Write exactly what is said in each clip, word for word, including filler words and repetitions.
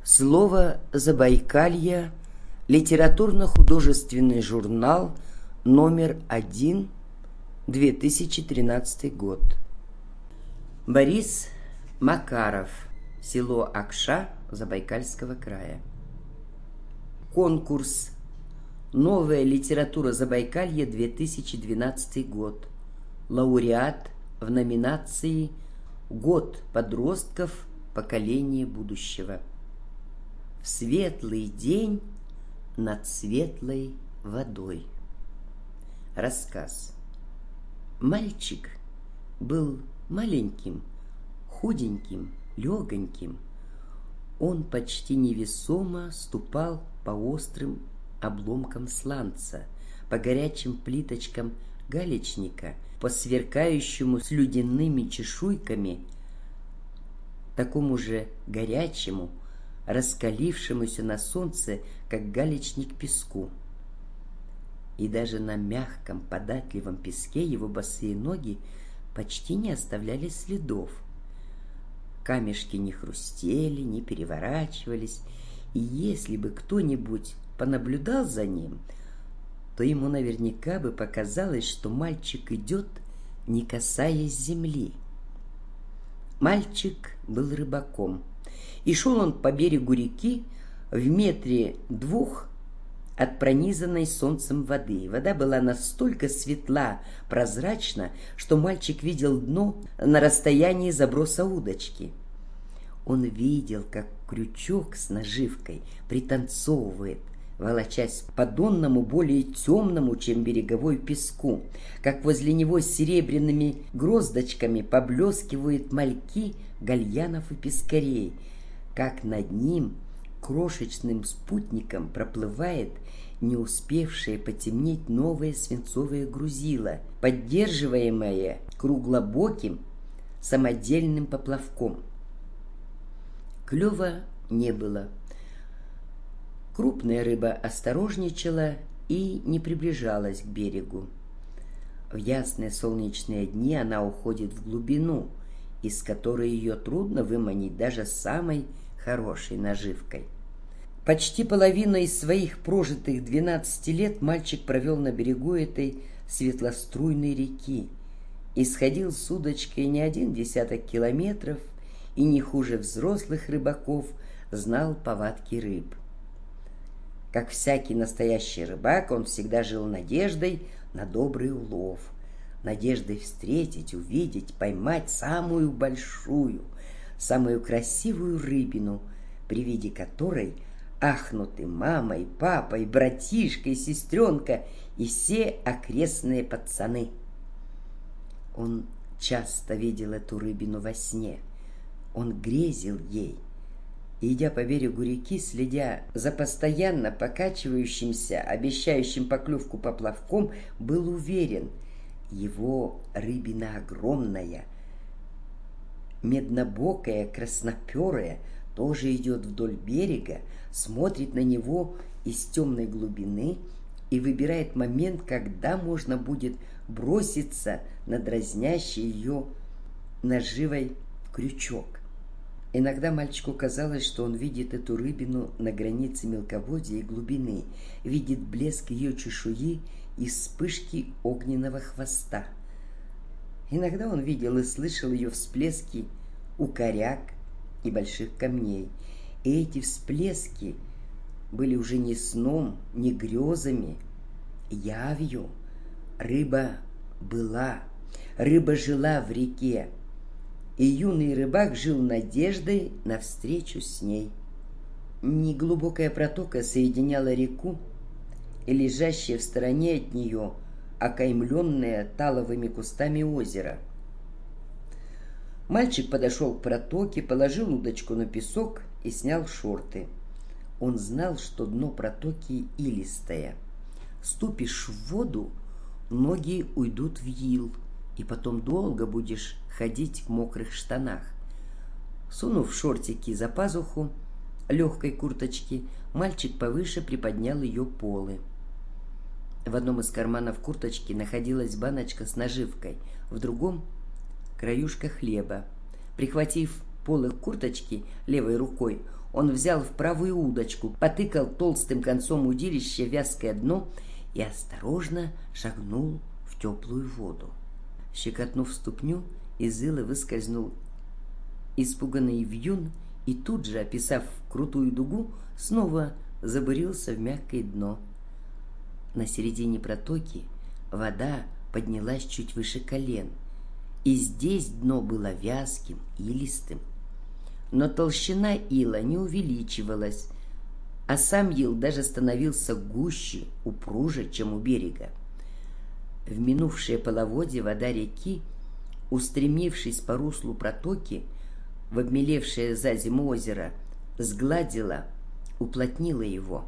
Слово «Забайкалье», литературно-художественный журнал, номер один, две тысячи тринадцатый год. Борис Макаров, село Акша Забайкальского края. Конкурс «Новая литература Забайкалья две тысячи двенадцатый год». Лауреат в номинации «Год подростков. Поколение будущего». В светлый день над светлой водой. Рассказ. Мальчик был маленьким, худеньким, легоньким. Он почти невесомо ступал по острым обломкам сланца, по горячим плиточкам галечника, по сверкающему слюдяными чешуйками, такому же горячему, раскалившемуся на солнце, как галечник, песку. И даже на мягком, податливом песке его босые ноги почти не оставляли следов. Камешки не хрустели, не переворачивались, и если бы кто-нибудь понаблюдал за ним, то ему наверняка бы показалось, что мальчик идет, не касаясь земли. Мальчик был рыбаком, и шел он по берегу реки в метре двух от пронизанной солнцем воды. Вода была настолько светла, прозрачна, что мальчик видел дно на расстоянии заброса удочки. Он видел, как крючок с наживкой пританцовывает, волочась по донному, более темному, чем береговой, песку, как возле него с серебряными гроздочками поблескивают мальки гальянов и пескарей, как над ним крошечным спутником проплывает не успевшее потемнеть новое свинцовое грузило, поддерживаемое круглобоким самодельным поплавком. Клёва не было. Крупная рыба осторожничала и не приближалась к берегу. В ясные солнечные дни она уходит в глубину, из которой ее трудно выманить даже самой хорошей наживкой. Почти половину из своих прожитых двенадцати лет мальчик провел на берегу этой светлоструйной реки и сходил с удочкой не один десяток километров и не хуже взрослых рыбаков знал повадки рыб. Как всякий настоящий рыбак, он всегда жил надеждой на добрый улов, надеждой встретить, увидеть, поймать самую большую, самую красивую рыбину, при виде которой ахнут и мама, и папа, и братишка, и сестренка, и все окрестные пацаны. Он часто видел эту рыбину во сне. Он грезил ей. И, идя по берегу реки, следя за постоянно покачивающимся, обещающим поклевку поплавком, был уверен, его рыбина огромная, меднобокая, красноперая, тоже идет вдоль берега, смотрит на него из темной глубины и выбирает момент, когда можно будет броситься на дразнящий ее наживой крючок. Иногда мальчику казалось, что он видит эту рыбину на границе мелководья и глубины, видит блеск ее чешуи и вспышки огненного хвоста. Иногда он видел и слышал ее всплески у коряг и больших камней. И эти всплески были уже не сном, не грезами, явью. Рыба была, рыба жила в реке, и юный рыбак жил надеждой на встречу с ней. Неглубокая протока соединяла реку и лежащее в стороне от нее окаймленное таловыми кустами озеро. Мальчик подошел к протоке, положил удочку на песок и снял шорты. Он знал, что дно протоки илистое. Ступишь в воду, ноги уйдут в ил, и потом долго будешь ходить в мокрых штанах. Сунув шортики за пазуху легкой курточки, мальчик повыше приподнял ее полы. В одном из карманов курточки находилась баночка с наживкой, в другом — краюшка хлеба. Прихватив полы курточки левой рукой, он взял в правую удочку, потыкал толстым концом удилища вязкое дно и осторожно шагнул в теплую воду. Щекотнув ступню, из ила выскользнул испуганный вьюн и тут же, описав крутую дугу, снова забурился в мягкое дно. На середине протоки вода поднялась чуть выше колен, и здесь дно было вязким, илистым. Но толщина ила не увеличивалась, а сам ил даже становился гуще, упруже, чем у берега. В минувшее половодье вода реки, устремившись по руслу протоки в обмелевшее за зиму озеро, сгладила, уплотнила его.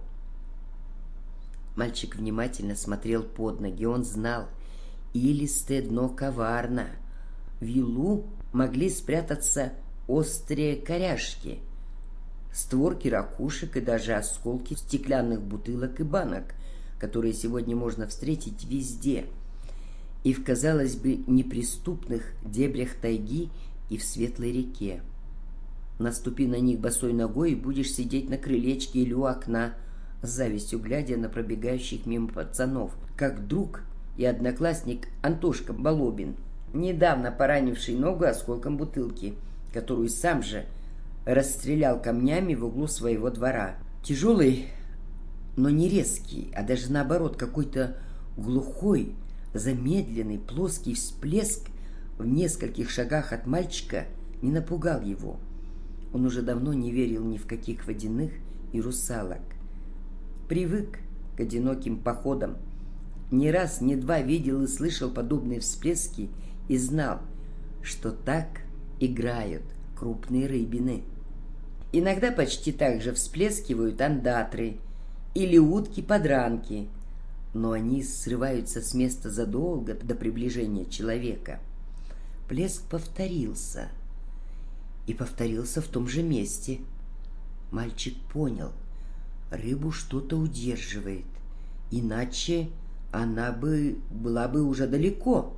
Мальчик внимательно смотрел под ноги. Он знал, илистое дно коварно. В илу могли спрятаться острые коряжки, створки ракушек и даже осколки стеклянных бутылок и банок, которые сегодня можно встретить везде, и в, казалось бы, неприступных дебрях тайги и в светлой реке. Наступи на них босой ногой, и будешь сидеть на крылечке или у окна, с завистью глядя на пробегающих мимо пацанов, как друг и одноклассник Антошка Балобин, недавно поранивший ногу осколком бутылки, которую сам же расстрелял камнями в углу своего двора. Тяжелый, но не резкий, а даже наоборот какой-то глухой, замедленный, плоский всплеск в нескольких шагах от мальчика не напугал его. Он уже давно не верил ни в каких водяных и русалок. Привык к одиноким походам. Ни раз, ни два видел и слышал подобные всплески и знал, что так играют крупные рыбины. Иногда почти так же всплескивают андатры или утки-подранки, но они срываются с места задолго до приближения человека. Плеск повторился, и повторился в том же месте. Мальчик понял, рыбу что-то удерживает, иначе она бы была бы уже далеко.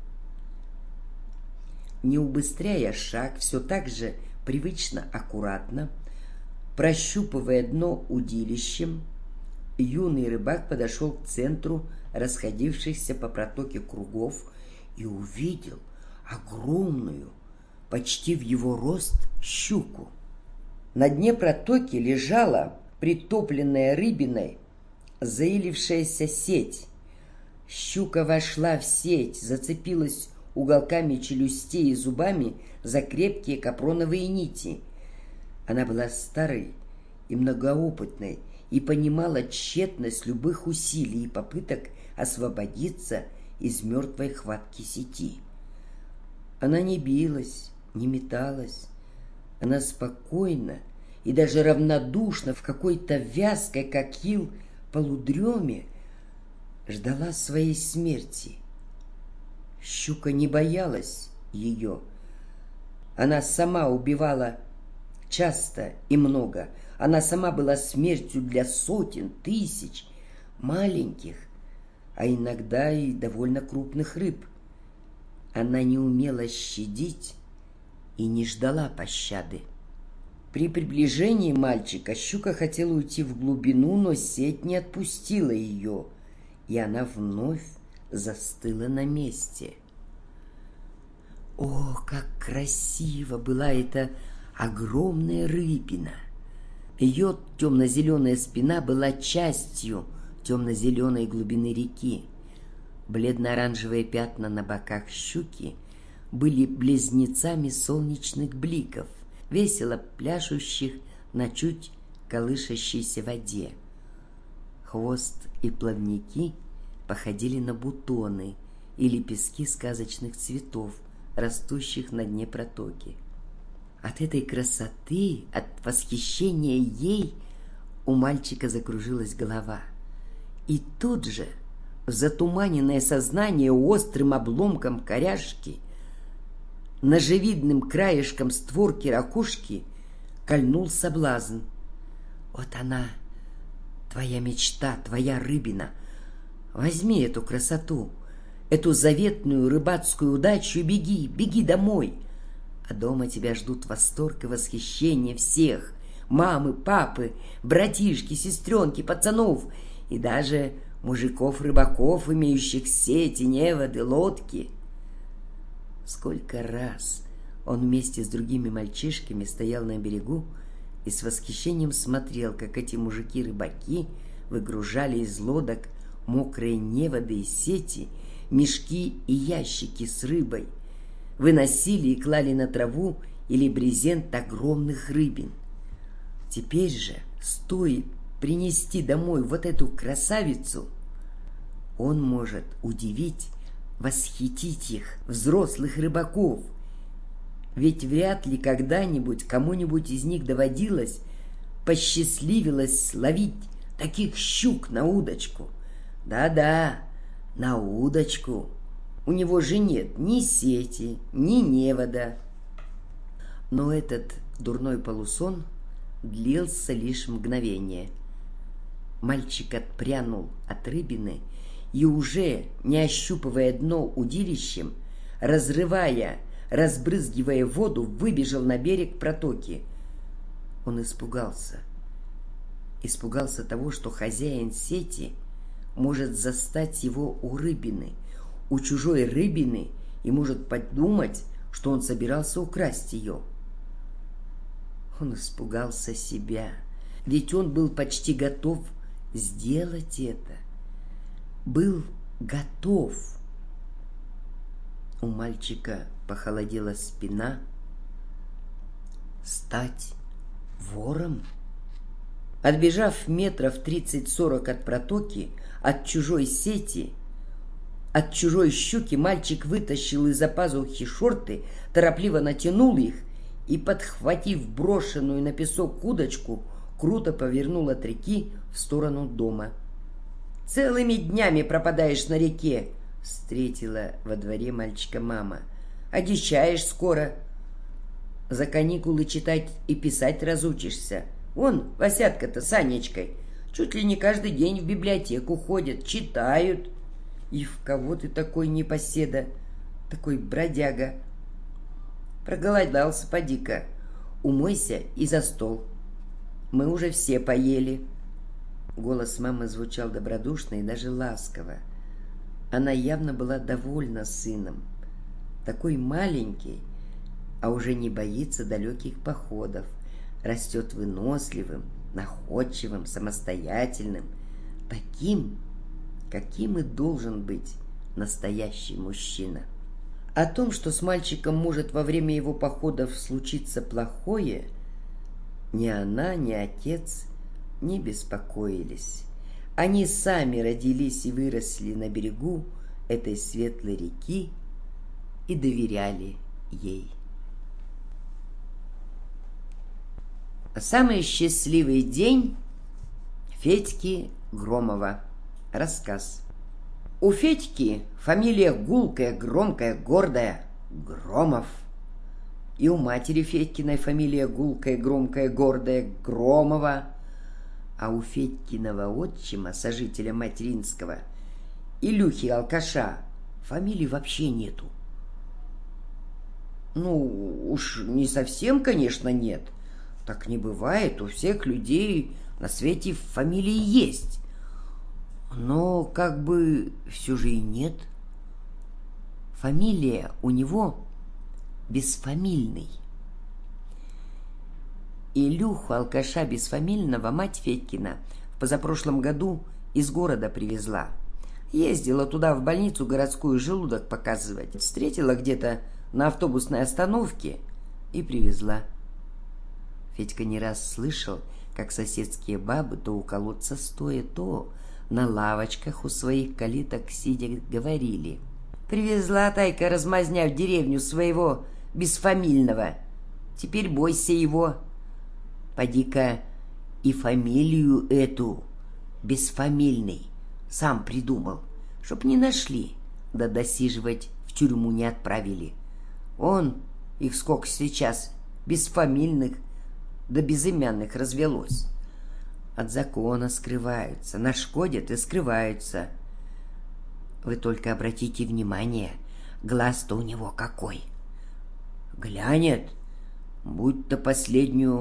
Не убыстряя шаг, все так же привычно аккуратно, прощупывая дно удилищем, юный рыбак подошел к центру расходившихся по протоке кругов и увидел огромную, почти в его рост, щуку. На дне протоки лежала притопленная рыбиной заилившаяся сеть. Щука вошла в сеть, зацепилась уголками челюстей и зубами за крепкие капроновые нити. Она была старой и многоопытной и понимала тщетность любых усилий и попыток освободиться из мертвой хватки сети. Она не билась, не металась. Она спокойно и даже равнодушно в какой-то вязкой, как ил, полудреме ждала своей смерти. Щука не боялась ее. Она сама убивала часто и много. Она сама была смертью для сотен, тысяч маленьких, а иногда и довольно крупных рыб. Она не умела щадить и не ждала пощады. При приближении мальчика щука хотела уйти в глубину, но сеть не отпустила ее, и она вновь застыла на месте. О, как красиво была эта огромная рыбина! Ее темно-зеленая спина была частью темно-зеленой глубины реки. Бледно-оранжевые пятна на боках щуки были близнецами солнечных бликов, весело пляшущих на чуть колышащейся воде. Хвост и плавники походили на бутоны и лепестки сказочных цветов, растущих на дне протоки. От этой красоты, от восхищения ей у мальчика закружилась голова. И тут же в затуманенное сознание острым обломком коряжки, ножевидным краешком створки ракушки кольнул соблазн. Вот она, твоя мечта, твоя рыбина. Возьми эту красоту, эту заветную рыбацкую удачу и беги, беги домой. А дома тебя ждут восторг и восхищение всех, мамы, папы, братишки, сестренки, пацанов и даже мужиков-рыбаков, имеющих сети, неводы, лодки. Сколько раз он вместе с другими мальчишками стоял на берегу и с восхищением смотрел, как эти мужики-рыбаки выгружали из лодок мокрые неводы и сети, мешки и ящики с рыбой, выносили и клали на траву или брезент огромных рыбин. Теперь же стоит принести домой вот эту красавицу, он может удивить, восхитить их, взрослых рыбаков. Ведь вряд ли когда-нибудь кому-нибудь из них доводилось, посчастливилось ловить таких щук на удочку. Да-да, на удочку. У него же нет ни сети, ни невода. Но этот дурной полусон длился лишь мгновение. Мальчик отпрянул от рыбины и уже, не ощупывая дно удилищем, разрывая, разбрызгивая воду, выбежал на берег протоки. Он испугался. Испугался того, что хозяин сети может застать его у рыбины, у чужой рыбины, и может подумать, что он собирался украсть ее. Он испугался себя, ведь он был почти готов сделать это. Был готов. У мальчика похолодела спина. Стать вором? Отбежав метров тридцать-сорок от протоки, от чужой сети, от чужой щуки, мальчик вытащил из-за пазухи шорты, торопливо натянул их и, подхватив брошенную на песок удочку, круто повернул от реки в сторону дома. «Целыми днями пропадаешь на реке!» — встретила во дворе мальчика мама. «Одичаешь скоро. За каникулы читать и писать разучишься. Вон, Васятка-то с Анечкой чуть ли не каждый день в библиотеку ходят, читают. И в кого ты такой непоседа, такой бродяга? Проголодался, поди-ка. Умойся и за стол. Мы уже все поели». Голос мамы звучал добродушно и даже ласково. Она явно была довольна сыном. Такой маленький, а уже не боится далеких походов, растет выносливым, находчивым, самостоятельным, таким, каким и должен быть настоящий мужчина. О том, что с мальчиком может во время его походов случиться плохое, ни она, ни отец не беспокоились. Они сами родились и выросли на берегу этой светлой реки и доверяли ей. Самый счастливый день Федьки Громова. Рассказ. У Федьки фамилия гулкая, громкая, гордая — Громов. И у матери Федькиной фамилия гулкая, громкая, гордая — Громова. А у Федькиного отчима, сожителя материнского, Илюхи-алкаша, фамилии вообще нету. Ну, уж не совсем, конечно, нет. Так не бывает, у всех людей на свете фамилии есть. Но как бы все же и нет. Фамилия у него бесфамильный. Илюху, алкаша бесфамильного, мать Федькина в позапрошлом году из города привезла. Ездила туда в больницу городскую желудок показывать. Встретила где-то на автобусной остановке и привезла. Федька не раз слышал, как соседские бабы то у колодца стоя, то на лавочках у своих калиток сидя говорили: «Привезла Тайка размазня в деревню своего бесфамильного. Теперь бойся его. Поди-ка и фамилию эту, бесфамильный, сам придумал, чтоб не нашли, да досиживать в тюрьму не отправили. Он, их сколько сейчас, бесфамильных да безымянных развелось. От закона скрываются, нашкодят и скрываются. Вы только обратите внимание, глаз-то у него какой. Глянет, будто последнюю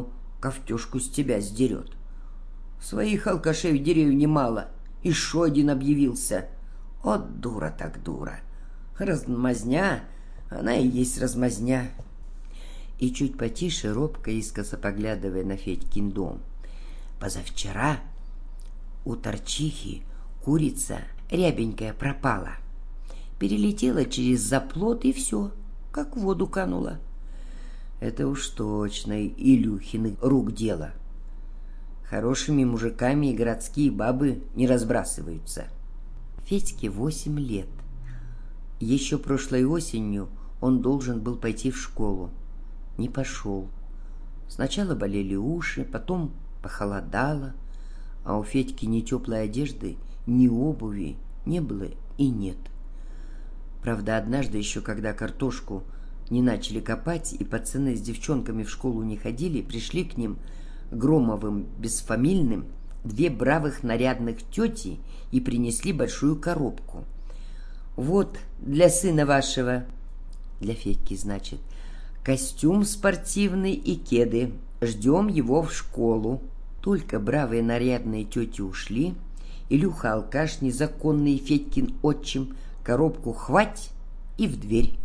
кофтёшку с тебя сдерет. Своих алкашей в деревне немало, еще один объявился. От дура так дура. Размазня, она и есть размазня. И чуть потише, робко, искоса поглядывая на Федькин дом. Позавчера у торчихи курица рябенькая пропала. Перелетела через заплот и все, как в воду канула. Это уж точно Илюхиных рук дело. Хорошими мужиками и городские бабы не разбрасываются. Федьке восемь лет. Еще прошлой осенью он должен был пойти в школу. Не пошел. Сначала болели уши, потом похолодало, а у Федьки ни теплой одежды, ни обуви не было и нет. Правда, однажды еще, когда картошку не начали копать и пацаны с девчонками в школу не ходили, пришли к ним Громовым бесфамильным две бравых нарядных тети и принесли большую коробку. «Вот для сына вашего, для Федьки, значит, костюм спортивный и кеды. Ждем его в школу». Только бравые нарядные тети ушли, Илюха-алкаш, незаконный Федькин отчим, коробку хвать и в дверь.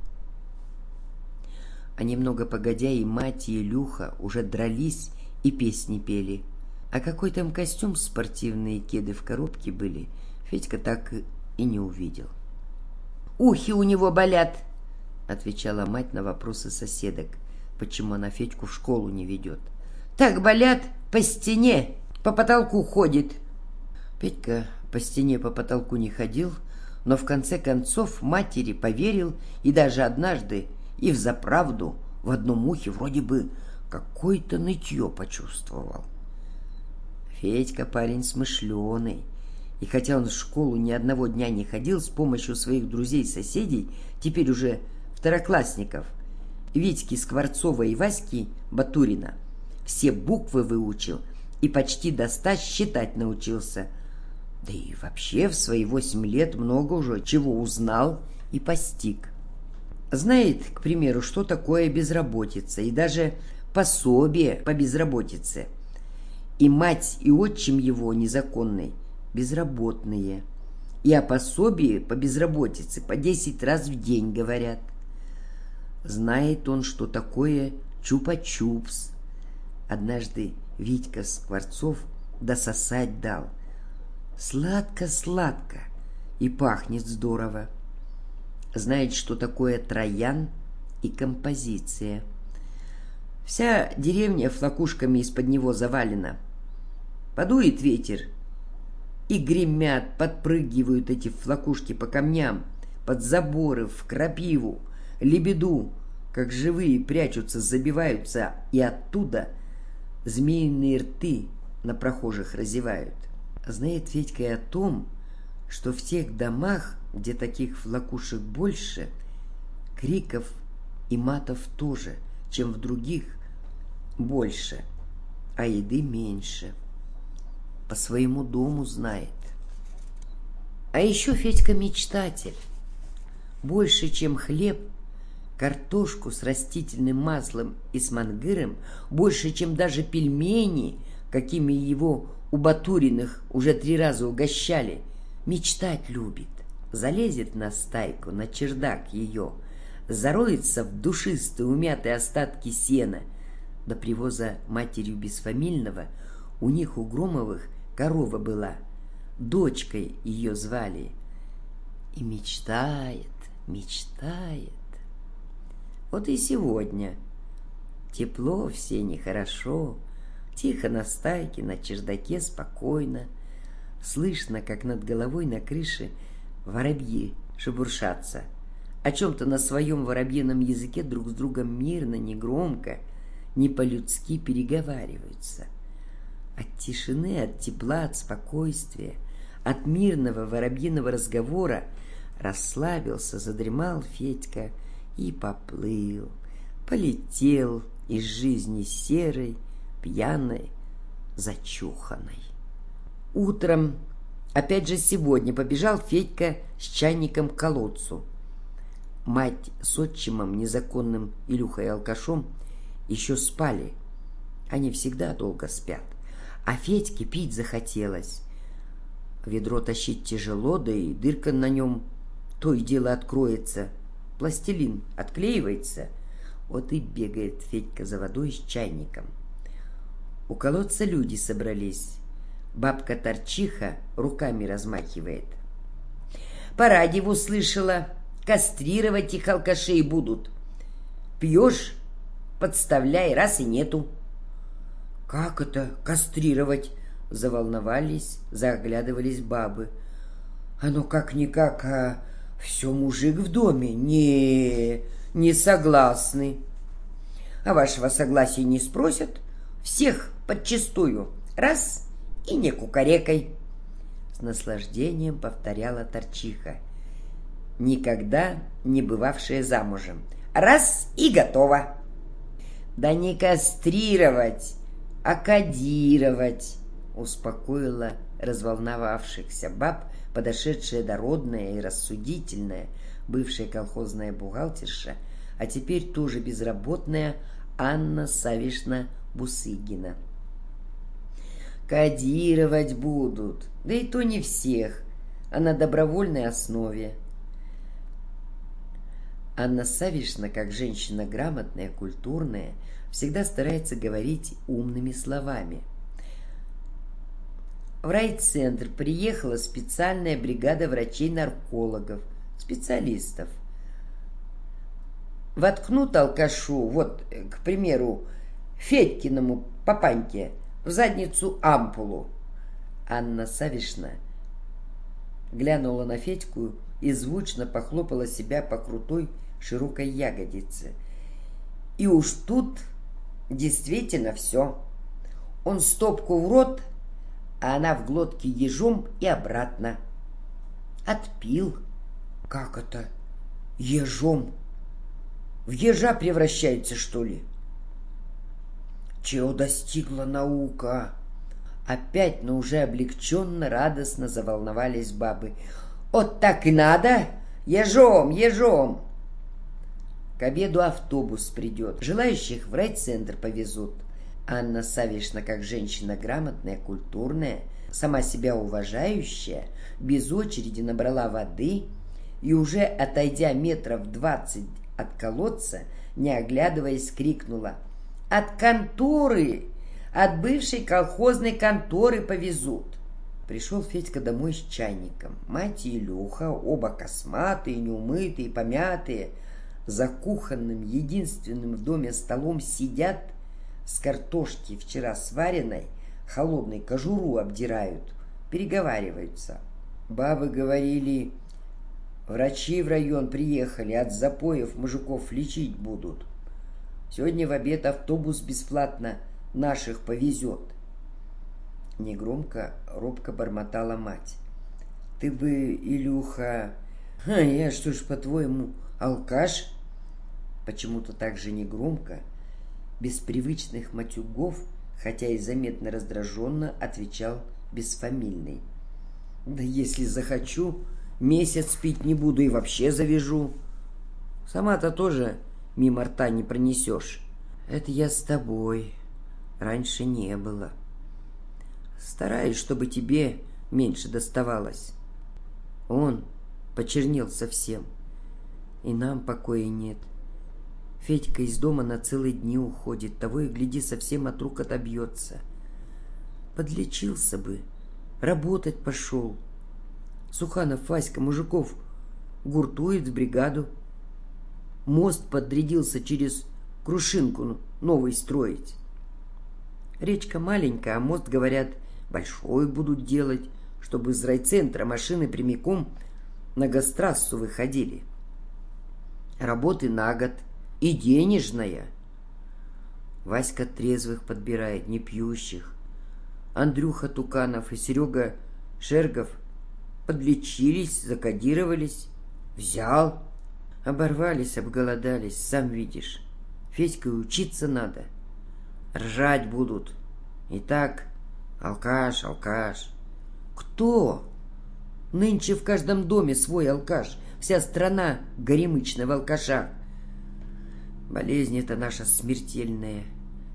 А немного погодя и мать, и Илюха уже дрались и песни пели. А какой там костюм спортивные кеды в коробке были, Федька так и не увидел. «Ухи у него болят», — отвечала мать на вопросы соседок, почему она Федьку в школу не ведет. «Так болят, по стене, по потолку ходит». Петька по стене, по потолку не ходил, но в конце концов матери поверил и даже однажды и взаправду в одном ухе вроде бы какое-то нытье почувствовал. Федька парень смышленый, и хотя он в школу ни одного дня не ходил, с помощью своих друзей-соседей, теперь уже второклассников, Витьки Скворцова и Васьки Батурина, все буквы выучил и почти до ста считать научился. Да и вообще в свои восемь лет много уже чего узнал и постиг. Знает, к примеру, что такое безработица и даже пособие по безработице. И мать, и отчим его незаконный безработные. И о пособии по безработице по десять раз в день говорят. Знает он, что такое чупа-чупс. Однажды Витька Скворцов дососать дал. Сладко-сладко и пахнет здорово. Знает, что такое троян и композиция. Вся деревня флакушками из-под него завалена. Подует ветер, и гремят, подпрыгивают эти флакушки по камням, под заборы, в крапиву, лебеду, как живые прячутся, забиваются, и оттуда змеиные рты на прохожих разевают. Знает Федька и о том, что в тех домах, где таких флакушек больше, криков и матов тоже, чем в других, больше, а еды меньше. По своему дому знает. А еще Федька мечтатель. Больше, чем хлеб, картошку с растительным маслом и с мангыром, больше, чем даже пельмени, какими его у Батуриных уже три раза угощали, мечтать любит. Залезет на стайку, на чердак ее, зароется в душистые умятые остатки сена. До привоза матерью бесфамильного у них, у Громовых, корова была, дочкой ее звали. И мечтает, мечтает. Вот и сегодня. Тепло в сене, хорошо, тихо на стайке, на чердаке спокойно. Слышно, как над головой на крыше воробьи шебуршатся. О чем-то на своем воробьином языке друг с другом мирно, негромко, не по-людски переговариваются. От тишины, от тепла, от спокойствия, от мирного воробьиного разговора расслабился, задремал Федька и поплыл, полетел из жизни серой, пьяной, зачуханной. Утром, опять же сегодня, побежал Федька с чайником к колодцу. Мать с отчимом, незаконным Илюхой-алкашом, еще спали. Они всегда долго спят. А Федьке пить захотелось. Ведро тащить тяжело, да и дырка на нем то и дело откроется. Пластилин отклеивается. Вот и бегает Федька за водой с чайником. У колодца люди собрались. Бабка-торчиха руками размахивает. По радио слышала, кастрировать их алкашей будут. Пьешь, подставляй, раз и нету. Как это кастрировать? Заволновались, заглядывались бабы. Оно как-никак, а все мужик в доме. Не, не согласны. А вашего согласия не спросят. Всех подчистую. Раз и не кукарекай. С наслаждением повторяла торчиха, никогда не бывавшая замужем. Раз и готово. Да не кастрировать, а кодировать, успокоила разволновавшихся баб подошедшая дородная и рассудительная, бывшая колхозная бухгалтерша, а теперь тоже безработная Анна Савишна Бусыгина. Кодировать будут, да и то не всех, а на добровольной основе. Анна Савишна, как женщина грамотная, культурная, всегда старается говорить умными словами. В райцентр приехала специальная бригада врачей-наркологов, специалистов. Воткнут алкашу, вот, к примеру, Федькиному папаньке, в задницу ампулу. Анна Савишна глянула на Федьку и звучно похлопала себя по крутой широкой ягодице. И уж тут действительно все. Он стопку в рот, а она в глотке ежом и обратно. Отпил. Как это? Ежом? В ежа превращается, что ли? Чего достигла наука? Опять, но уже облегченно, радостно заволновались бабы. Вот так и надо! Ежом, ежом! К обеду автобус придет. Желающих в райцентр повезут. Анна Савишна, как женщина грамотная, культурная, сама себя уважающая, без очереди набрала воды и уже, отойдя метров двадцать от колодца, не оглядываясь, крикнула: «От конторы! От бывшей колхозной конторы повезут!» Пришел Федька домой с чайником. Мать и Илюха, оба косматые, неумытые, помятые, за кухонным, единственным в доме столом сидят, с картошки вчера сваренной, холодной кожуру обдирают, переговариваются. Бабы говорили: врачи в район приехали, от запоев мужиков лечить будут. Сегодня в обед автобус бесплатно наших повезет. Негромко, робко бормотала мать. Ты бы, Илюха... А я что ж, по-твоему, алкаш? Почему-то так же негромко, без привычных матюгов, хотя и заметно раздраженно, отвечал бесфамильный. Да если захочу, месяц пить не буду и вообще завяжу. Сама-то тоже мимо рта не пронесешь. Это я с тобой. Раньше не было. Стараюсь, чтобы тебе меньше доставалось. Он почернел совсем, и нам покоя нет. Федька из дома на целые дни уходит, того и гляди, совсем от рук отобьется. Подлечился бы, работать пошел. Суханов Васька мужиков гуртует в бригаду. Мост подрядился через Крушинку новый строить. Речка маленькая, а мост, говорят, большой будут делать, чтобы из райцентра машины прямиком на гастрассу выходили. Работы на год и денежная. Васька трезвых подбирает, не пьющих. Андрюха Туканов и Серега Шергов подлечились, закодировались. Взял. Оборвались, обголодались, сам видишь. Федька учиться надо. Ржать будут. И так, алкаш, алкаш. Кто? Нынче в каждом доме свой алкаш. Вся страна горемычная в алкашах. Болезнь эта наша смертельная.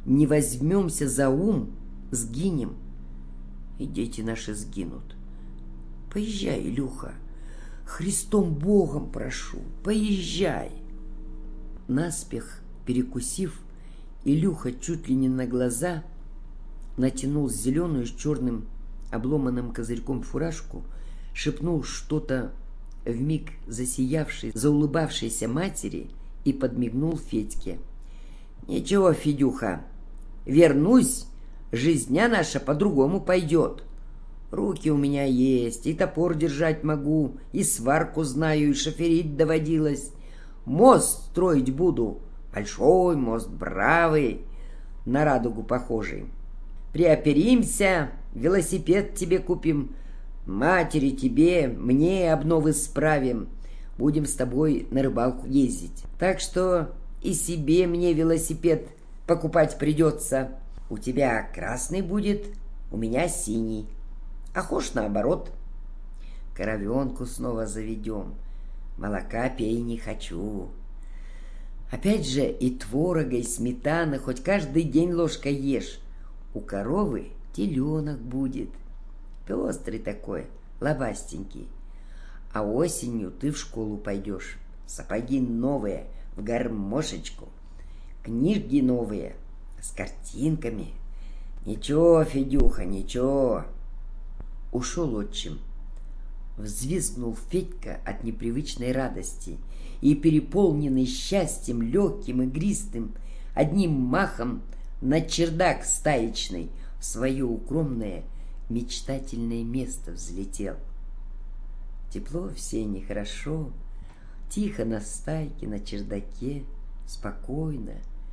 не возьмемся за ум, сгинем, и дети наши сгинут. Поезжай, Илюха, Христом Богом прошу, поезжай. Наспех перекусив, Илюха чуть ли не на глаза натянул зеленую с черным обломанным козырьком фуражку, шепнул что-то вмиг засиявшей, заулыбавшейся матери и подмигнул Федьке. «Ничего, Федюха, вернусь, жизня наша по-другому пойдет. Руки у меня есть, и топор держать могу, и сварку знаю, и шоферить доводилось. Мост строить буду, большой мост, бравый, на радугу похожий. Приоперимся, велосипед тебе купим, матери тебе, мне обновы справим. Будем с тобой на рыбалку ездить. Так что и себе мне велосипед покупать придется. У тебя красный будет, у меня синий. А хошь наоборот. Коровенку снова заведем. Молока пей не хочу. Опять же и творога, и сметана, хоть каждый день ложкой ешь. У коровы теленок будет. Пестрый такой, лобастенький. А осенью ты в школу пойдешь. Сапоги новые, в гармошечку. Книжки новые, с картинками. Ничего, Федюха, ничего. Ушел отчим. Взвизгнул Федька от непривычной радости и, переполненный счастьем легким, игристым, одним махом на чердак стаечный в свое укромное мечтательное место взлетел. Тепло в сене, хорошо, тихо на стайке, на чердаке, спокойно.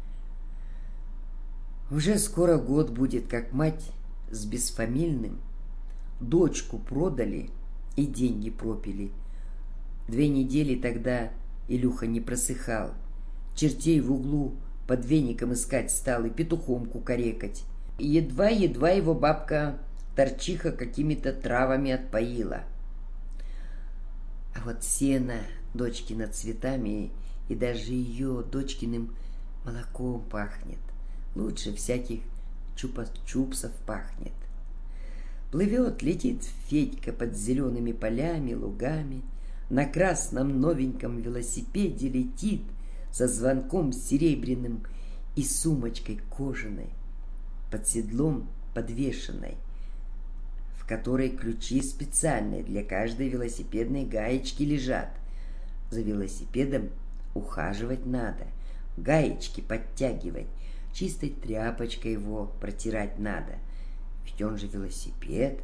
Уже скоро год будет, как мать с бесфамильным дочку продали и деньги пропили. Две недели тогда Илюха не просыхал, чертей в углу под веником искать стал и петухом кукарекать. Едва-едва его бабка торчиха какими-то травами отпоила. А вот сено дочкино цветами и даже ее дочкиным молоком пахнет. Лучше всяких чупа-чупсов пахнет. Плывет, летит Федька под зелеными полями, лугами, на красном новеньком велосипеде летит со звонком серебряным и сумочкой кожаной, под седлом подвешенной, в которой ключи специальные для каждой велосипедной гаечки лежат. За велосипедом ухаживать надо, гаечки подтягивать, чистой тряпочкой его протирать надо. Ведь он же велосипед,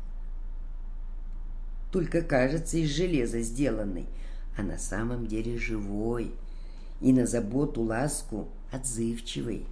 только кажется из железа сделанный, а на самом деле живой и на заботу, ласку отзывчивый.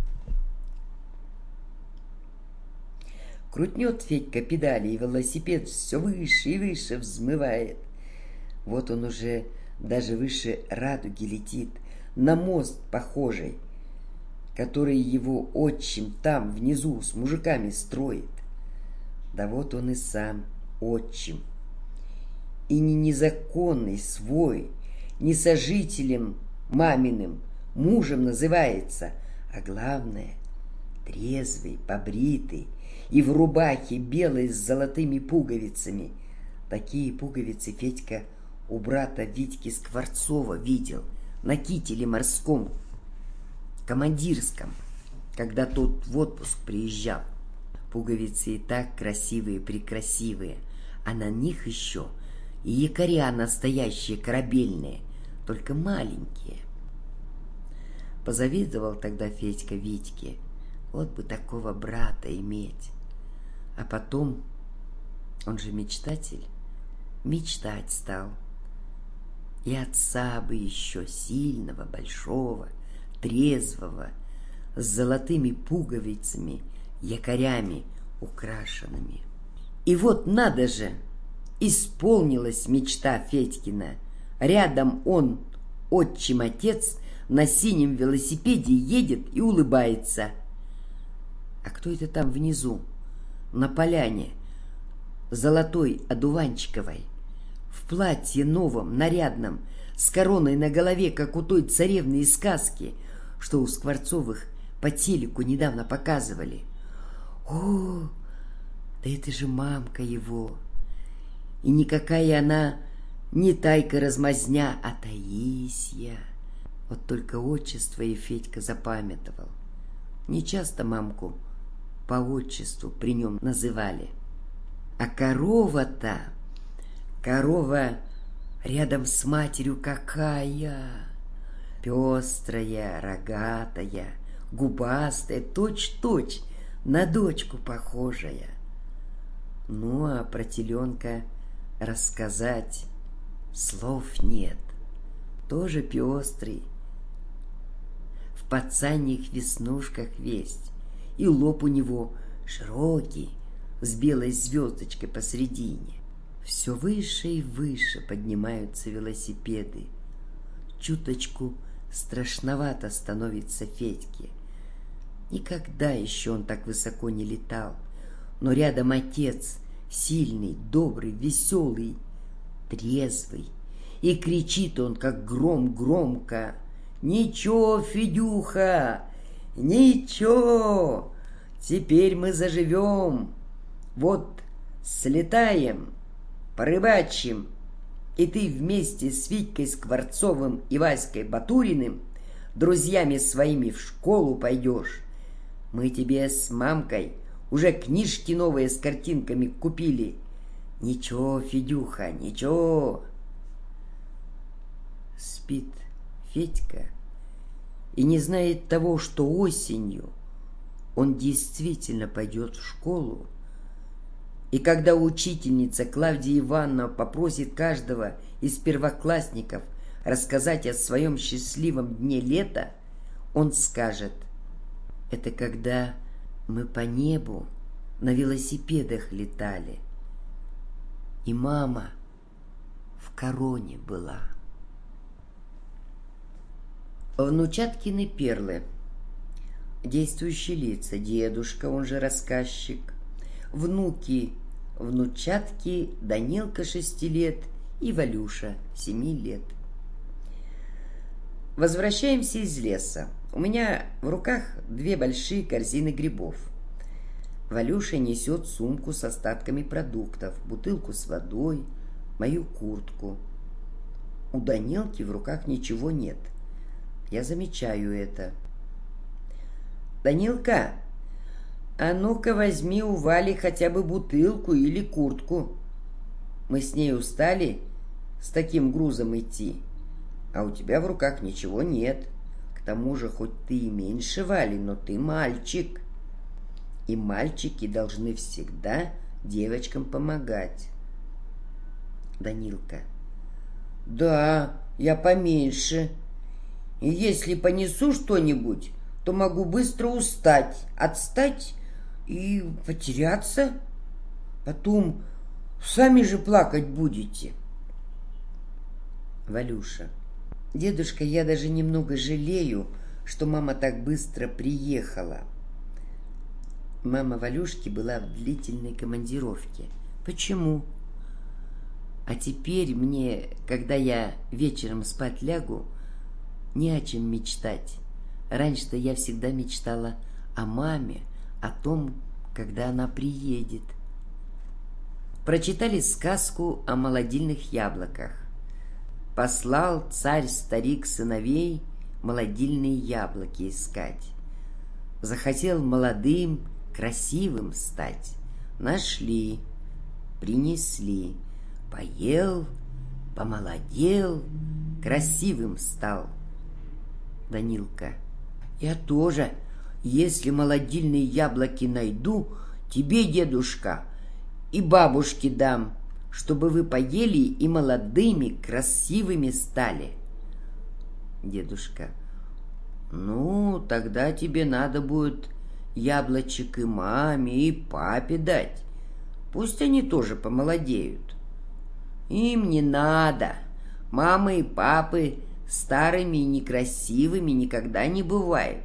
Крутнет Федька педали, и велосипед все выше и выше взмывает. Вот он уже даже выше радуги летит, на мост похожий, который его отчим там внизу с мужиками строит. Да вот он и сам отчим. И не незаконный свой, не сожителем маминым, мужем называется, а главное, трезвый, побритый и в рубахе белой с золотыми пуговицами. Такие пуговицы Федька у брата Витьки Скворцова видел на кителе морском, командирском, когда тот в отпуск приезжал. Пуговицы и так красивые-прекрасивые, а на них еще и якоря настоящие корабельные, только маленькие. Позавидовал тогда Федька Витьке, вот бы такого брата иметь. А потом, он же мечтатель, мечтать стал. И отца бы еще сильного, большого, трезвого, с золотыми пуговицами, якорями украшенными. И вот надо же, исполнилась мечта Федькина. Рядом он, отчим-отец, на синем велосипеде едет и улыбается. А кто это там внизу, на поляне, золотой одуванчиковой, в платье новом, нарядном, с короной на голове, как у той царевны из сказки, что у Скворцовых по телеку недавно показывали. О, да это же мамка его. И никакая она не Тайка-размазня, а Таисья. Вот только отчество и Федька запамятовал. Не часто мамку по отчеству при нем называли. А корова-то, корова рядом с матерью какая! Пестрая, рогатая, губастая, точь-точь, на дочку похожая. Ну, а про теленка рассказать слов нет. Тоже пестрый, в пацаньих веснушках весь, и лоб у него широкий, с белой звездочкой посредине. Все выше и выше поднимаются велосипеды. Чуточку страшновато становится Федьке. Никогда еще он так высоко не летал. Но рядом отец, сильный, добрый, веселый, трезвый. И кричит он, как гром громко: «Ничего, Федюха, ничего, теперь мы заживем. Вот слетаем, порыбачим, и ты вместе с Витькой Скворцовым и Васькой Батуриным, друзьями своими, в школу пойдешь. Мы тебе с мамкой уже книжки новые с картинками купили. Ничего, Федюха, ничего». Спит Федька и не знает того, что осенью он действительно пойдет в школу. И когда учительница Клавдия Ивановна попросит каждого из первоклассников рассказать о своем счастливом дне лета, он скажет: «Это когда мы по небу на велосипедах летали, и мама в короне была». Внучаткины перлы. Действующие лица: дедушка, он же рассказчик, внуки, внучатки: Данилка шести лет и Валюша семи лет. Возвращаемся из леса. У меня в руках две большие корзины грибов. Валюша несет сумку с остатками продуктов, бутылку с водой, мою куртку. У Данилки в руках ничего нет. Я замечаю это. «Данилка, а ну-ка возьми у Вали хотя бы бутылку или куртку. Мы с ней устали с таким грузом идти, а у тебя в руках ничего нет. К тому же, хоть ты и меньше Вали, но ты мальчик. И мальчики должны всегда девочкам помогать». Данилка: «Да, я поменьше. И если понесу что-нибудь, то могу быстро устать, отстать и потеряться. Потом сами же плакать будете». Валюша: «Дедушка, я даже немного жалею, что мама так быстро приехала». Мама Валюшки была в длительной командировке. Почему? А теперь мне, когда я вечером спать лягу, не о чем мечтать. Раньше-то я всегда мечтала о маме, о том, когда она приедет. Прочитали сказку о молодильных яблоках. Послал царь-старик сыновей молодильные яблоки искать. Захотел молодым, красивым стать. Нашли, принесли. Поел, помолодел, красивым стал. Данилка: «Я тоже, если молодильные яблоки найду, тебе, дедушка, и бабушке дам, чтобы вы поели и молодыми, красивыми стали». Дедушка: «Ну, тогда тебе надо будет яблочек и маме, и папе дать. Пусть они тоже помолодеют». «Им не надо. Мамы и папы старыми и некрасивыми никогда не бывают».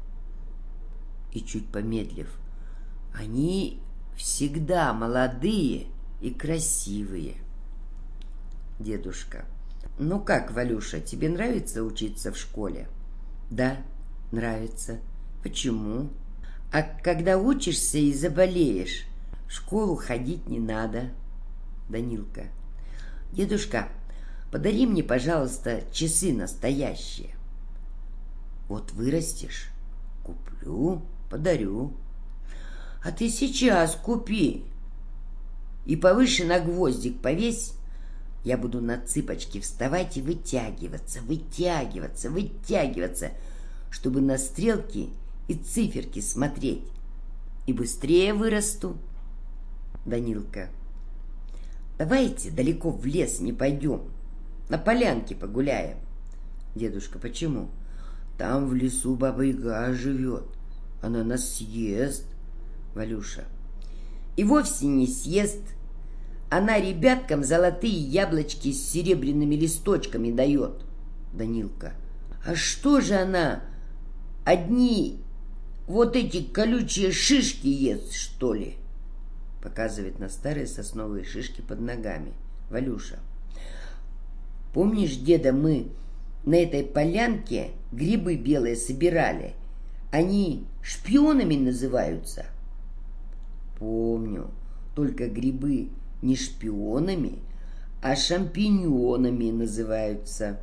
И чуть помедлив: «Они всегда молодые и красивые». Дедушка: «Ну как, Валюша, тебе нравится учиться в школе?» «Да, нравится. Почему? А когда учишься и заболеешь, в школу ходить не надо. Данилка. Дедушка, подари мне, пожалуйста, часы настоящие. Вот вырастешь, куплю, подарю. А ты сейчас купи. И повыше на гвоздик повесь. Я буду на цыпочки вставать и вытягиваться, вытягиваться, вытягиваться, чтобы на стрелки и циферки смотреть. И быстрее вырасту. Данилка. Давайте далеко в лес не пойдем. На полянке погуляем. Дедушка. Почему? Там в лесу Баба-Яга живет. Она нас съест. Валюша. И вовсе не съест. Она ребяткам золотые яблочки с серебряными листочками дает. Данилка. А что же она? Одни вот эти колючие шишки ест, что ли? Показывает на старые сосновые шишки под ногами. Валюша. Помнишь, деда, мы на этой полянке грибы белые собирали? Они шпионами называются? Помню. Только грибы не шпионами, а шампиньонами называются.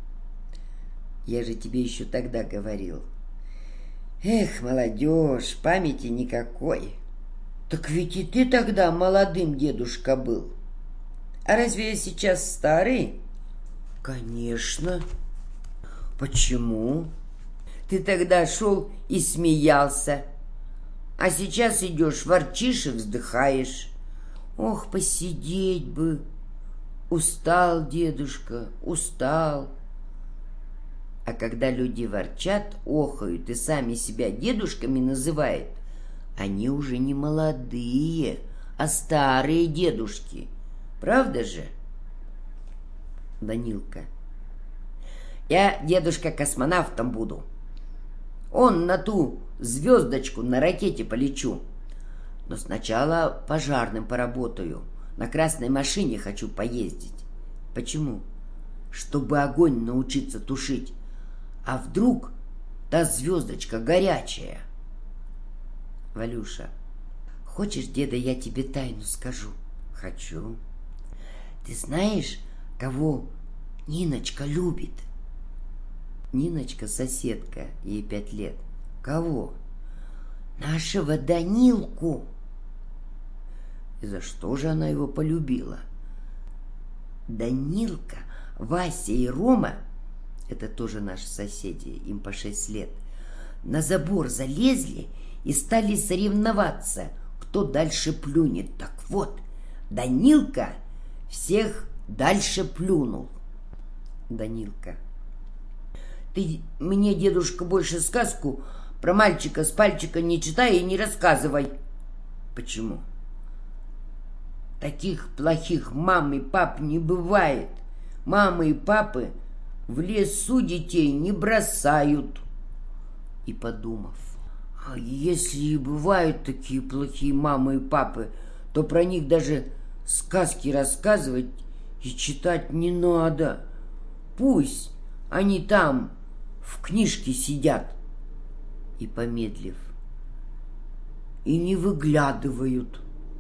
Я же тебе еще тогда говорил. Эх, молодежь, памяти никакой. Так ведь и ты тогда молодым, дедушка, был. А разве я сейчас старый? Конечно. Почему? Ты тогда шел и смеялся, а сейчас идешь, ворчишь и вздыхаешь. Ох, посидеть бы. Устал, дедушка, устал. А когда люди ворчат, охают и сами себя дедушками называют, они уже не молодые, а старые дедушки. Правда же? Данилка. Я, дедушка, космонавтом буду. Он на ту звездочку на ракете полечу. Но сначала пожарным поработаю. На красной машине хочу поездить. Почему? Чтобы огонь научиться тушить. А вдруг та звездочка горячая? Валюша. Хочешь, деда, я тебе тайну скажу? Хочу. Ты знаешь, кого Ниночка любит? Ниночка соседка, ей пять лет. Кого? Нашего Данилку. И за что же она его полюбила? Данилка, Вася и Рома, это тоже наши соседи, им по шесть лет, на забор залезли и стали соревноваться, кто дальше плюнет. Так вот, Данилка всех дальше плюнул. Данилка. Ты мне, дедушка, больше сказку про мальчика с пальчика не читай и не рассказывай. Почему? Таких плохих мам и пап не бывает. Мамы и папы в лесу детей не бросают. И подумав, а если и бывают такие плохие мамы и папы, то про них даже сказки рассказывать и читать не надо. Пусть они там в книжке сидят. И помедлив, и не выглядывают.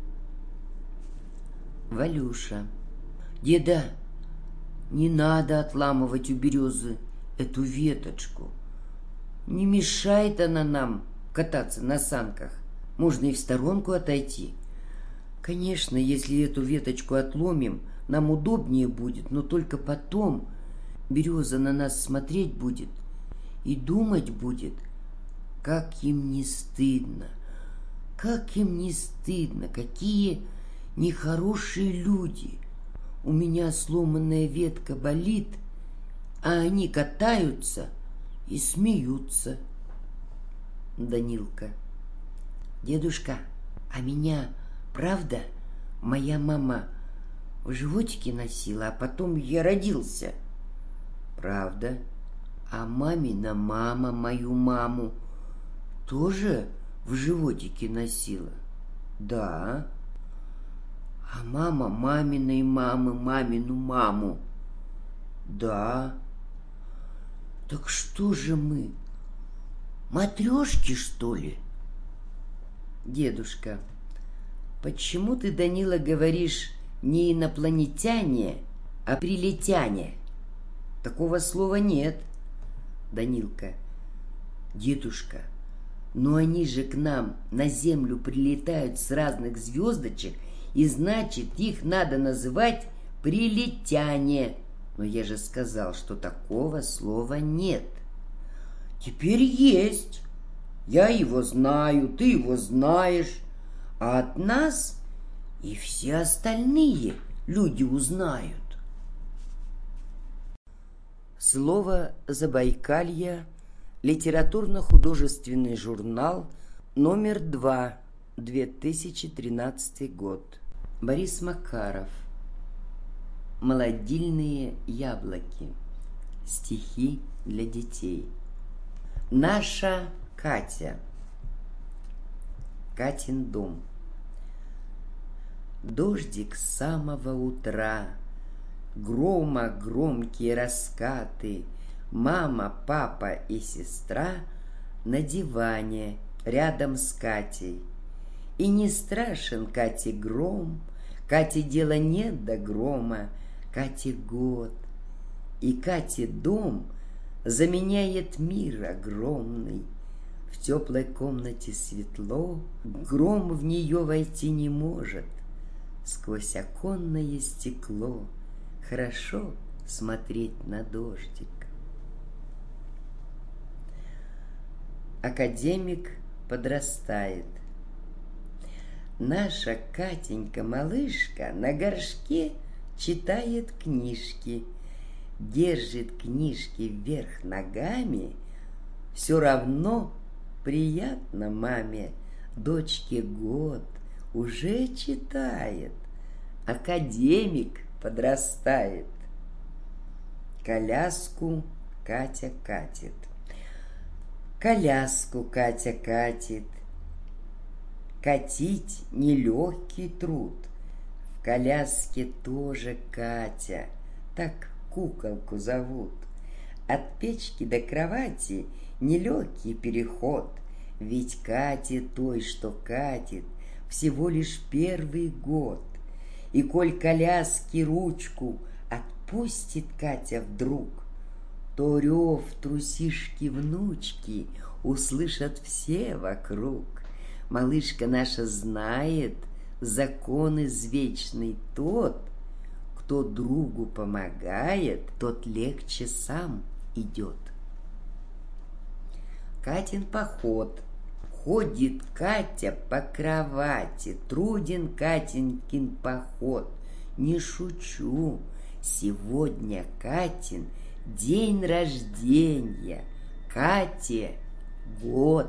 Валюша. Деда, не надо отламывать у березы эту веточку. Не мешает она нам кататься на санках. Можно и в сторонку отойти. Конечно, если эту веточку отломим, нам удобнее будет, но только потом береза на нас смотреть будет и думать будет, как им не стыдно, как им не стыдно, какие нехорошие люди. У меня сломанная ветка болит, а они катаются и смеются. Данилка. Дедушка, а меня, правда, моя мама в животике носила, а потом я родился? Правда. А мамина мама мою маму тоже в животике носила? Да. А мама маминой мамы мамину маму? Да. Так что же мы? Матрешки, что ли? Дедушка, почему ты, Данила, говоришь не инопланетяне, а прилетяне? Такого слова нет. Данилка, дедушка, но они же к нам на Землю прилетают с разных звездочек, и значит, их надо называть прилетяне. Но я же сказал, что такого слова нет. Теперь есть. Я его знаю, ты его знаешь. А от нас и все остальные люди узнают. Слово «Забайкалье», литературно-художественный журнал, номер два, две тысячи тринадцатый год. Борис Макаров. «Молодильные яблоки». Стихи для детей. Наша Катя. Катин дом. Дождик с самого утра, грома громкие раскаты, мама, папа и сестра на диване рядом с Катей. И не страшен Кате гром, Кате дела нет до грома, Кате год. И Кате дом заменяет мир огромный. В теплой комнате светло, гром в нее войти не может. Сквозь оконное стекло хорошо смотреть на дождик. Академик подрастает. Наша Катенька-малышка на горшке читает книжки, держит книжки вверх ногами. Все равно приятно маме, дочке год, уже читает. Академик подрастает. Коляску Катя катит. Коляску Катя катит. Катить нелегкий труд. В коляске тоже Катя, так куколку зовут. От печки до кровати нелегкий переход, ведь Кате той, что катит, всего лишь первый год. И коль коляски ручку отпустит Катя вдруг, то рев трусишки внучки услышат все вокруг. Малышка наша знает закон извечный тот, кто другу помогает, тот легче сам идет. Катин поход. Ходит Катя по кровати, труден Катенькин поход. Не шучу, сегодня Катин день рождения. Кате год.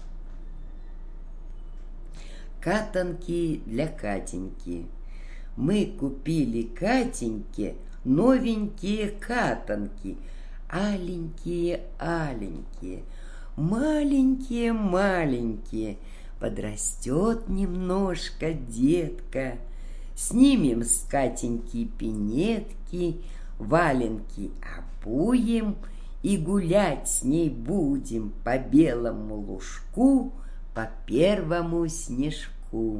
Катанки для Катеньки. Мы купили Катеньке новенькие катанки, аленькие-аленькие, маленькие-маленькие. Подрастет немножко детка, снимем с Катеньки пинетки, валенки обуем и гулять с ней будем по белому лужку, по первому снежку.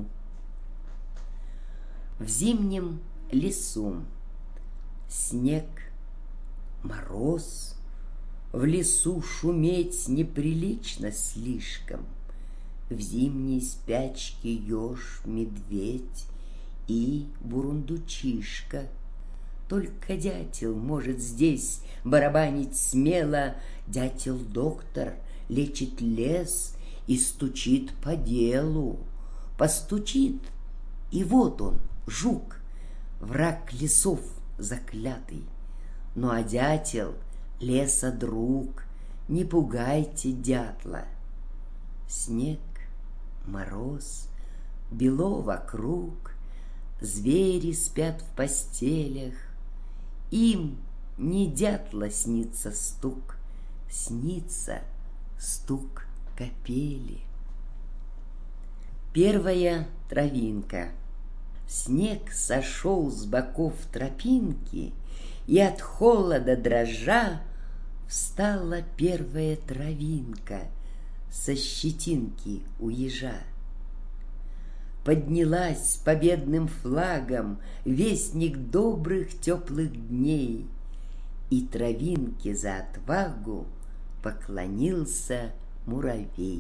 В зимнем лесу снег, мороз, в лесу шуметь неприлично слишком. В зимней спячке еж, медведь и бурундучишка. Только дятел может здесь барабанить смело. Дятел-доктор лечит лес и стучит по делу. Постучит, и вот он, жук, враг лесов заклятый. Ну а дятел — леса друг, не пугайте дятла. Снег, мороз, бело вокруг, звери спят в постелях. Им не дятла снится стук, снится стук капели. Первая травинка. Снег сошел с боков тропинки, и от холода дрожа встала первая травинка. со щетинки у ежа. Поднялась победным флагом вестник добрых теплых дней, и травинке за отвагу поклонился муравей.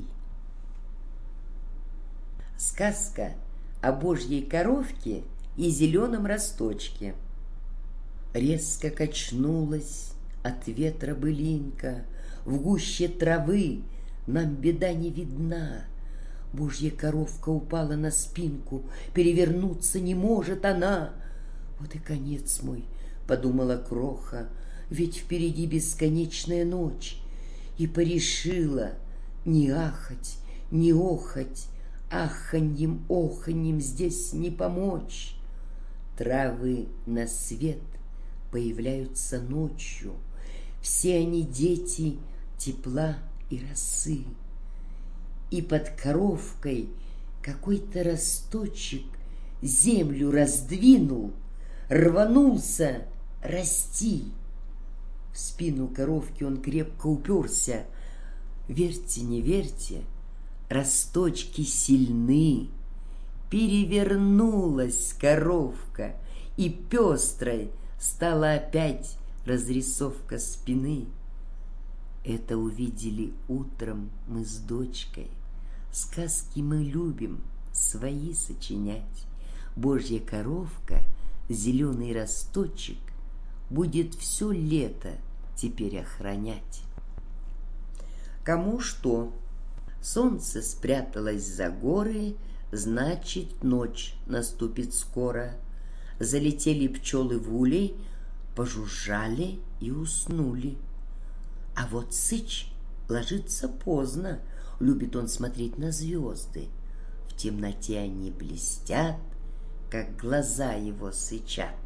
Сказка о божьей коровке и зеленом росточке. Резко качнулась от ветра былинка, в гуще травы нам беда не видна. Божья коровка упала на спинку, перевернуться не может она. Вот и конец мой, подумала кроха, ведь впереди бесконечная ночь. И порешила не ахать, не охать, аханьем, оханьем здесь не помочь. Травы на свет появляются ночью, все они дети тепла и росы. И под коровкой какой-то росточек землю раздвинул, рванулся расти. В спину коровки он крепко уперся. Верьте, не верьте, росточки сильны. Перевернулась коровка, и пестрой стала опять разрисовка спины. Это увидели утром мы с дочкой. Сказки мы любим свои сочинять. Божья коровка, зеленый росточек, будет все лето теперь охранять. Кому что? Солнце спряталось за горы, значит, ночь наступит скоро. Залетели пчелы в улей, пожужжали и уснули. А вот сыч ложится поздно, любит он смотреть на звезды. В темноте они блестят, как глаза его сычат.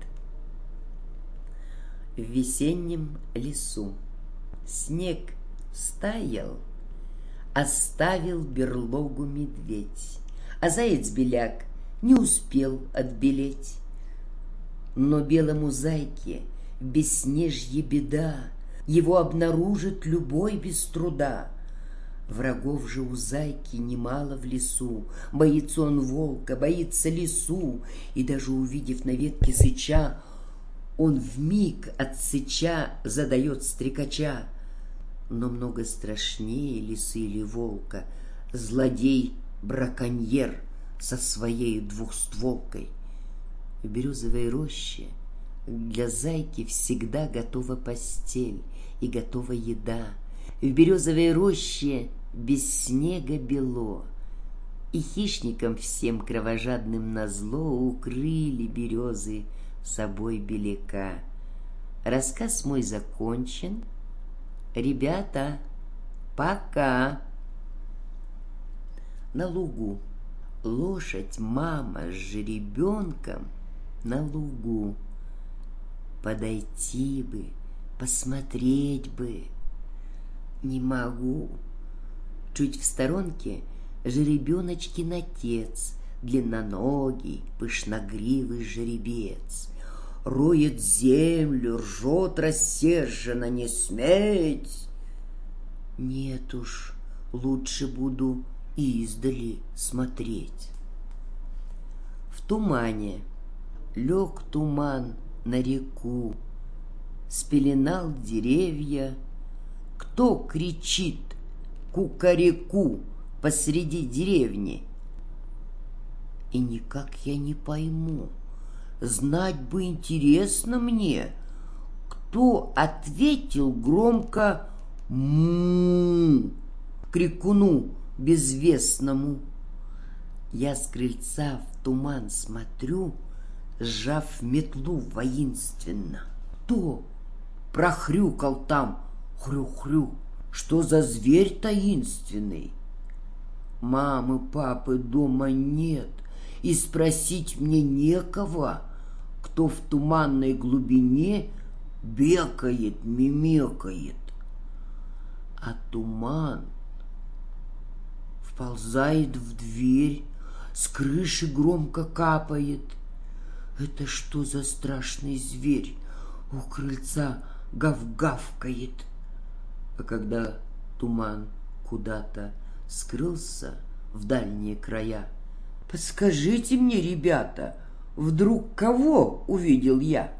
В весеннем лесу снег стаял, оставил берлогу медведь, а заяц-беляк не успел отбелеть. Но белому зайке в бесснежье беда, его обнаружит любой без труда. Врагов же у зайки немало в лесу, боится он волка, боится лису, и даже увидев на ветке сыча, он вмиг от сыча задает стрекача. Но много страшнее лисы или волка злодей-браконьер со своей двухстволкой. В березовой роще для зайки всегда готова постель и готова еда. В березовой роще без снега бело, и хищникам всем кровожадным назло укрыли березы собой беляка. Рассказ мой закончен. Ребята, пока. На лугу лошадь мама с жеребенком на лугу. Подойти бы, посмотреть бы. Не могу. Чуть в сторонке жеребеночкин отец, длинноногий, пышногривый жеребец. Роет землю, ржет рассерженно, не сметь. Нет уж, лучше буду издали смотреть. В тумане лег туман на реку, спеленал деревья. Кто кричит кукареку посреди деревни? И никак я не пойму, знать бы интересно мне, кто ответил громко «му» крикуну безвестному. Я с крыльца в туман смотрю, сжав метлу воинственно. Кто прохрюкал там хрю-хрю? Что за зверь таинственный? Мамы, папы дома нет, и спросить мне некого, кто в туманной глубине бекает, мимекает. А туман вползает в дверь, с крыши громко капает. Это что за страшный зверь у крыльца гав-гавкает? А когда туман куда-то скрылся в дальние края. Подскажите мне, ребята, вдруг кого увидел я?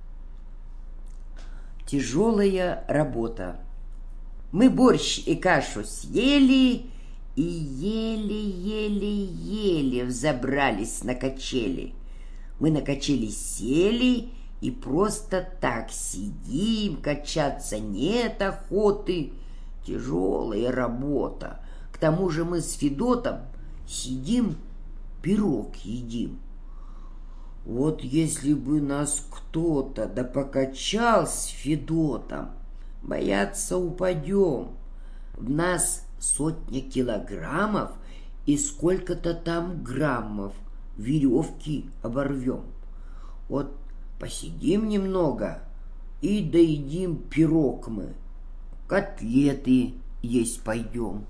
Тяжелая работа. Мы борщ и кашу съели и еле-еле-еле взобрались на качели. Мы на качели сели и просто так сидим, качаться нет охоты. Тяжелая работа. К тому же мы с Федотом сидим, пирог едим. Вот если бы нас кто-то да покачал с Федотом, бояться упадем. В нас сотня килограммов и сколько-то там граммов веревки оборвем. Вот посидим немного и доедим пирог мы. Котлеты есть пойдем.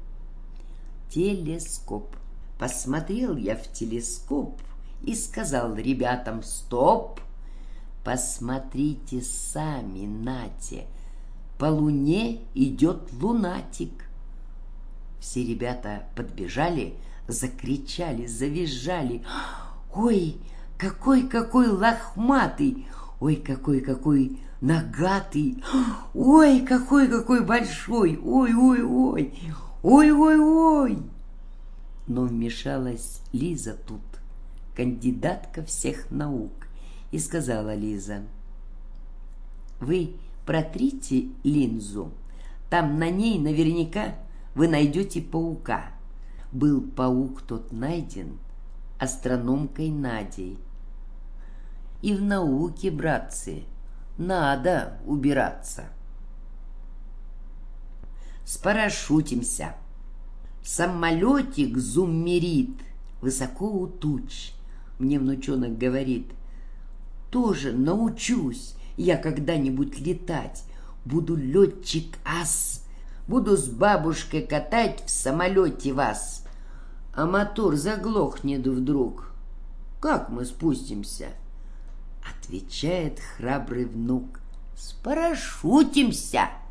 Телескоп. Посмотрел я в телескоп и сказал ребятам: стоп! Посмотрите сами, нате, по луне идет лунатик. Все ребята подбежали, закричали, завизжали: ой, какой-какой лохматый! Ой, какой-какой нагатый! Ой, какой-какой большой! Ой-ой-ой! Ой-ой-ой! Но вмешалась Лиза тут, кандидатка всех наук, и сказала Лиза: вы протрите линзу, там на ней наверняка вы найдете паука. Был паук тот найден астрономкой Надей. И в науке, братцы, надо убираться. Спарашютимся. Самолетик зуммерит высоко у туч. Мне внучонок говорит: тоже научусь я когда-нибудь летать. Буду летчик-ас, буду с бабушкой катать в самолете вас. А мотор заглохнет вдруг. Как мы спустимся? Отвечает храбрый внук: спарашютимся.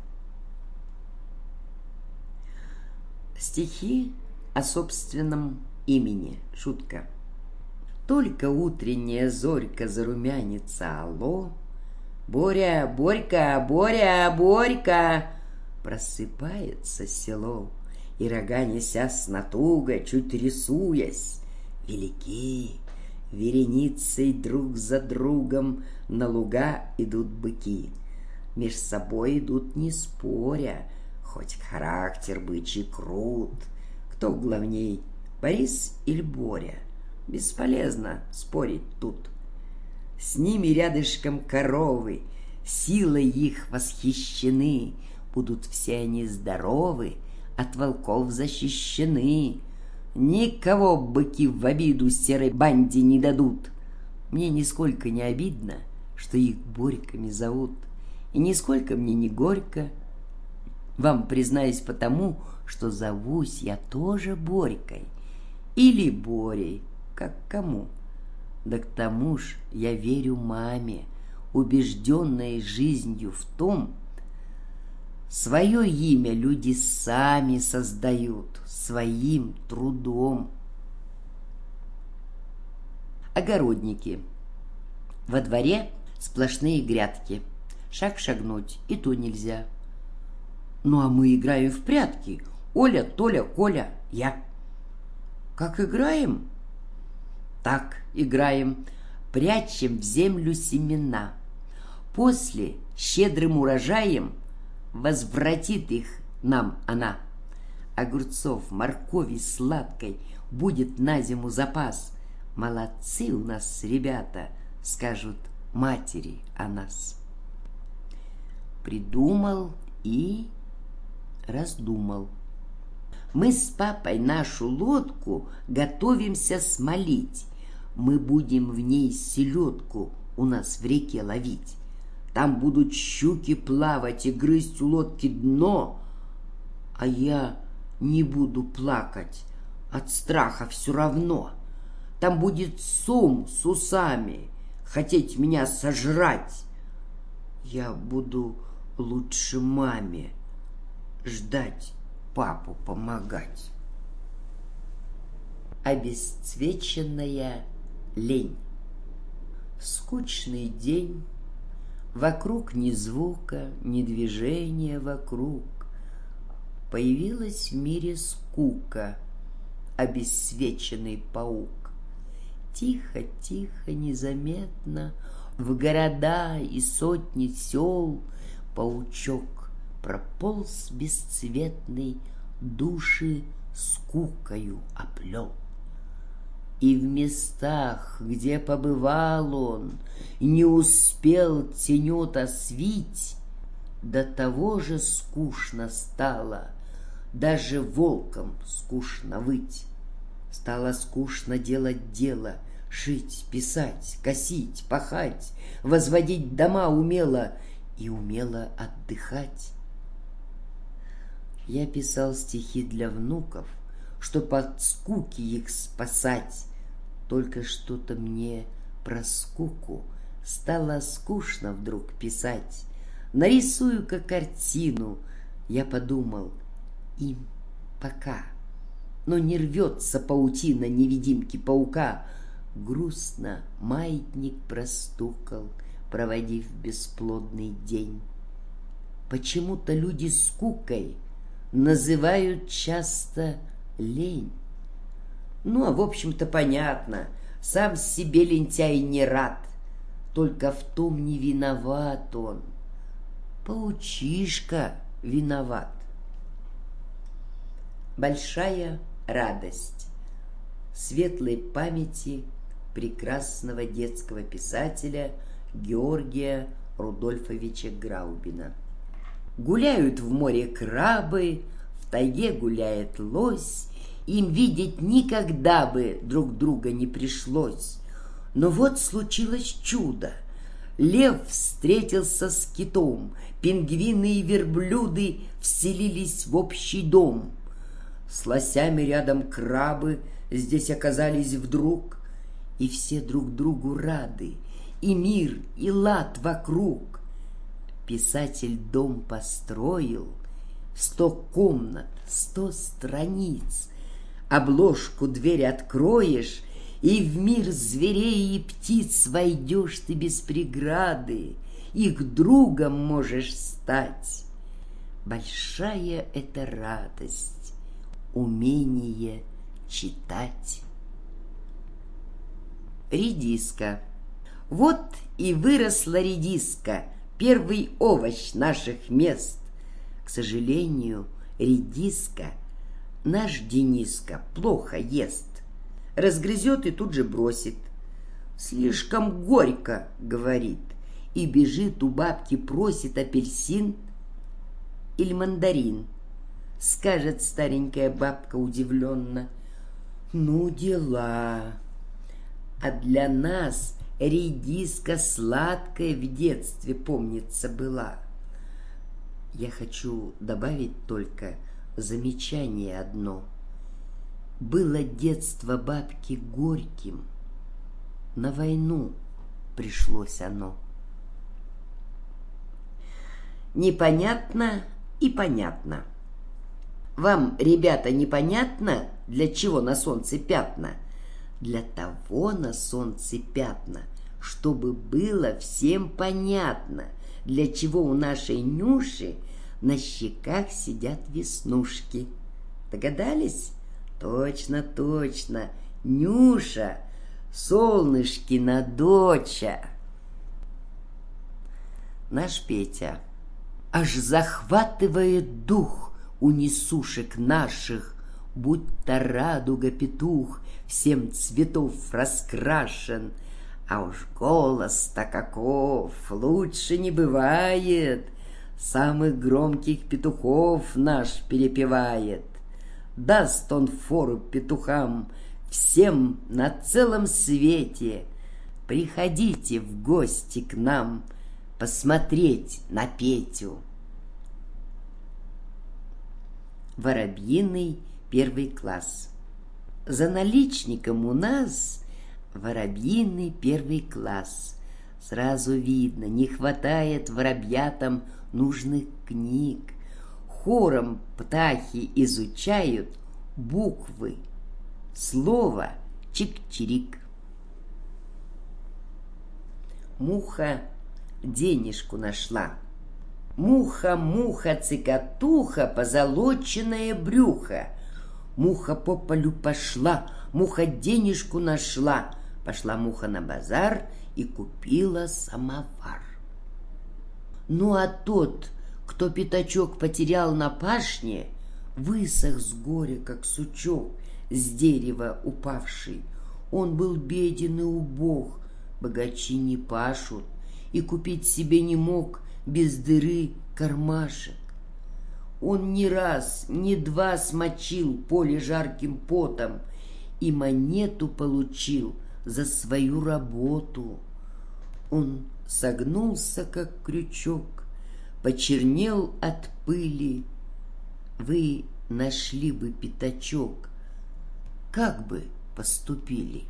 Стихи о собственном имени. Шутка. Только утренняя зорька зарумянится, алло. Боря, Борька, Боря, Борька. Просыпается село, и рога неся с натугой, чуть рисуясь, велики, вереницей друг за другом на луга идут быки. Меж собой идут не споря, хоть характер бычий крут. Кто главней, Борис или Боря? Бесполезно спорить тут. С ними рядышком коровы, силой их восхищены. Будут все они здоровы, от волков защищены. Никого быки в обиду серой банде не дадут. Мне нисколько не обидно, что их Борьками зовут, и нисколько мне не горько. Вам признаюсь потому, что зовусь я тоже Борькой или Борей, как кому. Да к тому ж я верю маме, убежденной жизнью в том, свое имя люди сами создают своим трудом. Огородники. Во дворе сплошные грядки. Шаг шагнуть и то нельзя. Ну а мы играем в прятки. Оля, Толя, Коля, я. Как играем? Так играем. Прячем в землю семена. После щедрым урожаем возвратит их нам она. Огурцов, моркови сладкой будет на зиму запас. Молодцы у нас ребята, скажут матери о нас. Придумал и раздумал. Мы с папой нашу лодку готовимся смолить. Мы будем в ней селедку у нас в реке ловить. Там будут щуки плавать и грызть у лодки дно. А я не буду плакать, от страха все равно. Там будет сом с усами, хотеть меня сожрать. Я буду лучше маме ждать папу помогать. Обесцвеченная лень. Скучный день, вокруг ни звука, ни движения вокруг. Появилась в мире скука, обесцвеченный паук. Тихо-тихо, незаметно в города и сотни сел паучок прополз бесцветный, души скукою оплел. И в местах, где побывал он, не успел тенета свить, до того же скучно стало, даже волком скучно выть. Стало скучно делать дело, шить, писать, косить, пахать, возводить дома умело и умело отдыхать. Я писал стихи для внуков, чтоб от скуки их спасать. Только что-то мне про скуку стало скучно вдруг писать. Нарисую-ка картину, я подумал, им пока. Но не рвется паутина невидимки паука. Грустно маятник простукал, проводив бесплодный день. Почему-то люди скукой называют часто лень. Ну, а в общем-то понятно, сам себе лентяй не рад, только в том не виноват он. Паучишка виноват. Большая радость светлой памяти прекрасного детского писателя Георгия Рудольфовича Граубина. Гуляют в море крабы, в тайге гуляет лось, им видеть никогда бы друг друга не пришлось. Но вот случилось чудо. Лев встретился с китом, пингвины и верблюды вселились в общий дом. С лосями рядом крабы здесь оказались вдруг, и все друг другу рады, и мир, и лад вокруг. Писатель дом построил, сто комнат, сто страниц. Обложку дверь откроешь, и в мир зверей и птиц войдешь ты без преграды, их другом можешь стать. Большая это радость, умение читать. Редиска. Вот и выросла редиска, первый овощ наших мест. К сожалению, редиска наш Дениска плохо ест. Разгрызет и тут же бросит. Слишком горько, говорит, и бежит у бабки, просит апельсин или мандарин. Скажет старенькая бабка удивленно: ну дела. А для нас редиска сладкая в детстве, помнится, была. Я хочу добавить только замечание одно. Было детство бабки горьким, на войну пришлось оно. Непонятно и понятно. Вам, ребята, непонятно, для чего на солнце пятна? Для того на солнце пятна, чтобы было всем понятно, для чего у нашей Нюши на щеках сидят веснушки. Догадались? Точно, точно. Нюша, солнышкина доча. Наш Петя. Аж захватывает дух у несушек наших, будто радуга-петух всем цветов раскрашен. А уж голос-то каков, лучше не бывает. Самых громких петухов наш перепевает. Даст он фору петухам всем на целом свете. Приходите в гости к нам посмотреть на Петю. Воробьиный первый класс. За наличником у нас воробьиный первый класс. Сразу видно, не хватает воробьятам нужных книг. Хором птахи изучают буквы слова чик-чирик. Муха денежку нашла. Муха, муха, цикатуха, позолоченное брюхо. Муха по полю пошла, муха денежку нашла. Пошла муха на базар и купила самовар. Ну а тот, кто пятачок потерял на пашне, высох с горя, как сучок с дерева упавший. Он был беден и убог, богачи не пашут, и купить себе не мог без дыры кармашек. Он ни раз, ни два смочил поле жарким потом и монету получил за свою работу. Он согнулся, как крючок, почернел от пыли. Вы нашли бы пятачок, как бы поступили?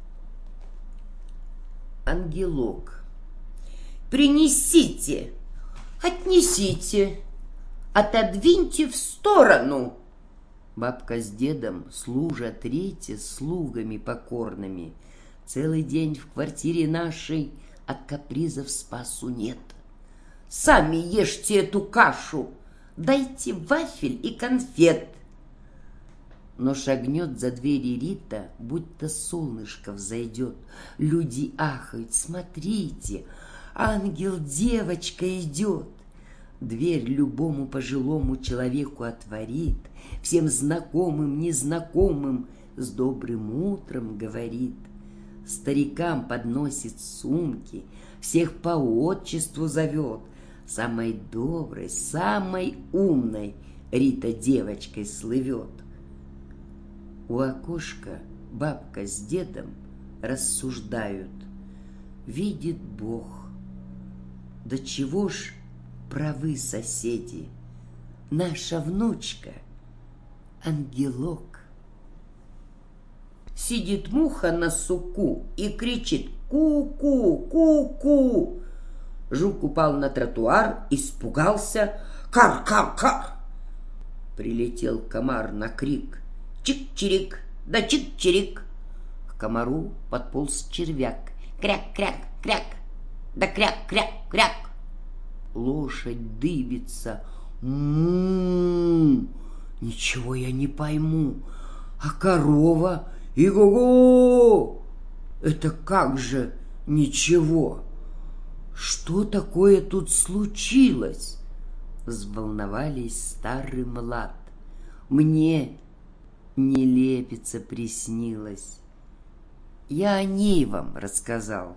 Ангелок. Принесите, отнесите, отодвиньте в сторону. Бабка с дедом служат третьи слугами покорными. Целый день в квартире нашей от капризов спасу нет. Сами ешьте эту кашу, дайте вафель и конфет. Но шагнет за двери Рита, будто солнышко взойдет. Люди ахают: смотрите, ангел-девочка идет. Дверь любому пожилому человеку отворит, всем знакомым, незнакомым с добрым утром говорит. Старикам подносит сумки, всех по отчеству зовет. Самой доброй, самой умной Рита девочкой слывет. У окошка бабка с дедом рассуждают. Видит Бог, да чего ж правы соседи, наша внучка ангелок. Сидит муха на суку и кричит: ку-ку, ку-ку. Жук упал на тротуар, испугался. Кар-кар-кар. Прилетел комар на крик: чик-чирик, да чик-чирик. К комару подполз червяк: кряк-кряк-кряк, да кряк-кряк-кряк. Лошадь дыбится: м-м-м, ничего я не пойму. А корова: иго-го. Это как же ничего? Что такое тут случилось? Взволновались старый млад. Мне нелепица приснилась. Я о ней вам рассказал.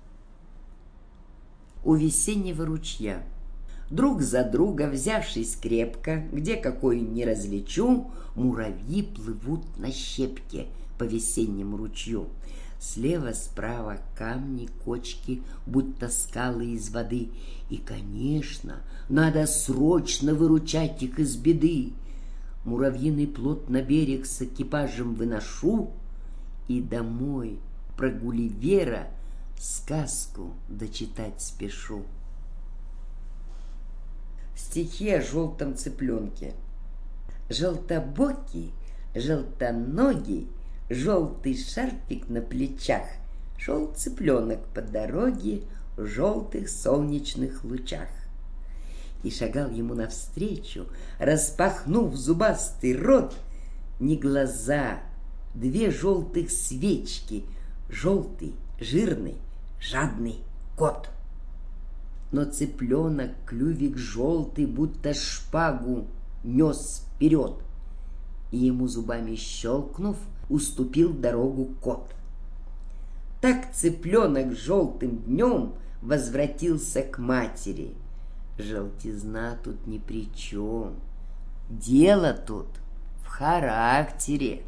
У весеннего ручья, друг за друга взявшись крепко, где какой не различу, муравьи плывут на щепке по весеннему ручью. Слева-справа камни, кочки, будто скалы из воды. И, конечно, надо срочно выручать их из беды. Муравьиный плот на берег с экипажем выношу и домой про Гулливера сказку дочитать спешу. Стихи о желтом цыпленке. Желтобокий, желтоногий, желтый шарфик на плечах, шел цыпленок по дороге в желтых солнечных лучах. И шагал ему навстречу, распахнув зубастый рот, не глаза, две желтых свечки, желтый, жирный, жадный кот. Но цыпленок клювик желтый, будто шпагу, нес вперед, и ему зубами щелкнув, уступил дорогу кот. Так цыпленок желтым днем возвратился к матери. Желтизна тут ни при чем, дело тут в характере.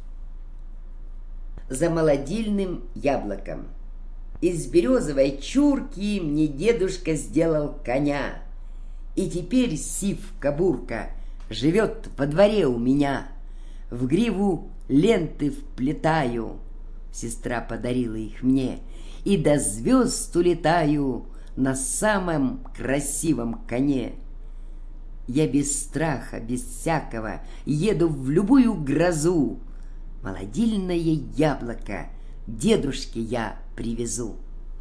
За молодильным яблоком. Из березовой чурки мне дедушка сделал коня, и теперь сив-кабурка живет во дворе у меня. В гриву ленты вплетаю, сестра подарила их мне, и до звезд улетаю на самом красивом коне. Я без страха, без всякого еду в любую грозу. Молодильное яблоко дедушке я привезу.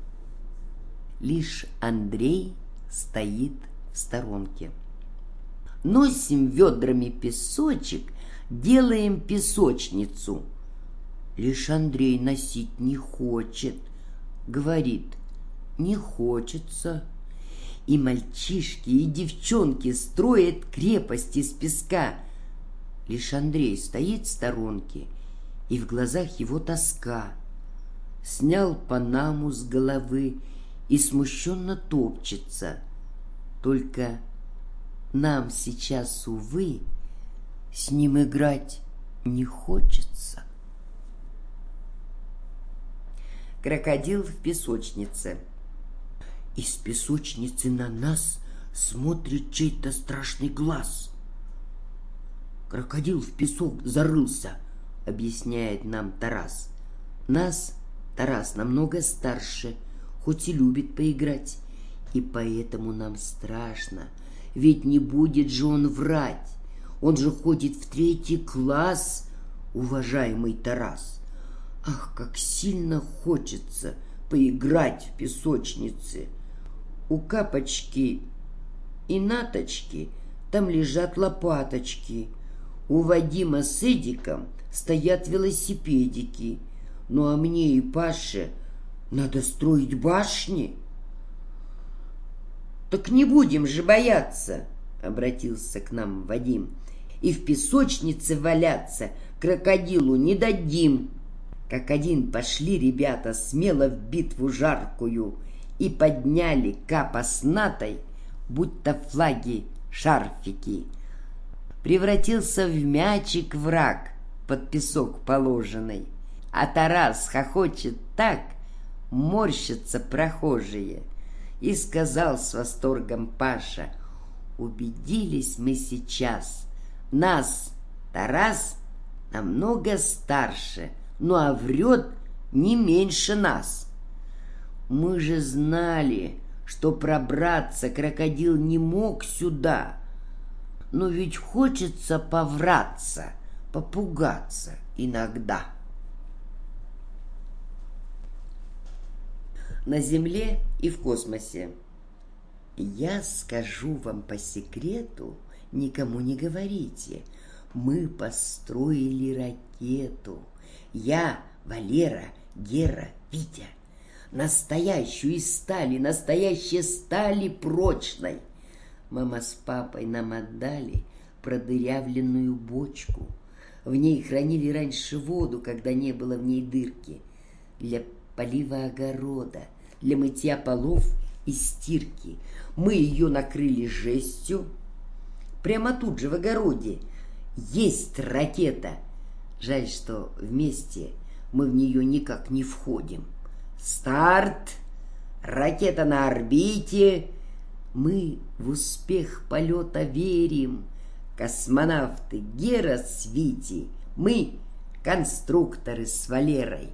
Лишь Андрей стоит в сторонке. Носим ведрами песочек, делаем песочницу. Лишь Андрей носить не хочет, говорит, не хочется. И мальчишки, и девчонки строят крепость из песка. Лишь Андрей стоит в сторонке, и в глазах его тоска. Снял панаму с головы и смущенно топчется. Только нам сейчас, увы, с ним играть не хочется. Крокодил в песочнице. Из песочницы на нас смотрит чей-то страшный глаз. Крокодил в песок зарылся, объясняет нам Тарас. Нас Тарас намного старше, хоть и любит поиграть, и поэтому нам страшно, ведь не будет же он врать. Он же ходит в третий класс, уважаемый Тарас. Ах, как сильно хочется поиграть в песочнице. У Капочки и Наточки там лежат лопаточки. У Вадима с Эдиком стоят велосипедики. Ну а мне и Паше надо строить башни. Так не будем же бояться, обратился к нам Вадим. И в песочнице валяться крокодилу не дадим. Как один пошли ребята смело в битву жаркую и подняли Капа с Натой, будто флаги, шарфики. Превратился в мячик враг, под песок положенный, а Тарас хохочет так, морщатся прохожие. И сказал с восторгом Паша: убедились мы сейчас, нас Тарас намного старше, ну а врет не меньше нас. Мы же знали, что пробраться крокодил не мог сюда, но ведь хочется повраться, попугаться иногда. На Земле и в космосе. Я скажу вам по секрету, никому не говорите, мы построили ракету. Я, Валера, Гера, Витя. Настоящую из стали, настоящей стали прочной. Мама с папой нам отдали продырявленную бочку. В ней хранили раньше воду, когда не было в ней дырки. Для полива огорода, для мытья полов и стирки. Мы ее накрыли жестью. Прямо тут же в огороде есть ракета. Жаль, что вместе мы в нее никак не входим. Старт! Ракета на орбите. Мы в успех полета верим. Космонавты Гера с Витей. Мы конструкторы с Валерой.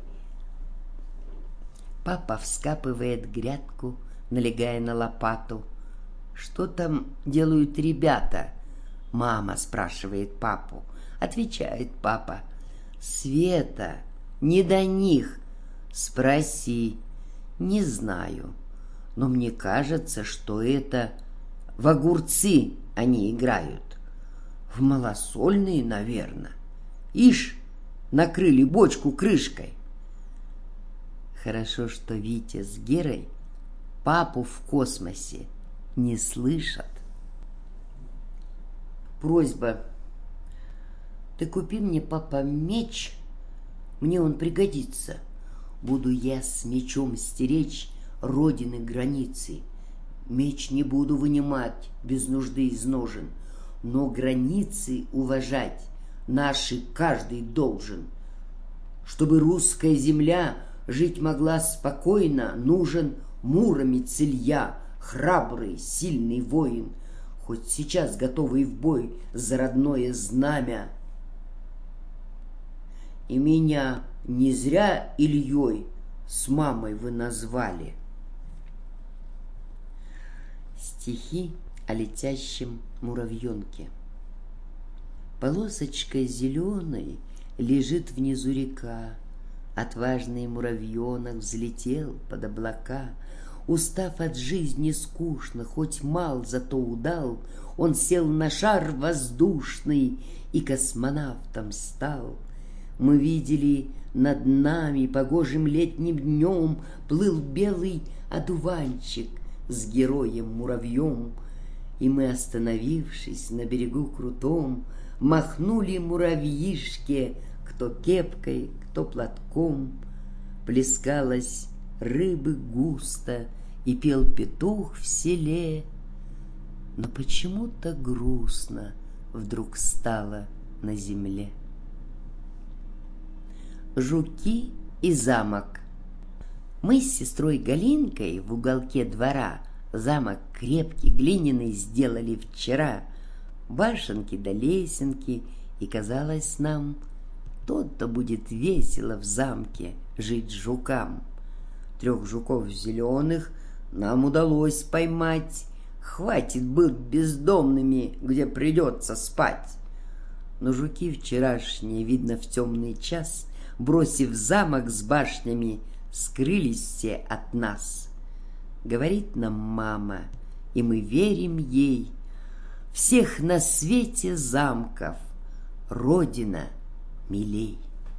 Папа вскапывает грядку, налегая на лопату. Что там делают ребята? Мама спрашивает папу. Отвечает папа: Света, не до них. Спроси. Не знаю, но мне кажется, что это в огурцы они играют. В малосольные, наверное. Ишь, накрыли бочку крышкой. Хорошо, что Витя с Герой папу в космосе не слышат. Просьба. Ты купи мне, папа, меч, мне он пригодится. Буду я с мечом стеречь родины границы. Меч не буду вынимать без нужды из ножен, но границы уважать наши каждый должен. Чтобы русская земля жить могла спокойно, нужен Муромец Илья, храбрый, сильный воин, хоть сейчас готовый в бой за родное знамя. И меня не зря Ильей с мамой вы назвали. Стихи о летящем муравьенке. Полосочкой зеленой лежит внизу река, отважный муравьенок взлетел под облака. Устав от жизни скучно, хоть мал, зато удал, он сел на шар воздушный и космонавтом стал. Мы видели над нами погожим летним днем плыл белый одуванчик с героем-муравьем, и мы, остановившись на берегу крутом, махнули муравьишке, кто кепкой, кто платком. Плескалась рыбы густо, и пел петух в селе. Но почему-то грустно вдруг стало на земле. Жуки и замок. Мы с сестрой Галинкой в уголке двора замок крепкий, глиняный сделали вчера. Башенки да лесенки, и казалось нам, то-то будет весело в замке жить жукам. Трех жуков зеленых нам удалось поймать, хватит быть бездомными, где придется спать. Но жуки вчерашние, видно, в темный час, бросив замок с башнями, скрылись все от нас. Говорит нам мама, и мы верим ей, всех на свете замков родина милей.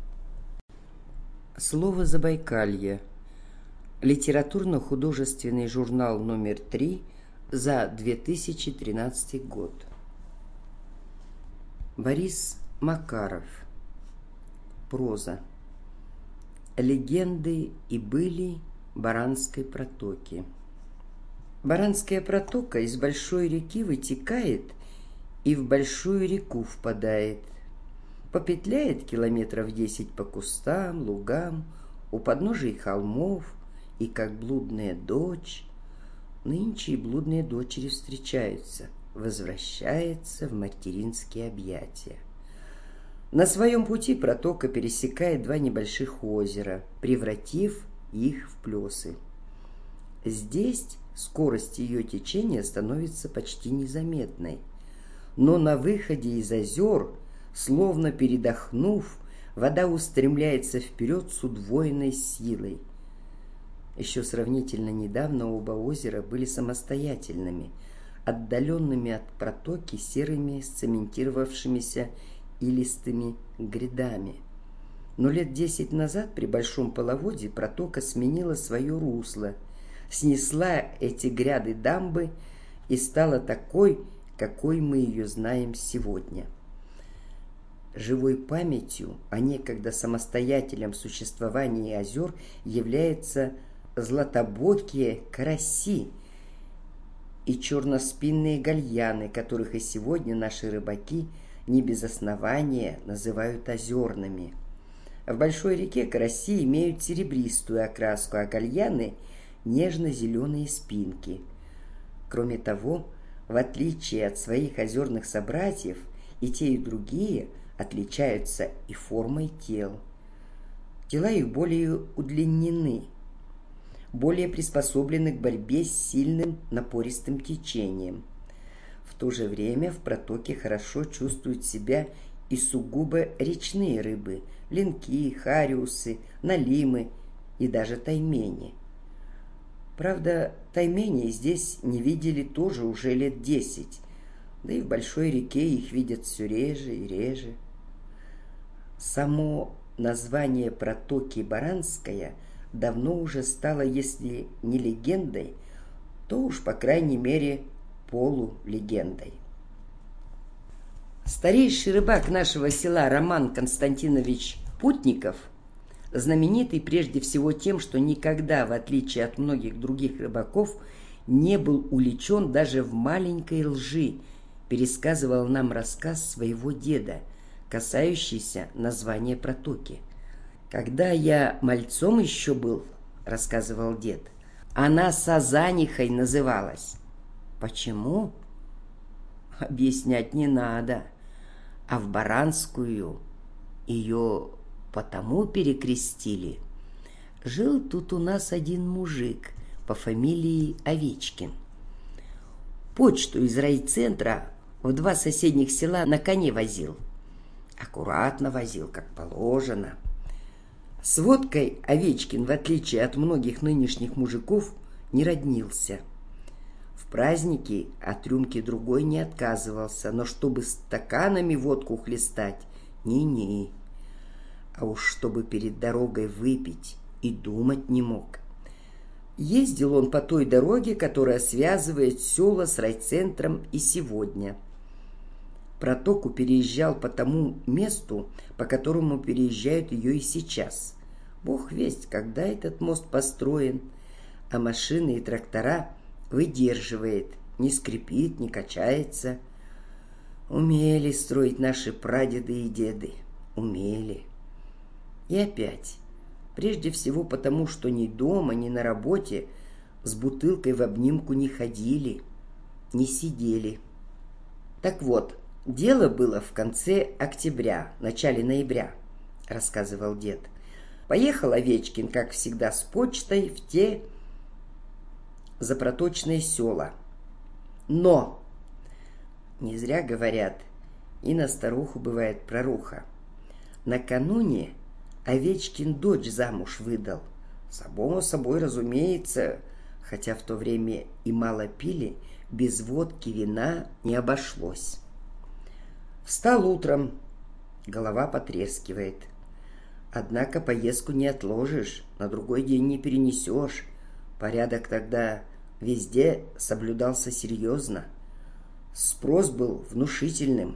Слово Забайкалье. Литературно-художественный журнал номер три за две тысячи тринадцатый год. Борис Макаров. Проза. Легенды и были Баранской протоки. Баранская протока из большой реки вытекает и в большую реку впадает. Попетляет километров десять по кустам, лугам, у подножий холмов, и как блудная дочь, нынче и блудные дочери встречаются, возвращается в материнские объятия. На своем пути протока пересекает два небольших озера, превратив их в плесы. Здесь скорость ее течения становится почти незаметной, но на выходе из озер, словно передохнув, вода устремляется вперед с удвоенной силой. Еще сравнительно недавно оба озера были самостоятельными, отдаленными от протоки серыми сцементировавшимися илистыми грядами. Но лет десять назад при большом половодье протока сменила свое русло, снесла эти гряды дамбы и стала такой, какой мы ее знаем сегодня. Живой памятью о некогда самостоятельном существовании озер являются златобокие караси и черноспинные гальяны, которых и сегодня наши рыбаки не без основания называют озерными. В большой реке караси имеют серебристую окраску, а гальяны – нежно-зеленые спинки. Кроме того, в отличие от своих озерных собратьев, и те, и другие отличаются и формой тел. Тела их более удлинены, более приспособлены к борьбе с сильным напористым течением. В то же время в протоке хорошо чувствуют себя и сугубо речные рыбы – ленки, хариусы, налимы и даже таймени. Правда, тайменей здесь не видели тоже уже лет десять, да и в большой реке их видят все реже и реже. Само название протоки Баранская давно уже стало, если не легендой, то уж, по крайней мере, полулегендой. Старейший рыбак нашего села Роман Константинович Путников, знаменитый прежде всего тем, что никогда, в отличие от многих других рыбаков, не был уличен даже в маленькой лжи, пересказывал нам рассказ своего деда, касающийся названия протоки. «Когда я мальцом еще был, — рассказывал дед, — она Сазанихой называлась. Почему? Объяснять не надо. А в Баранскую ее потому перекрестили. Жил тут у нас один мужик по фамилии Овечкин. почту из райцентра в два соседних села на коне возил. Аккуратно возил, как положено. С водкой Овечкин, в отличие от многих нынешних мужиков, не роднился. В праздники от рюмки другой не отказывался, но чтобы стаканами водку хлестать — ни-ни. А уж чтобы перед дорогой выпить и думать не мог. Ездил он по той дороге, которая связывает села с райцентром и сегодня. Протоку переезжал по тому месту, по которому переезжают ее и сейчас. Бог весть, когда этот мост построен, а машины и трактора выдерживает, не скрипит, не качается. Умели строить наши прадеды и деды, умели. И опять, прежде всего потому, что ни дома, ни на работе с бутылкой в обнимку не ходили, не сидели. Так вот, дело было в конце октября, начале ноября, рассказывал дед. Поехал Овечкин, как всегда, с почтой в те запроточные села. Но, не зря говорят, и на старуху бывает проруха. Накануне Овечкин дочь замуж выдал. Само собой, разумеется, хотя в то время и мало пили, без водки, вина не обошлось. Встал утром, голова потрескивает. Однако поездку не отложишь, на другой день не перенесешь. Порядок тогда везде соблюдался серьезно. Спрос был внушительным.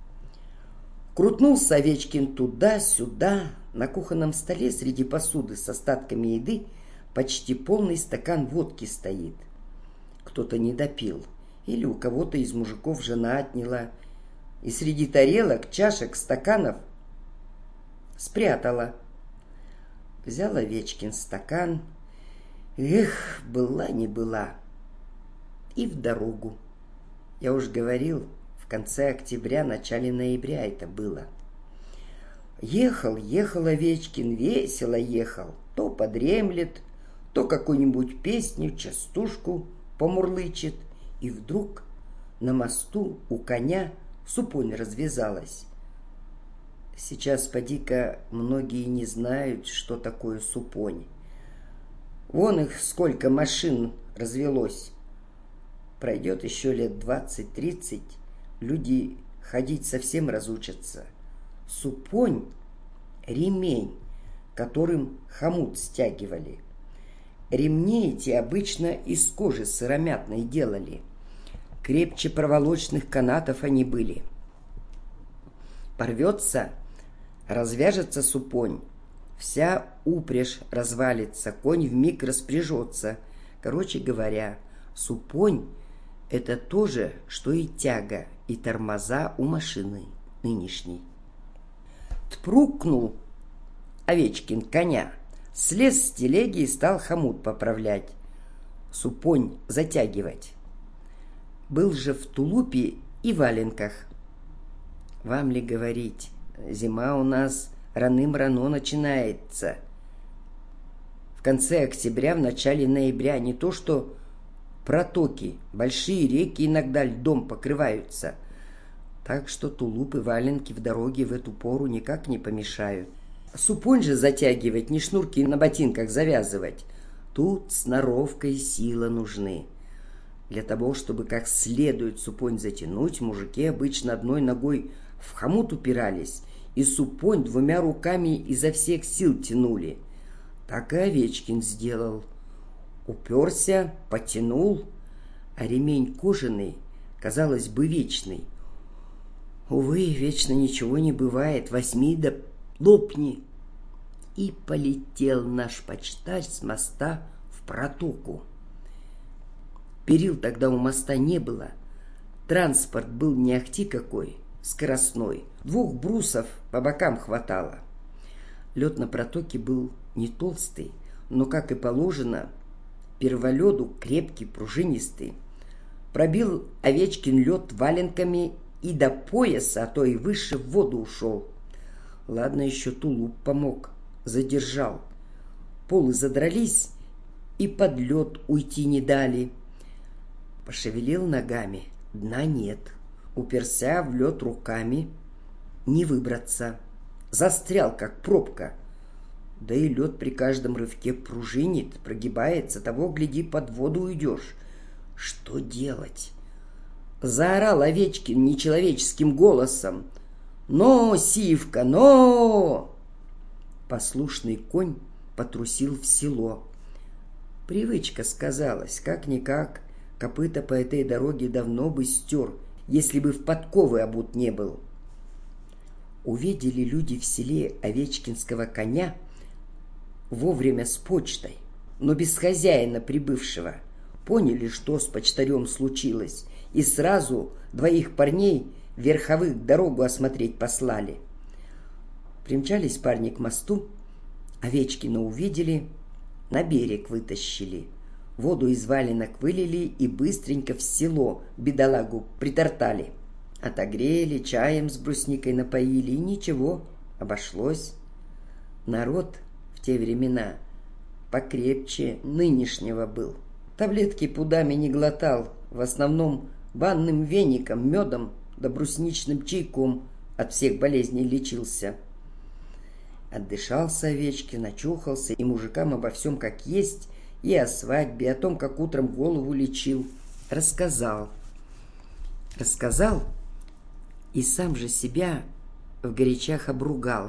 Крутнулся Овечкин туда-сюда. На кухонном столе среди посуды с остатками еды почти полный стакан водки стоит. Кто-то не допил, или у кого-то из мужиков жена отняла, и среди тарелок, чашек, стаканов спрятала. Взял Овечкин стакан. Эх, была не была. И в дорогу. Я уж говорил, в конце октября, начале ноября это было. Ехал, ехал Овечкин, весело ехал. То подремлет, то какую-нибудь песню, частушку помурлычет. И вдруг на мосту у коня супонь развязалась. Сейчас, поди-ка, многие не знают, что такое супонь. Вон их сколько машин развелось. Пройдет еще лет двадцать-тридцать, люди ходить совсем разучатся. Супонь — ремень, которым хомут стягивали. Ремни эти обычно из кожи сыромятной делали. Крепче проволочных канатов они были. Порвется, развяжется супонь, вся упряжь развалится, конь вмиг распряжется. Короче говоря, супонь — это то же, что и тяга, и тормоза у машины нынешней. Тпрукнул Овечкин коня, слез с телеги и стал хомут поправлять, супонь затягивать. Был же в тулупе и валенках. Вам ли говорить, зима у нас раным-рано начинается. В конце октября, в начале ноября не то что протоки, большие реки иногда льдом покрываются. Так что тулуп и валенки в дороге в эту пору никак не помешают. Супонь же затягивать, не шнурки на ботинках завязывать. Тут сноровка и сила нужны. Для того, чтобы как следует супонь затянуть, мужики обычно одной ногой в хомут упирались и супонь двумя руками изо всех сил тянули. Так и Овечкин сделал. Уперся, потянул, а ремень кожаный, казалось бы, вечный. Увы, вечно ничего не бывает, возьми да лопни. И полетел наш почтарь с моста в протоку. Перил тогда у моста не было. Транспорт был не ахти какой, скоростной. Двух брусов по бокам хватало. Лед на протоке был не толстый, но, как и положено, перволеду крепкий, пружинистый. Пробил Овечкин лед валенками и до пояса, а то и выше, в воду ушел. Ладно, еще тулуп помог, задержал. Полы задрались и под лед уйти не дали. Пошевелил ногами, дна нет. Уперся в лед руками, не выбраться. Застрял, как пробка. Да и лед при каждом рывке пружинит, прогибается, того, гляди, под воду уйдешь. Что делать? Заорал Овечкин нечеловеческим голосом: «Но, Сивка, но!» Послушный конь потрусил в село. Привычка сказалась, как-никак, копыта по этой дороге давно бы стер, если бы в подковы обут не был. Увидели люди в селе Овечкинского коня вовремя с почтой, но без хозяина прибывшего. Поняли, что с почтарем случилось, и сразу двоих парней верховых дорогу осмотреть послали. Примчались парни к мосту, Овечкина увидели, на берег вытащили, воду из валенок вылили и быстренько в село бедолагу притортали. Отогрели, чаем с брусникой напоили, и ничего, обошлось. Народ в те времена покрепче нынешнего был. Таблетки пудами не глотал, в основном банным веником, медом да брусничным чайком от всех болезней лечился. Отдышался Овечкин, очухался, и мужикам обо всем как есть, и о свадьбе, о том, как утром голову лечил, рассказал. Рассказал и сам же себя в горячах обругал.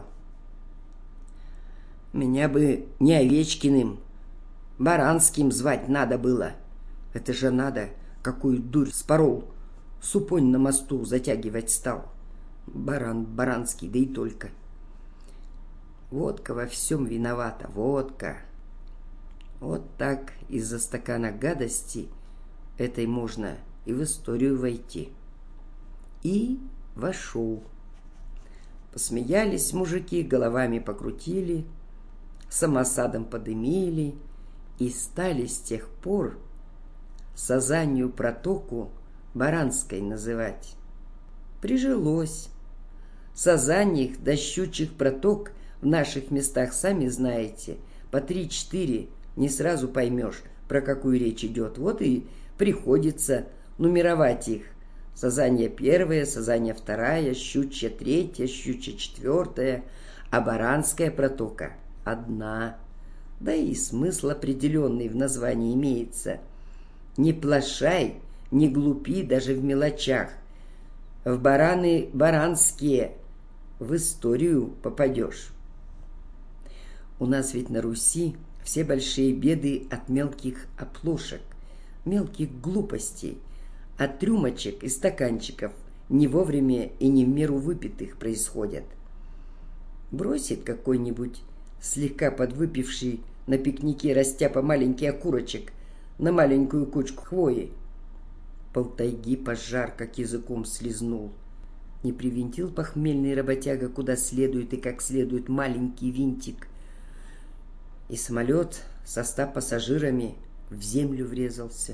Меня бы не Овечкиным, Баранским звать надо было. Это же надо, какую дурь спорол, супонь на мосту затягивать стал. Баран Баранский, да и только. Водка во всем виновата, водка. Вот так из-за стакана гадости этой можно и в историю войти. И вошел. Посмеялись мужики, головами покрутили, самосадом подымили и стали с тех пор Сазанью протоку Баранской называть. Прижилось. Сазаньих да щучьих проток в наших местах, сами знаете, по три-четыре, не сразу поймешь, про какую речь идет. Вот и приходится нумеровать их. Сазанья первая, Сазанья вторая, Щучья третья, Щучья четвертая, а Баранская протока одна. Да и смысл определенный в названии имеется. Не плашай, не глупи даже в мелочах. В бараны баранские в историю попадешь. У нас ведь на Руси все большие беды от мелких оплошек, мелких глупостей, от рюмочек и стаканчиков, не вовремя и не в меру выпитых, происходят. Бросит какой-нибудь слегка подвыпивший на пикнике растяпа маленький окурочек на маленькую кучку хвои. Полтайги пожар, как языком слезнул. Не привинтил похмельный работяга куда следует и как следует маленький винтик, и самолет со ста пассажирами в землю врезался.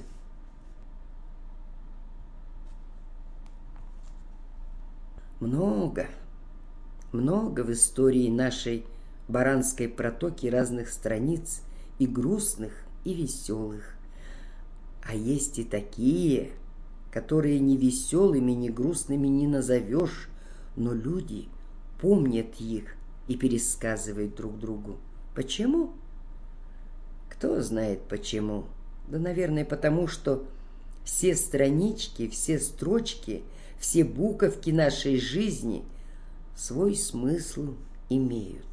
Много, много в истории нашей Баранской протоки разных страниц, и грустных, и веселых. А есть и такие, которые ни веселыми, ни грустными не назовешь, но люди помнят их и пересказывают друг другу. Почему? Кто знает почему. Да, наверное, потому что все странички, все строчки, все буковки нашей жизни свой смысл имеют.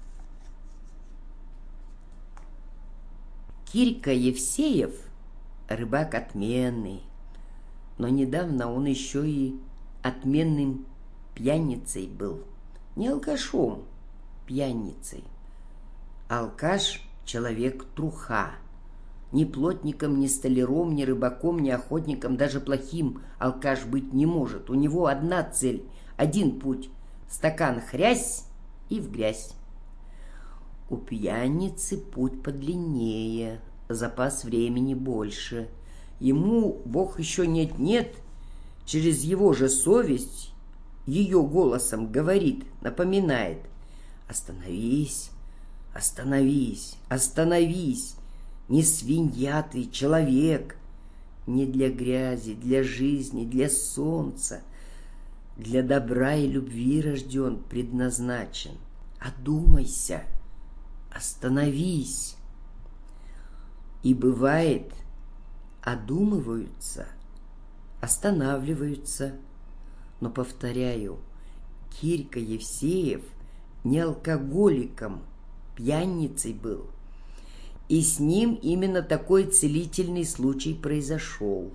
Кирька Евсеев рыбак отменный, но недавно он еще и отменным пьяницей был. Не алкашом, пьяницей. Алкаш — человек труха. Ни плотником, ни столяром, ни рыбаком, ни охотником, даже плохим алкаш быть не может. У него одна цель, один путь — стакан хрясь и в грязь. У пьяницы путь подлиннее, запас времени больше. Ему Бог еще нет-нет, через его же совесть, ее голосом говорит, напоминает: остановись, остановись, остановись, не свинья ты, человек. Не для грязи, для жизни, для солнца, для добра и любви рожден, предназначен. Одумайся, остановись. И бывает, одумываются, останавливаются. Но, повторяю, Кирька Евсеев не алкоголиком, пьяницей был. И с ним именно такой целительный случай произошел.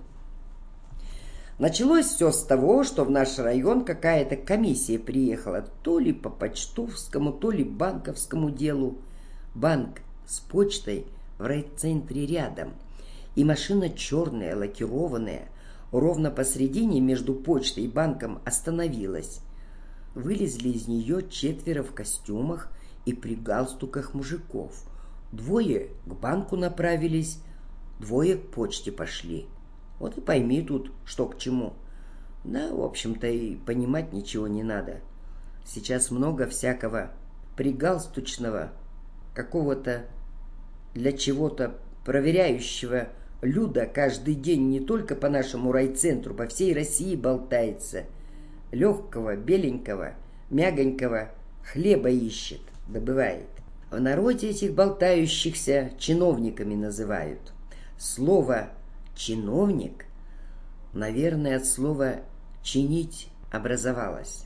Началось все с того, что в наш район какая-то комиссия приехала то ли по почтовскому, то ли банковскому делу. Банк с почтой в райцентре рядом. И машина черная, лакированная, ровно посредине между почтой и банком остановилась. Вылезли из нее четверо в костюмах и при галстуках мужиков. Двое к банку направились, двое к почте пошли. Вот и пойми тут, что к чему. Да, в общем-то, и понимать ничего не надо. Сейчас много всякого пригалстучного, какого-то для чего-то проверяющего люда каждый день не только по нашему райцентру, по всей России болтается. Легкого, беленького, мягонького хлеба ищет, добывает. В народе этих болтающихся чиновниками называют. Слово «чиновник», наверное, от слова «чинить» образовалось.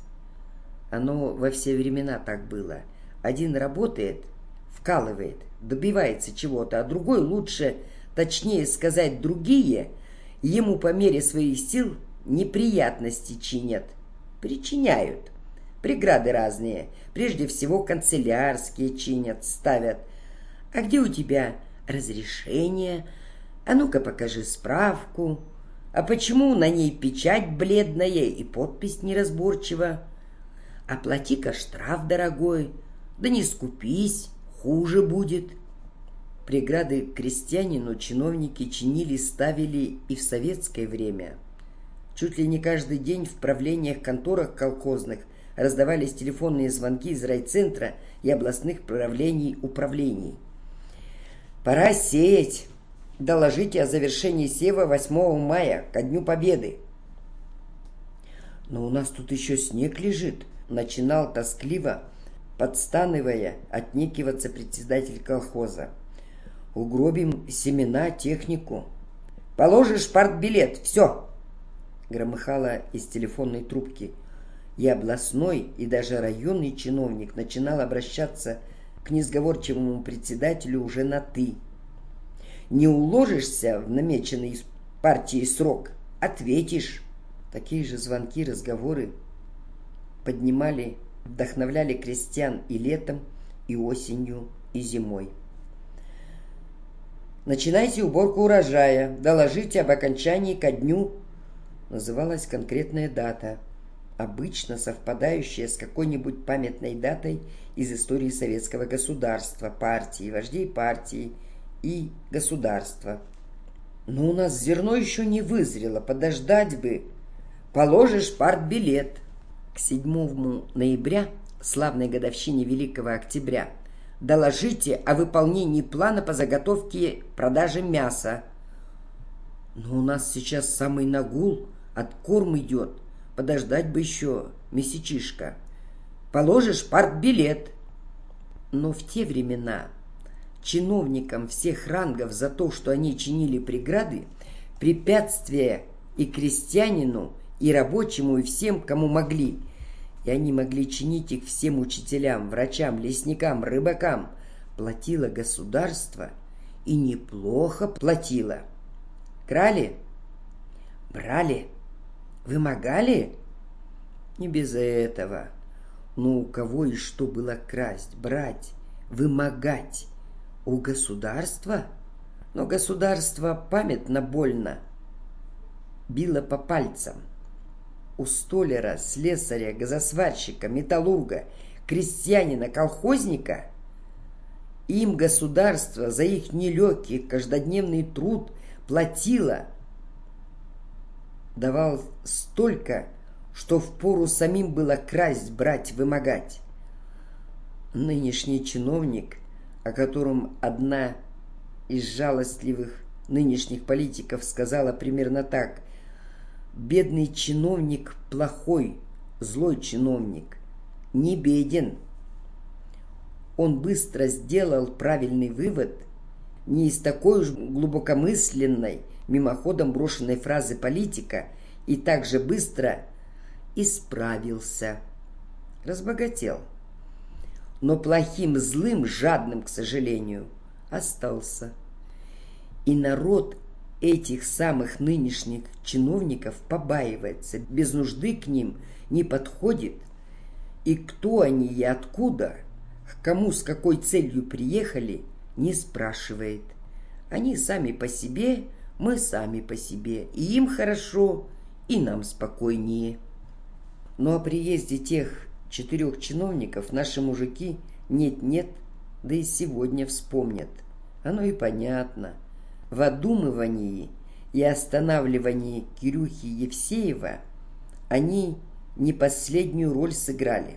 Оно во все времена так было. Один работает, вкалывает, добивается чего-то, а другой, лучше, точнее сказать, другие, ему по мере своих сил неприятности чинят, причиняют. Преграды разные, прежде всего канцелярские чинят, ставят. А где у тебя разрешение? А ну-ка покажи справку. А почему на ней печать бледная и подпись неразборчива? Оплати-ка штраф, дорогой. Да не скупись, хуже будет. Преграды крестьянину чиновники чинили, ставили и в советское время. Чуть ли не каждый день в правлениях, конторах колхозных раздавались телефонные звонки из райцентра и областных правлений управлений. Пора сеять. Доложите о завершении сева восьмого мая, ко Дню Победы. Но у нас тут еще снег лежит, начинал тоскливо, подстанывая, отнекиваться председатель колхоза. Угробим семена, технику. Положишь партбилет, все, громыхало из телефонной трубки. И областной, и даже районный чиновник начинал обращаться к несговорчивому председателю уже на «ты». Не уложишься в намеченный партией срок, ответишь. Такие же звонки, разговоры поднимали, вдохновляли крестьян и летом, и осенью, и зимой. Начинайте уборку урожая, доложите об окончании ко дню. Называлась конкретная дата, обычно совпадающая с какой-нибудь памятной датой из истории советского государства, партии, вождей партии и государства. Но у нас зерно еще не вызрело, подождать бы. Положишь партбилет. К седьмому ноября, славной годовщине Великого Октября, доложите о выполнении плана по заготовке продажи мяса. Но у нас сейчас самый нагул, откорм идет. Подождать бы еще, месячишка. Положишь партбилет. Но в те времена чиновникам всех рангов за то, что они чинили преграды, препятствия и крестьянину, и рабочему, и всем, кому могли. И они могли чинить их всем учителям, врачам, лесникам, рыбакам. Платило государство, и неплохо платило. Крали? Брали? Вымогали? Не без этого. Но у кого и что было красть, брать, вымогать? У государства? Но государство памятно больно било по пальцам. У столяра, слесаря, газосварщика, металлурга, крестьянина, колхозника им государство за их нелегкий каждодневный труд платило, давал столько, что впору самим было красть, брать, вымогать. Нынешний чиновник, о котором одна из жалостливых нынешних политиков сказала примерно так: «Бедный чиновник плохой, злой чиновник, не беден». Он быстро сделал правильный вывод не из такой уж глубокомысленной, мимоходом брошенной фразы политика, и также быстро исправился, разбогател. Но плохим, злым, жадным, к сожалению, остался. И народ этих самых нынешних чиновников побаивается, без нужды к ним не подходит. И кто они и откуда, к кому с какой целью приехали, не спрашивает. Они сами по себе, мы сами по себе. И им хорошо, и нам спокойнее. Но о приезде тех четырех чиновников наши мужики нет-нет, да и сегодня вспомнят. Оно и понятно. В одумывании и останавливании Кирюхи Евсеева они не последнюю роль сыграли.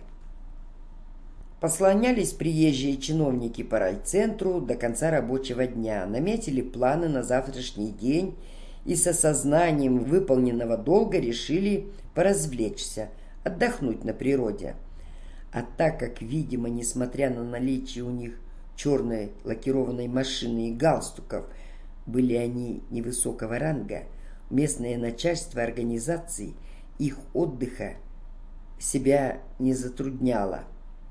Послонялись приезжие чиновники по райцентру до конца рабочего дня, наметили планы на завтрашний день и с осознанием выполненного долга решили поразвлечься, отдохнуть на природе. А так как, видимо, несмотря на наличие у них черной лакированной машины и галстуков, были они невысокого ранга, местное начальство организаций их отдыха себя не затрудняло.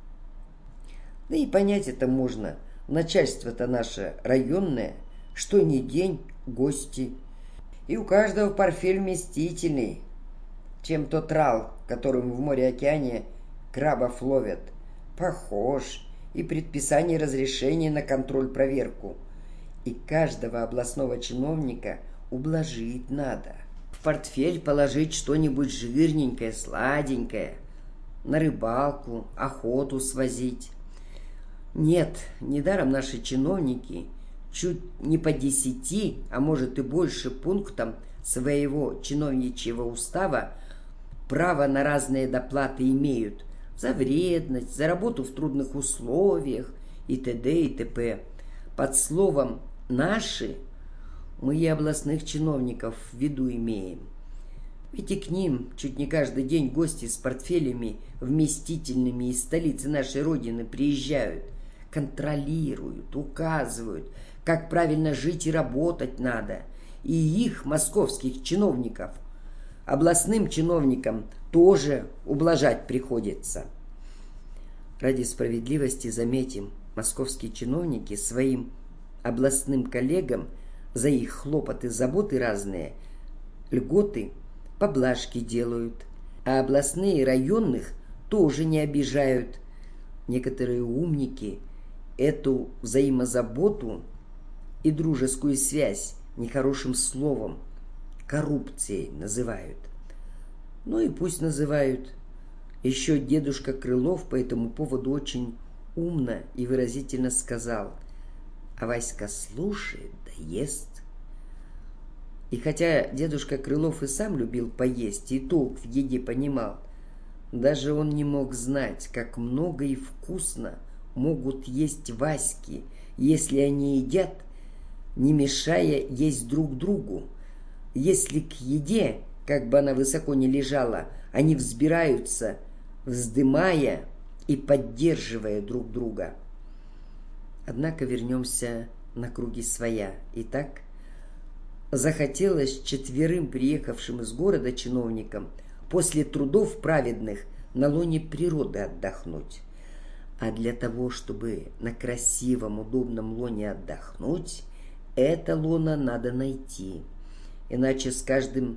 Да и понять это можно. Начальство-то наше районное, что ни день гости. И у каждого портфель вместительный, чем тот трал, которым в море-океане крабов ловят. Похож. И предписание разрешения на контроль-проверку. И каждого областного чиновника ублажить надо. В портфель положить что-нибудь жирненькое, сладенькое. На рыбалку, охоту свозить. Нет, недаром наши чиновники чуть не по десяти, а может и больше пунктам своего чиновничьего устава право на разные доплаты имеют. За вредность, за работу в трудных условиях и т.д. и т.п. Под словом «наши» мы и областных чиновников в виду имеем. Ведь и к ним чуть не каждый день гости с портфелями вместительными из столицы нашей Родины приезжают, контролируют, указывают, как правильно жить и работать надо. И их, московских чиновников, областным чиновникам тоже ублажать приходится. Ради справедливости заметим, московские чиновники своим областным коллегам за их хлопоты, заботы разные, льготы, поблажки делают, а областные районных тоже не обижают. Некоторые умники эту взаимозаботу и дружескую связь нехорошим словом коррупцией называют. Ну и пусть называют. Еще дедушка Крылов по этому поводу очень умно и выразительно сказал: а Васька слушает да ест. И хотя дедушка Крылов и сам любил поесть, и толк в еде понимал, даже он не мог знать, как много и вкусно могут есть Васьки, если они едят, не мешая есть друг другу. Если к еде, как бы она высоко ни лежала, они взбираются, вздымая и поддерживая друг друга. Однако вернемся на круги своя. Итак, захотелось четверым приехавшим из города чиновникам после трудов праведных на лоне природы отдохнуть. А для того, чтобы на красивом, удобном лоне отдохнуть, это лоно надо найти. Иначе с каждым,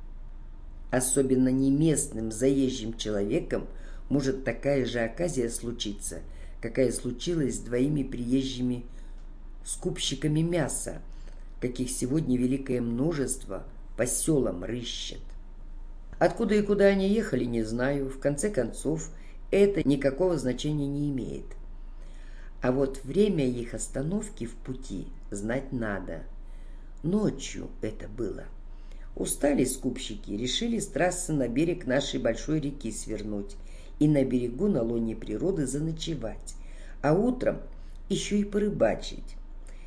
особенно не местным, заезжим человеком, может такая же оказия случиться, какая случилась с двоими приезжими скупщиками мяса, каких сегодня великое множество по селам рыщет. Откуда и куда они ехали, не знаю. В конце концов, это никакого значения не имеет. А вот время их остановки в пути знать надо. Ночью это было. Устали скупщики, решили с трассы на берег нашей большой реки свернуть и на берегу на лоне природы заночевать, а утром еще и порыбачить.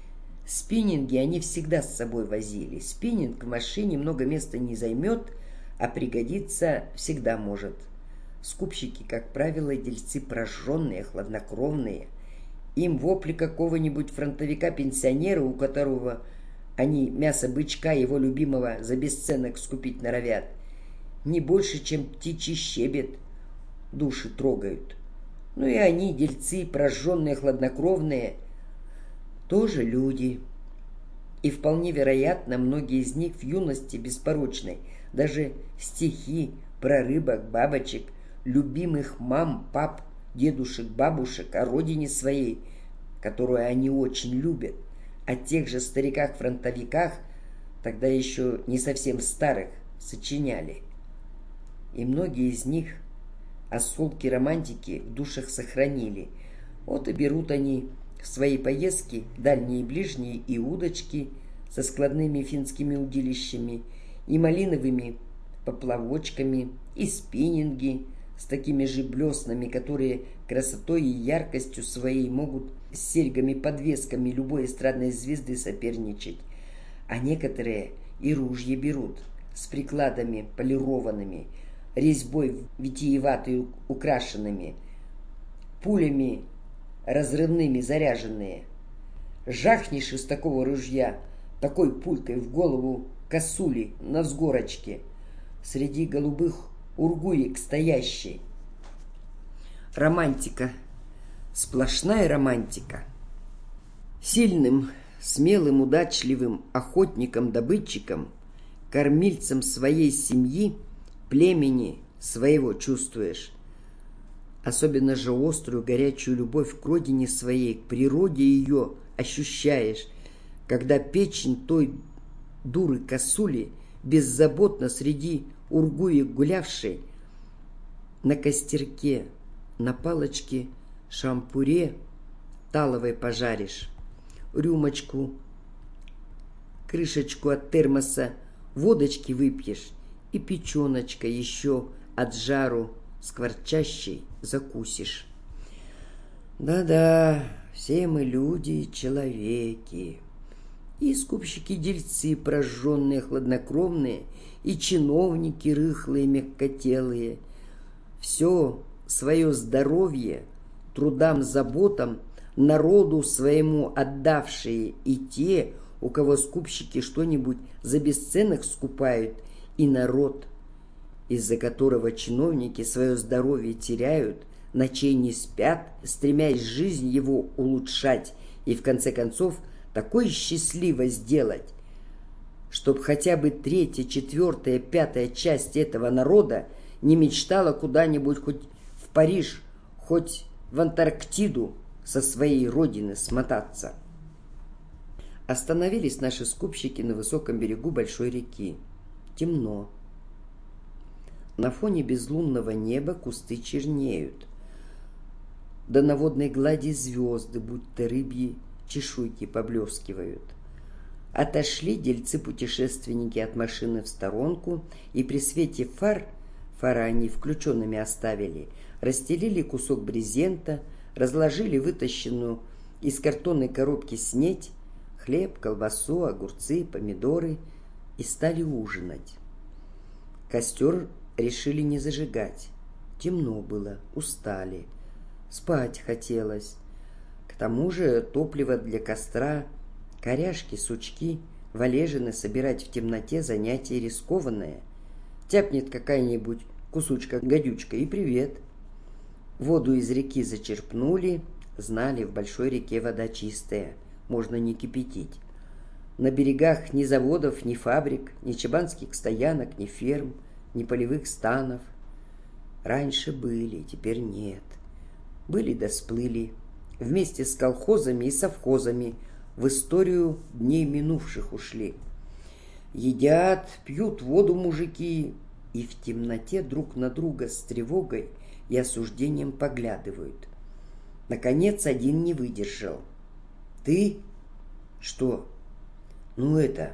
Спиннинги они всегда с собой возили. Спиннинг в машине много места не займет, а пригодиться всегда может. Скупщики, как правило, дельцы прожженные, хладнокровные. Им вопли какого-нибудь фронтовика-пенсионера, у которого они мясо бычка, его любимого, за бесценок скупить норовят, не больше, чем птичий щебет, души трогают. Ну и они, дельцы, прожженные, хладнокровные, тоже люди. И вполне вероятно, многие из них в юности беспорочной даже стихи про рыбок, бабочек, любимых мам, пап, дедушек, бабушек о родине своей, которую они очень любят, о тех же стариках-фронтовиках, тогда еще не совсем старых, сочиняли. И многие из них осколки романтики в душах сохранили. Вот и берут они в свои поездки, дальние и ближние, и удочки со складными финскими удилищами, и малиновыми поплавочками, и спиннинги с такими же блеснами, которые красотой и яркостью своей могут с серьгами-подвесками любой эстрадной звезды соперничать. А некоторые и ружья берут с прикладами полированными, резьбой витиеватой украшенными, пулями разрывными заряженные. Жахнешь из такого ружья такой пулькой в голову косули на взгорочке, среди голубых ургуек стоящей. Романтика, сплошная романтика. Сильным, смелым, удачливым охотником-добытчиком, кормильцем своей семьи, племени своего чувствуешь. Особенно же острую, горячую любовь к родине своей, к природе ее ощущаешь, когда печень той дуры-косули, беззаботно среди ургуек гулявшей, на костерке, на палочке шампуре таловой пожаришь, рюмочку, крышечку от термоса водочки выпьешь, и печеночка еще от жару скворчащей закусишь. Да-да, все мы люди, человеки. И скупщики-дельцы прожженные, хладнокровные, и чиновники рыхлые, мягкотелые. Все свое здоровье, трудам, заботам, народу своему отдавшие, и те, у кого скупщики что-нибудь за бесценок скупают, и народ, из-за которого чиновники свое здоровье теряют, ночей не спят, стремясь жизнь его улучшать и, в конце концов, такой счастливо сделать, чтоб хотя бы третья, четвертая, пятая часть этого народа не мечтала куда-нибудь хоть в Париж, хоть в Антарктиду со своей родины смотаться. Остановились наши скупщики на высоком берегу большой реки. Темно. На фоне безлунного неба кусты чернеют. Да на водной глади звезды, будто рыбьи чешуйки, поблескивают. Отошли дельцы-путешественники от машины в сторонку, и при свете фар, фары они включенными оставили, расстелили кусок брезента, разложили вытащенную из картонной коробки снеть, хлеб, колбасу, огурцы, помидоры, и стали ужинать. Костер решили не зажигать. Темно было, устали, спать хотелось. К тому же топливо для костра, коряшки, сучки, валежины собирать в темноте занятие рискованное. Тяпнет какая-нибудь кусочка-гадючка, и привет. Воду из реки зачерпнули, знали, в большой реке вода чистая, можно не кипятить. На берегах ни заводов, ни фабрик, ни чабанских стоянок, ни ферм, ни полевых станов. Раньше были, теперь нет. Были да сплыли. Вместе с колхозами и совхозами в историю дней минувших ушли. Едят, пьют воду мужики, и в темноте друг на друга с тревогой и осуждением поглядывают. Наконец один не выдержал. «Ты? Что? Ну это,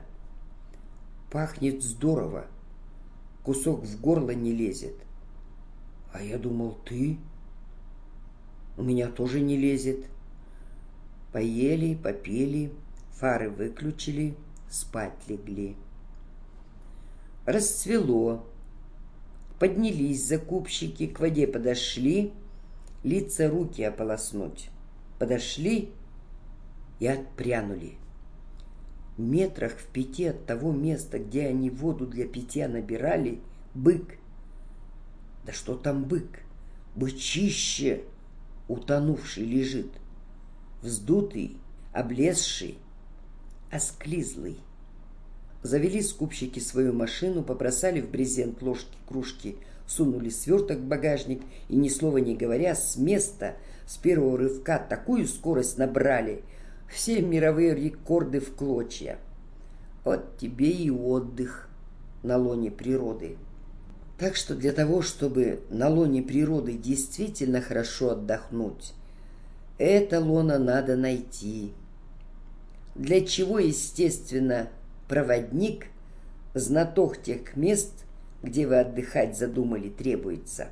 пахнет здорово, кусок в горло не лезет». «А я думал, ты?» «У меня тоже не лезет». Поели, попели, Фары выключили, спать легли. Расцвело. Поднялись закупщики, к воде подошли, лица, руки ополоснуть. Подошли и отпрянули. Метрах в пяти от того места, где они воду для питья набирали, бык. Да что там бык? Бычище утонувший лежит, вздутый, облезший, осклизлый. Завели скупщики свою машину, побросали в брезент ложки, кружки, сунули сверток в багажник и, ни слова не говоря, с места, с первого рывка такую скорость набрали, все мировые рекорды в клочья. Вот тебе и отдых на лоне природы. Так что для того, чтобы на лоне природы действительно хорошо отдохнуть, это лоно надо найти. Для чего, естественно, проводник, знаток тех мест, где вы отдыхать задумали, требуется.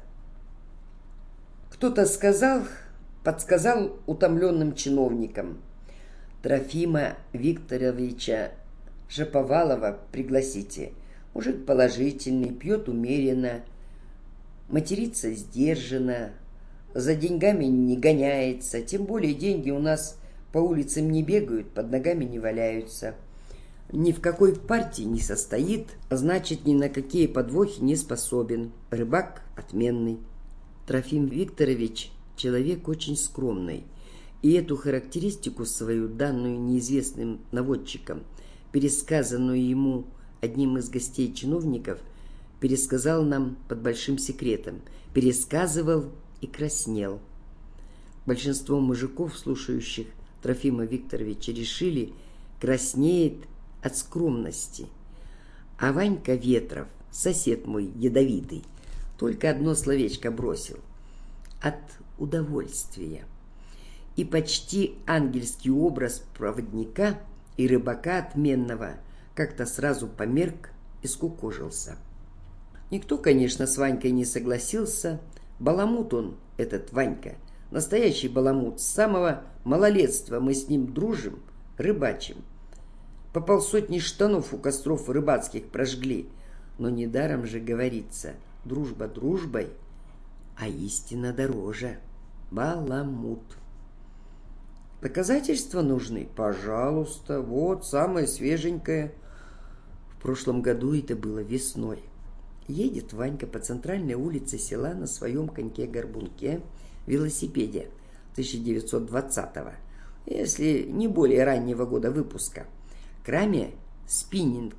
Кто-то сказал, подсказал утомленным чиновникам: Трофима Викторовича Шаповалова пригласите. Мужик положительный, пьет умеренно, матерится сдержанно, за деньгами не гоняется, тем более деньги у нас по улицам не бегают, под ногами не валяются. Ни в какой партии не состоит, значит, ни на какие подвохи не способен. Рыбак отменный. Трофим Викторович человек очень скромный, и эту характеристику свою, данную неизвестным наводчиком, пересказанную ему одним из гостей-чиновников, пересказал нам под большим секретом. Пересказывал и краснел. Большинство мужиков, слушающих Трофима Викторовича, решили, краснеет от скромности. А Ванька Ветров, сосед мой ядовитый, только одно словечко бросил: от удовольствия. И почти ангельский образ проводника и рыбака отменного как-то сразу померк и скукожился. Никто, конечно, с Ванькой не согласился. Баламут он, этот Ванька, настоящий баламут. С самого малолетства мы с ним дружим, рыбачим. По полсотни штанов у костров рыбацких прожгли. Но недаром же говорится: дружба дружбой, а истина дороже. Баламут. Доказательства нужны? Пожалуйста, вот самое свеженькое. В прошлом году это было весной. Едет Ванька по центральной улице села на своем коньке-горбунке, велосипеде тысяча девятьсот двадцатого, если не более раннего года выпуска. К раме спиннинг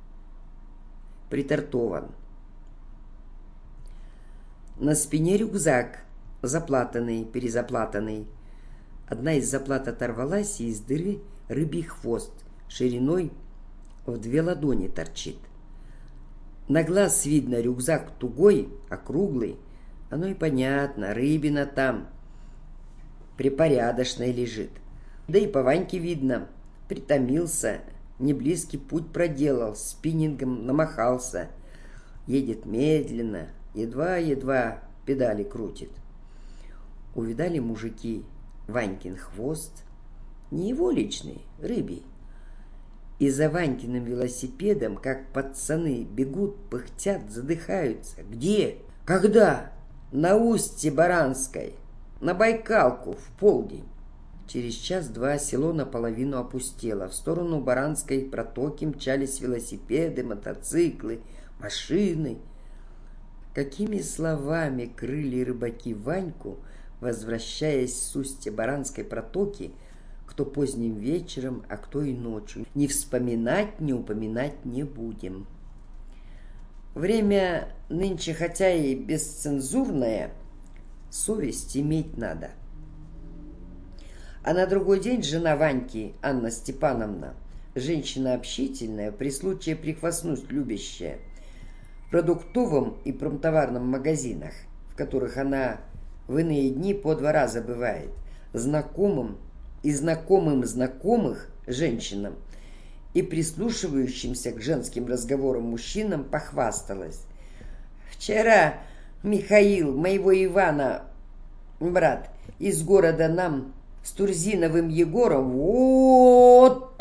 притартован. На спине рюкзак, заплатанный, перезаплатанный. Одна из заплат оторвалась, и из дыры рыбий хвост шириной в две ладони торчит. На глаз видно, рюкзак тугой, округлый. Оно и понятно, рыбина там припорядочная лежит. Да и по Ваньке видно, притомился, неблизкий путь проделал, спиннингом намахался. Едет медленно, едва-едва педали крутит. Увидали мужики Ванькин хвост, не его личный, рыбий. И за Ванькиным велосипедом, как пацаны, бегут, пыхтят, задыхаются. Где? Когда? На устье Баранской, на Байкалку, в полдень. Через час-два село наполовину опустело. В сторону Баранской протоки мчались велосипеды, мотоциклы, машины. Какими словами крыли рыбаки Ваньку, возвращаясь с устья Баранской протоки, кто поздним вечером, а кто и ночью. Не вспоминать, не упоминать не будем. Время нынче, хотя и бесцензурное, совесть иметь надо. А на другой день жена Ваньки, Анна Степановна, женщина общительная, при случае прихвастнуть любящая, в продуктовом и промтоварном магазинах, в которых она в иные дни по два раза бывает, знакомым и знакомым знакомых женщинам и прислушивающимся к женским разговорам мужчинам похвасталась: вчера Михаил, моего Ивана, брат, из города нам с Турзиновым Егором вот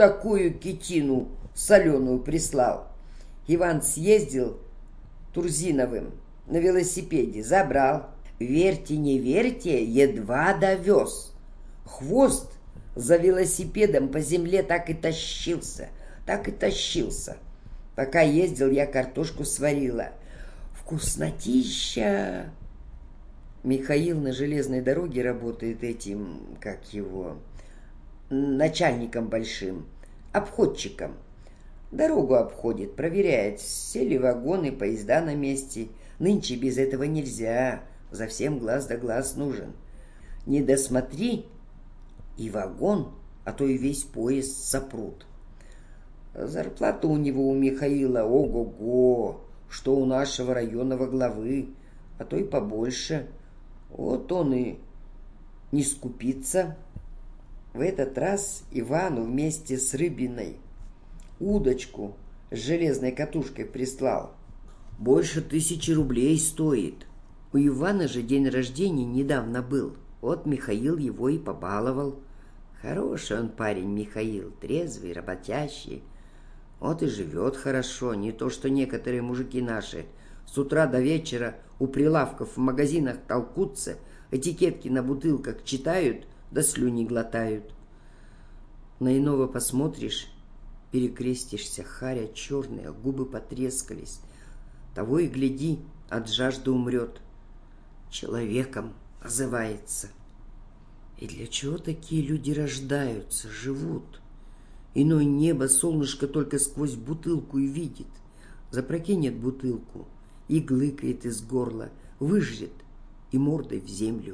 такую китину соленую прислал. Иван съездил Турзиновым на велосипеде, забрал. Верьте, не верьте, едва довез. Хвост за велосипедом по земле так и тащился, так и тащился. Пока ездил, я картошку сварила. Вкуснотища! Михаил на железной дороге работает этим, как его, начальником большим, обходчиком. Дорогу обходит, проверяет, все ли вагоны, поезда на месте. Нынче без этого нельзя, за всем глаз да глаз нужен. Не досмотри, и вагон, а то и весь поезд сопрут. Зарплата у него, у Михаила, ого-го, что у нашего районного главы, а то и побольше. Вот он и не скупится. В этот раз Ивану вместе с Рыбиной удочку с железной катушкой прислал. Больше тысячи рублей стоит. У Ивана же день рождения недавно был. Вот Михаил его и побаловал. Хороший он парень, Михаил, трезвый, работящий. Вот и живет хорошо, не то что некоторые мужики наши. С утра до вечера у прилавков в магазинах толкутся, этикетки на бутылках читают, да слюни глотают. На иного посмотришь, перекрестишься, харя черная, губы потрескались. Того и гляди, от жажды умрет. Человеком называется. И для чего такие люди рождаются, живут? Иной небо, солнышко только сквозь бутылку и видит. Запрокинет бутылку и глыкает из горла, выжрет и мордой в землю.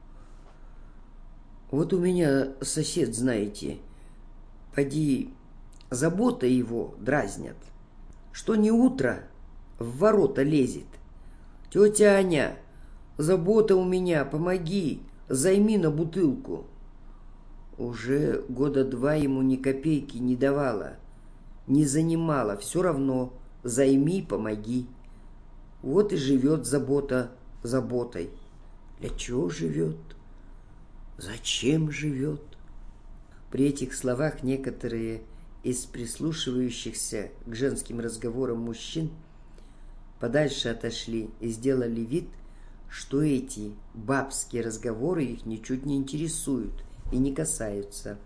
Вот у меня сосед, знаете, поди, забота его дразнят, что не утро в ворота лезет. Тетя Аня, забота у меня, помоги, займи на бутылку. Уже года два ему ни копейки не давала, не занимала, все равно займи, помоги. Вот и живет забота заботой. Для чего живет? Зачем живет? При этих словах некоторые из прислушивающихся к женским разговорам мужчин подальше отошли и сделали вид, что эти бабские разговоры их ничуть не интересуют и не касаются.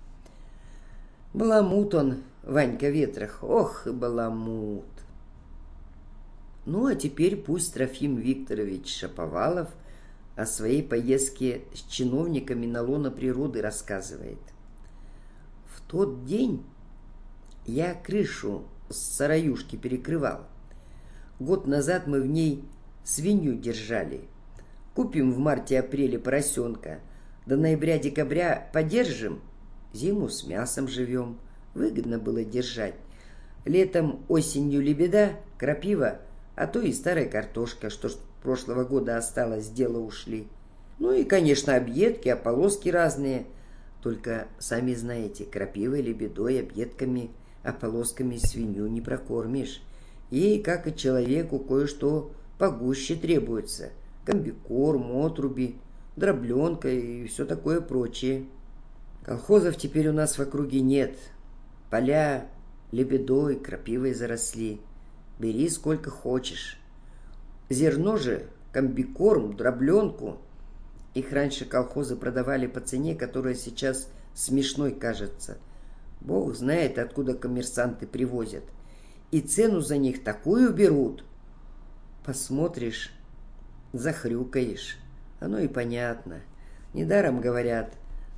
Баламут он, Ванька Ветрах, ох и баламут. Ну, а теперь пусть Трофим Викторович Шаповалов о своей поездке с чиновниками на лоно природы рассказывает. В тот день я крышу с сараюшки перекрывал. Год назад мы в ней свинью держали. Купим в марте-апреле поросенка, до ноября-декабря подержим, зиму с мясом живем. Выгодно было держать. Летом, осенью лебеда, крапива, а то и старая картошка, что с прошлого года осталось, дело ушли. Ну и, конечно, объедки, ополоски разные. Только, сами знаете, крапивой, лебедой, объедками, ополосками свинью не прокормишь. Ей, как и человеку, кое-что погуще требуется. Комбикорм, отруби, дробленка и все такое прочее. Колхозов теперь у нас в округе нет. Поля лебедой, крапивой заросли. Бери сколько хочешь. Зерно же, комбикорм, дробленку. Их раньше колхозы продавали по цене, которая сейчас смешной кажется. Бог знает, откуда коммерсанты привозят. И цену за них такую берут. Посмотришь, захрюкаешь. Оно и понятно. Недаром говорят: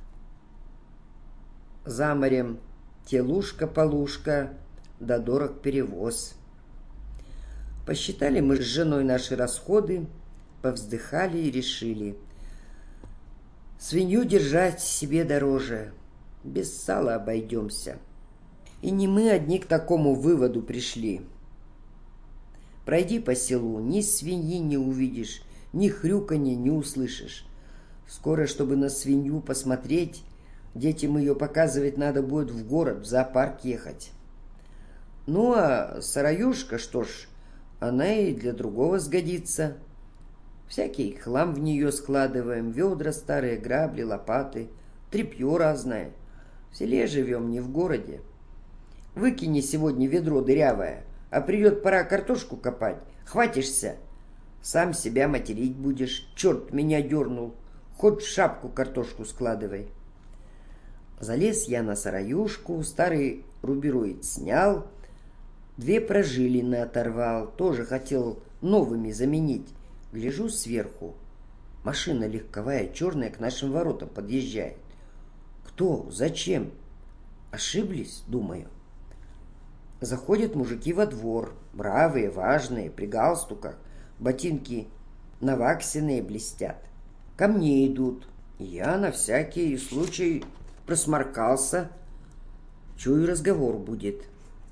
за морем телушка-полушка, да дорог перевоз. Посчитали мы с женой наши расходы, повздыхали и решили: свинью держать себе дороже, без сала обойдемся. И не мы одни к такому выводу пришли. Пройди по селу, ни свиньи не увидишь, ни хрюканья не услышишь. Скоро, чтобы на свинью посмотреть, детям ее показывать надо будет в город, в зоопарк ехать. Ну, а сараюшка, что ж, она и для другого сгодится. Всякий хлам в нее складываем, ведра старые, грабли, лопаты, тряпье разное. В селе живем, не в городе. Выкини сегодня ведро дырявое, а придет пора картошку копать. Хватишься, сам себя материть будешь. Черт меня дернул. Хоть в шапку картошку складывай. Залез я на сараюшку, старый рубероид снял, две прожилины оторвал, тоже хотел новыми заменить. Гляжу сверху. Машина легковая, черная, к нашим воротам подъезжает. Кто? Зачем? Ошиблись, думаю. Заходят мужики во двор, бравые, важные, при галстуках, ботинки наваксенные блестят. Ко мне идут. Я на всякий случай просморкался. Чую, разговор будет.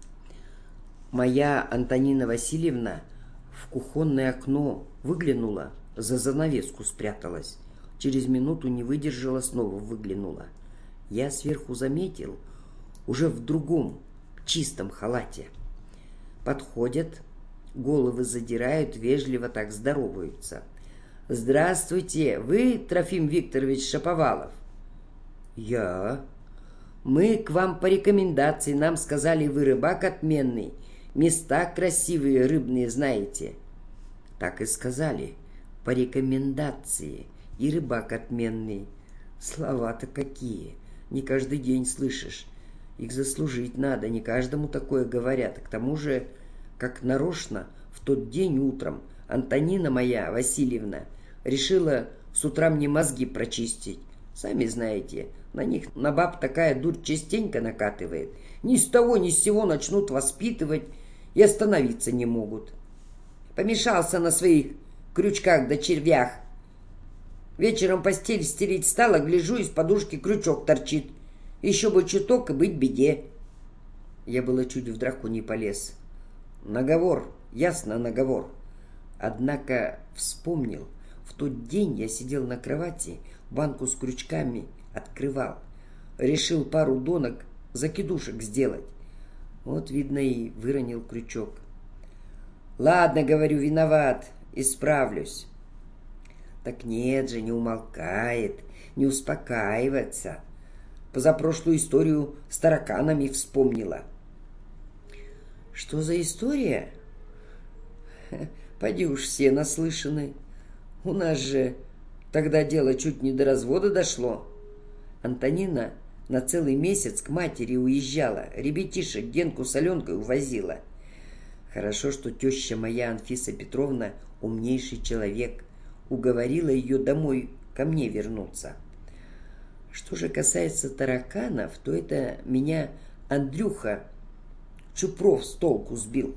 Моя Антонина Васильевна в кухонное окно выглянула, за занавеску спряталась. Через минуту не выдержала, снова выглянула. Я сверху заметил, уже в другом, чистом халате. Подходят, головы задирают, вежливо так здороваются. «Здравствуйте, вы Трофим Викторович Шаповалов?» «Я». «Мы к вам по рекомендации, нам сказали, вы рыбак отменный, места красивые рыбные знаете». «Так и сказали, по рекомендации, и рыбак отменный». Слова-то какие, не каждый день слышишь. Их заслужить надо, не каждому такое говорят. К тому же, как нарочно, в тот день утром Антонина моя Васильевна решила с утра мне мозги прочистить. Сами знаете, на них, на баб, такая дурь частенько накатывает. Ни с того ни с сего начнут воспитывать и остановиться не могут. Помешался на своих крючках да червях. Вечером постель стелить стала, гляжу, из подушки крючок торчит. Еще бы чуток и быть беде. Я было чуть в драку не полез. Наговор, ясно, наговор. Однако вспомнил, в тот день я сидел на кровати, банку с крючками открывал. Решил пару донок закидушек сделать. Вот, видно, и выронил крючок. Ладно, говорю, виноват, исправлюсь. Так нет же, не умолкает, не успокаивается. Позапрошлую историю с тараканами вспомнила. Что за история? Поди уж все наслышаны. У нас же тогда дело чуть не до развода дошло. Антонина на целый месяц к матери уезжала, ребятишек Генку с Аленкой увозила. Хорошо, что теща моя Анфиса Петровна умнейший человек, уговорила ее домой ко мне вернуться. Что же касается тараканов, то это меня Андрюха Чупров с толку сбил.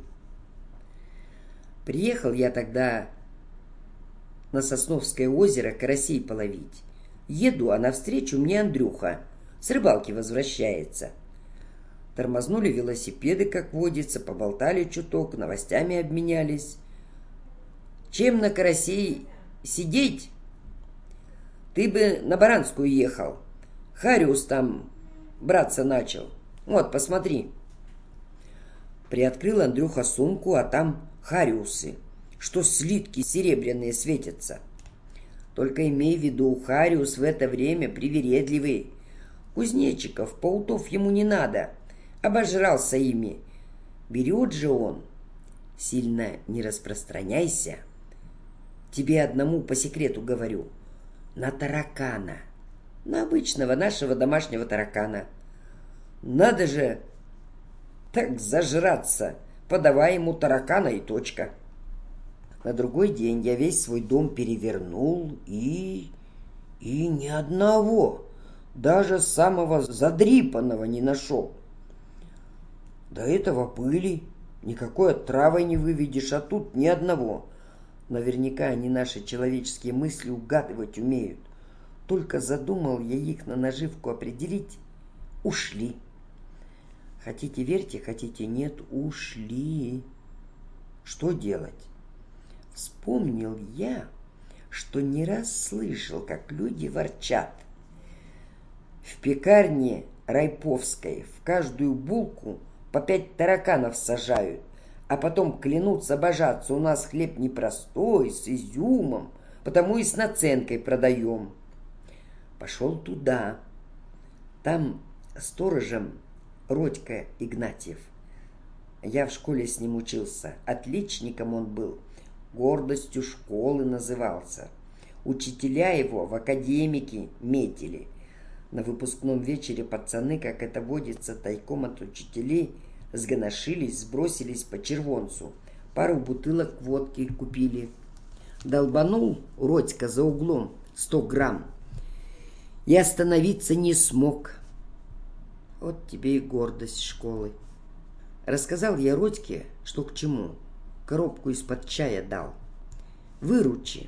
Приехал я тогда на Сосновское озеро карасей половить. Еду, а навстречу мне Андрюха с рыбалки возвращается. Тормознули велосипеды, как водится, поболтали чуток, новостями обменялись. Чем на карасей сидеть? Ты бы на Баранскую ехал. Хариус там браться начал. Вот, посмотри. Приоткрыл Андрюха сумку, а там хариусы, что слитки серебряные светятся. Только имей в виду, хариус в это время привередливый. Кузнечиков, паутов ему не надо. Обожрался ими. Берет же он. Сильно не распространяйся. Тебе одному по секрету говорю. На таракана. На обычного нашего домашнего таракана. Надо же так зажраться. Подавай ему таракана и точка. На другой день я весь свой дом перевернул и... И ни одного, даже самого задрипанного не нашел. До этого пыли, никакой отравой не выведешь, а тут ни одного. Наверняка они наши человеческие мысли угадывать умеют. Только задумал я их на наживку определить, ушли. Хотите верьте, хотите нет, ушли. Что делать? Вспомнил я, что не раз слышал, как люди ворчат. В пекарне Райповской в каждую булку по пять тараканов сажают, а потом клянутся божаться, у нас хлеб непростой, с изюмом, потому и с наценкой продаем. Пошел туда. Там сторожем Родька Игнатьев. Я в школе с ним учился. Отличником он был. Гордостью школы назывался. Учителя его в академики метили. На выпускном вечере пацаны, как это водится, тайком от учителей, сгоношились, сбросились по червонцу. Пару бутылок водки купили. Долбанул Родька за углом сто грамм. И остановиться не смог. Вот тебе и гордость школы. Рассказал я Родьке, что к чему. Коробку из-под чая дал. Выручи.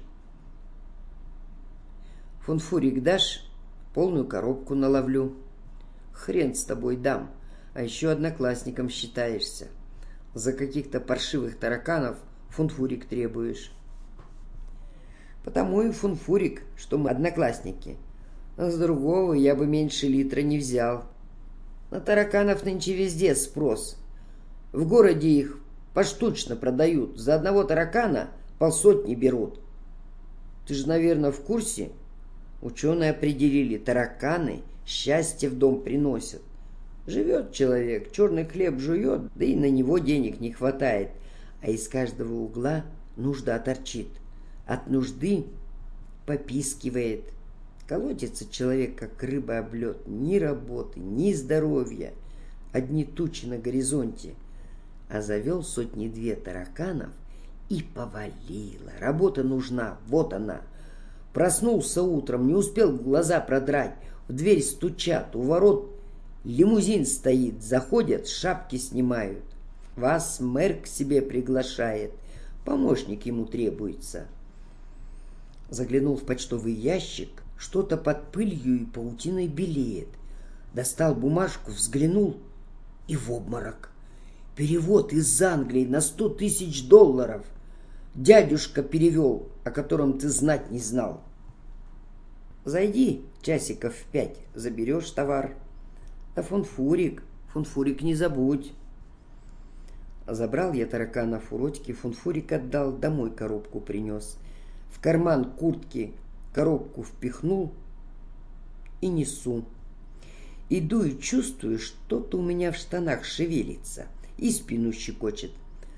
Фунфурик дашь? Полную коробку наловлю. Хрен с тобой дам, а еще одноклассником считаешься. За каких-то паршивых тараканов фунфурик требуешь. Потому и фунфурик, что мы одноклассники. А с другого я бы меньше литра не взял. На тараканов нынче везде спрос. В городе их поштучно продают. За одного таракана полсотни берут. Ты же, наверное, в курсе? Ученые определили, тараканы счастье в дом приносят. Живет человек, черный хлеб жует, да и на него денег не хватает. А из каждого угла нужда торчит. От нужды попискивает. Колотится человек, как рыба об лед. Ни работы, ни здоровья. Одни тучи на горизонте. А завел сотни-две тараканов и повалило. Работа нужна, вот она. Проснулся утром, не успел глаза продрать. В дверь стучат, у ворот лимузин стоит. Заходят, шапки снимают. Вас мэр к себе приглашает. Помощник ему требуется. Заглянул в почтовый ящик. Что-то под пылью и паутиной белеет. Достал бумажку, взглянул и в обморок. Перевод из Англии на сто тысяч долларов. Дядюшка перевел, о котором ты знать не знал. Зайди часиков в пять, заберешь товар. А фунфурик, фунфурик не забудь. Забрал я тараканов у Родьки, фунфурик отдал, домой коробку принес. В карман куртки коробку впихнул и несу. Иду и чувствую, что-то у меня в штанах шевелится и спину щекочет.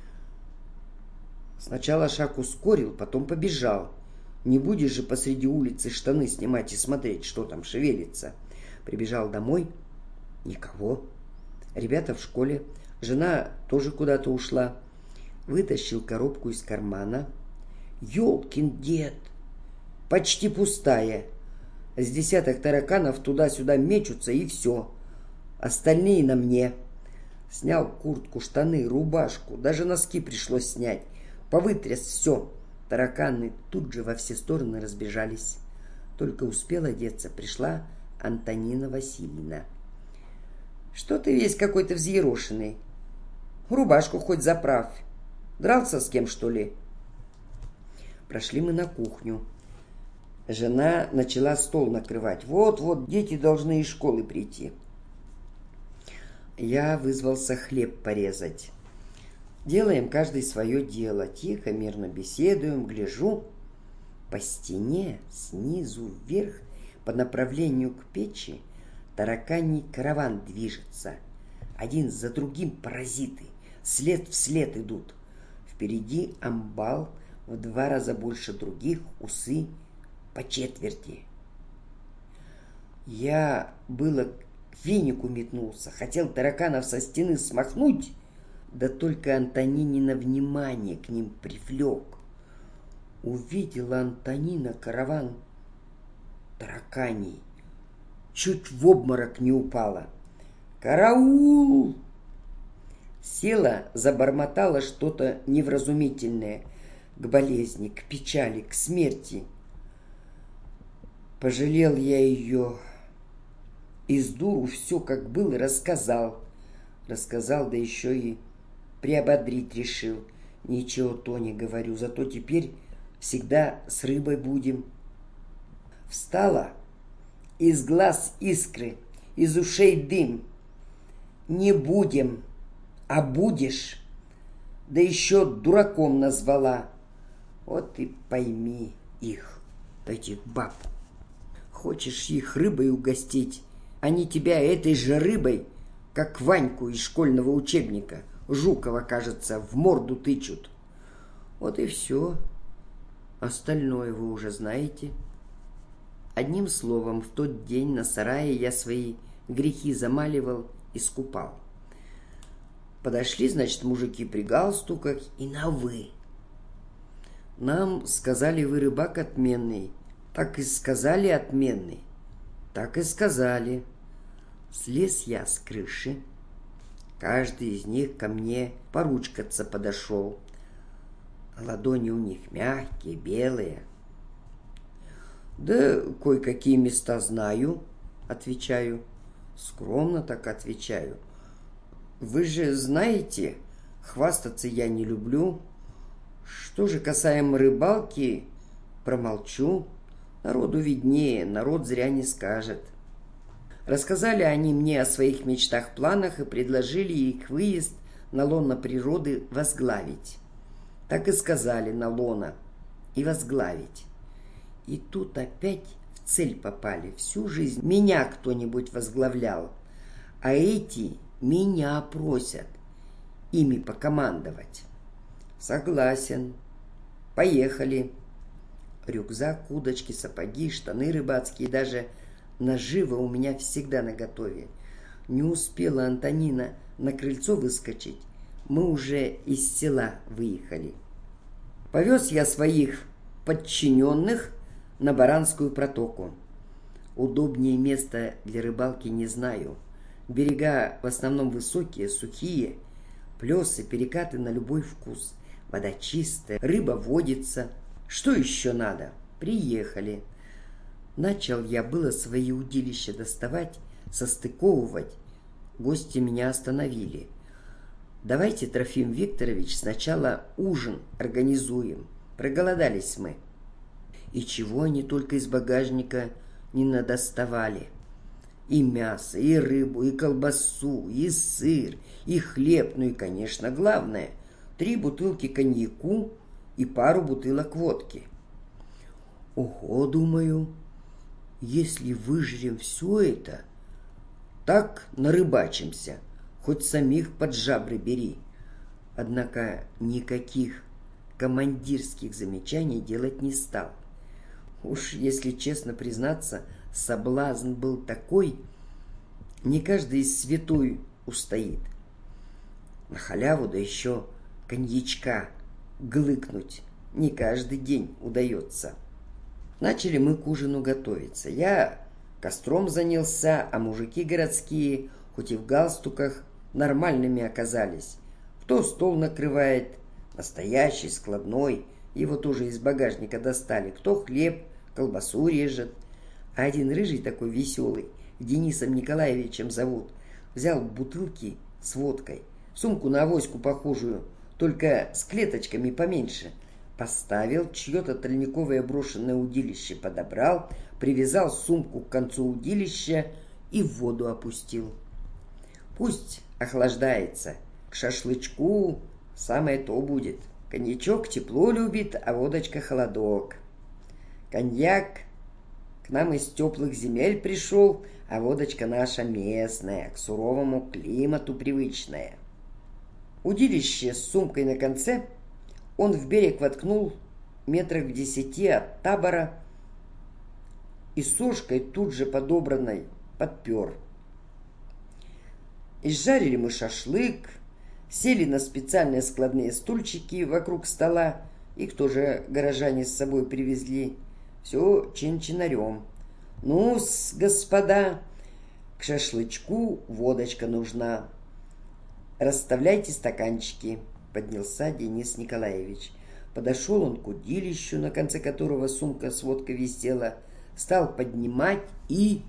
Сначала шаг ускорил, потом побежал. Не будешь же посреди улицы штаны снимать и смотреть, что там шевелится. Прибежал домой. Никого. Ребята в школе. Жена тоже куда-то ушла. Вытащил коробку из кармана. Ёлкин дед! Почти пустая. С десяток тараканов туда-сюда мечутся, и все. Остальные на мне. Снял куртку, штаны, рубашку. Даже носки пришлось снять. Повытряс все. Тараканы тут же во все стороны разбежались. Только успел одеться, пришла Антонина Васильевна. Что ты весь какой-то взъерошенный? Рубашку хоть заправь. Дрался с кем, что ли? Прошли мы на кухню. Жена начала стол накрывать. Вот-вот дети должны из школы прийти. Я вызвался хлеб порезать. Делаем каждый свое дело. Тихо, мирно беседуем, гляжу. По стене, снизу вверх, по направлению к печи, тараканий караван движется. Один за другим паразиты. След в след идут. Впереди амбал в два раза больше других, усы по четверти. Я было к венику метнулся, хотел тараканов со стены смахнуть, да только Антонинина внимание к ним привлек. Увидела Антонина караван тараканий, чуть в обморок не упала. «Караул!» Села, забормотала что-то невразумительное к болезни, к печали, к смерти. Пожалел я ее. Из дуру все, как было, рассказал. Рассказал, да еще и приободрить решил. Ничего то не говорю, зато теперь всегда с рыбой будем. Встала, из глаз искры, из ушей дым. Не будем, а будешь. Да еще дураком назвала. Вот и пойми их, этих баб. Хочешь их рыбой угостить, Они тебя этой же рыбой, как Ваньку из школьного учебника, Жукова, кажется, в морду тычут. Вот и все. Остальное вы уже знаете. Одним словом, в тот день на сарае я свои грехи замаливал и скупал. Подошли, значит, мужики при галстуках и на «вы». Нам сказали, вы рыбак отменный. Так и сказали отменный. Так и сказали. Слез я с крыши. Каждый из них ко мне поручкаться подошел. Ладони у них мягкие, белые. Да кое-какие места знаю, отвечаю. Скромно так отвечаю. Вы же знаете, хвастаться я не люблю. Что же касаемо рыбалки, промолчу. Народу виднее, народ зря не скажет. Рассказали они мне о своих мечтах-планах и предложили их выезд на лоно природы возглавить. Так и сказали, на лоно и возглавить. И тут опять в цель попали. Всю жизнь меня кто-нибудь возглавлял, а эти меня просят ими покомандовать. Согласен. Поехали. Рюкзак, удочки, сапоги, штаны рыбацкие, даже нажива у меня всегда наготове. Не успела Антонина на крыльцо выскочить, мы уже из села выехали. Повез я своих подчиненных на Баранскую протоку. Удобнее места для рыбалки не знаю. Берега в основном высокие, сухие, плесы, перекаты на любой вкус. Вода чистая, рыба водится. Что еще надо? Приехали. Начал я было свои удилища доставать, состыковывать. Гости меня остановили. Давайте, Трофим Викторович, сначала ужин организуем. Проголодались мы. И чего они только из багажника не надоставали. И мясо, и рыбу, и колбасу, и сыр, и хлеб. Ну и, конечно, главное, три бутылки коньяку и пару бутылок водки. Ого, думаю, если выжрем все это, так нарыбачимся, хоть самих под жабры бери. Однако никаких командирских замечаний делать не стал. Уж, если честно признаться, соблазн был такой, не каждый из святой устоит. На халяву, да еще коньячка глыкнуть не каждый день удается. Начали мы к ужину готовиться. Я костром занялся, а мужики городские, хоть и в галстуках, нормальными оказались. Кто стол накрывает, настоящий, складной, его тоже из багажника достали. Кто хлеб, колбасу режет. А один рыжий такой веселый, Денисом Николаевичем зовут, взял бутылки с водкой, сумку на авоську похожую, только с клеточками поменьше, поставил, чье-то тальниковое брошенное удилище подобрал, привязал сумку к концу удилища и в воду опустил. Пусть охлаждается, к шашлычку самое то будет. Коньячок тепло любит, а водочка холодок. Коньяк к нам из теплых земель пришел, а водочка наша местная, к суровому климату привычная. Удилище с сумкой на конце он в берег воткнул метрах в десяти от табора и сошкой тут же подобранной подпер. Изжарили мы шашлык, сели на специальные складные стульчики вокруг стола, их тоже горожане с собой привезли. Все чин-чинарем. Ну-с, господа, к шашлычку водочка нужна. Расставляйте стаканчики, поднялся Денис Николаевич. Подошел он к удилищу, на конце которого сумка с водкой висела, стал поднимать и...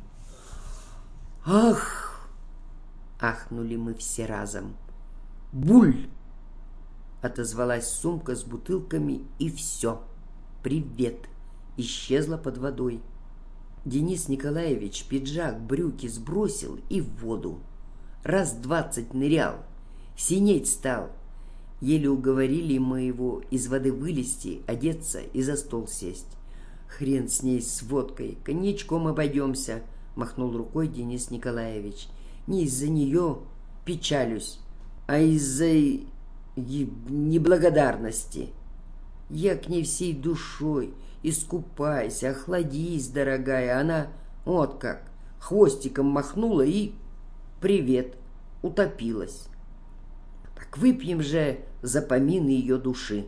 Ах! Ахнули мы все разом. Буль! Отозвалась сумка с бутылками, и все. Привет! Исчезла под водой. Денис Николаевич пиджак, брюки сбросил и в воду. Раз двадцать нырял, синеть стал. Еле уговорили мы его из воды вылезти, одеться и за стол сесть. Хрен с ней, с водкой, коньячком обойдемся. махнул рукой Денис Николаевич. Не из-за нее печалюсь, а из-за неблагодарности. Я к ней всей душой, искупайся, охладись, дорогая. Она вот как, хвостиком махнула и привет, утопилась. Так выпьем же за помины ее души.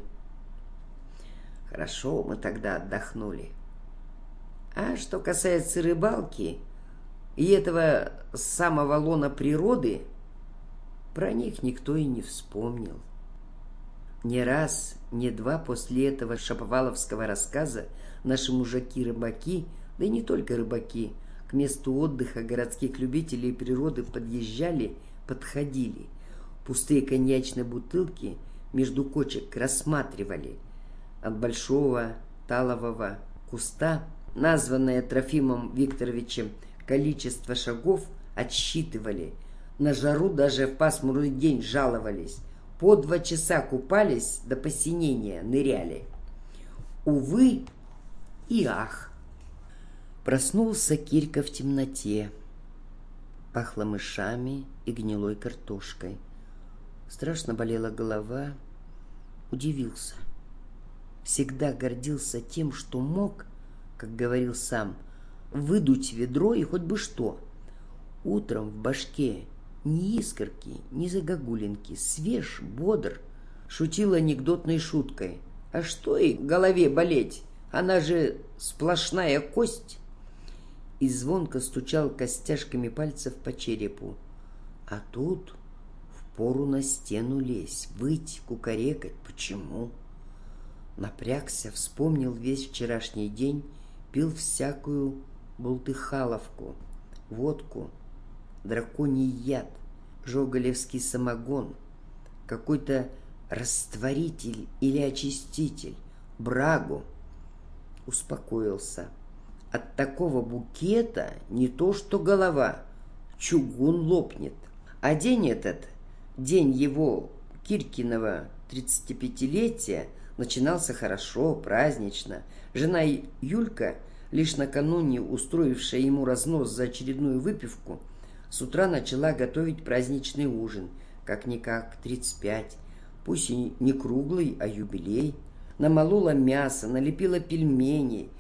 Хорошо мы тогда отдохнули. А что касается рыбалки и этого самого лона природы, про них никто и не вспомнил. Не раз, не два после этого шаповаловского рассказа наши мужики-рыбаки, да и не только рыбаки, к месту отдыха городских любителей природы подъезжали, подходили. Пустые коньячные бутылки между кочек рассматривали. От большого талового куста, названное Трофимом Викторовичем, количество шагов отсчитывали. На жару даже в пасмурный день жаловались. По два часа купались, до посинения ныряли. Увы и ах. Проснулся Кирька в темноте. Пахло мышами и гнилой картошкой. Страшно болела голова. Удивился. Всегда гордился тем, что мог, как говорил сам, выдуть ведро и хоть бы что. Утром в башке ни искорки, ни загогулинки, свеж, бодр. Шутил анекдотной шуткой. А что и голове болеть? Она же сплошная кость. И звонко стучал костяшками пальцев по черепу. А тут впору на стену лезть, выть, кукарекать. Почему? Напрягся, вспомнил весь вчерашний день, пил всякую бултыхаловку, водку, драконий яд, жоголевский самогон, какой-то растворитель или очиститель, брагу. Успокоился. От такого букета не то что голова, чугун лопнет. А день этот, день его Кирькиного тридцатипятилетия, начинался хорошо, празднично. Жена Юлька, лишь накануне устроившая ему разнос за очередную выпивку, с утра начала готовить праздничный ужин. Как-никак тридцать пять. Пусть и не круглый, а юбилей. Намолола мясо, налепила пельменей.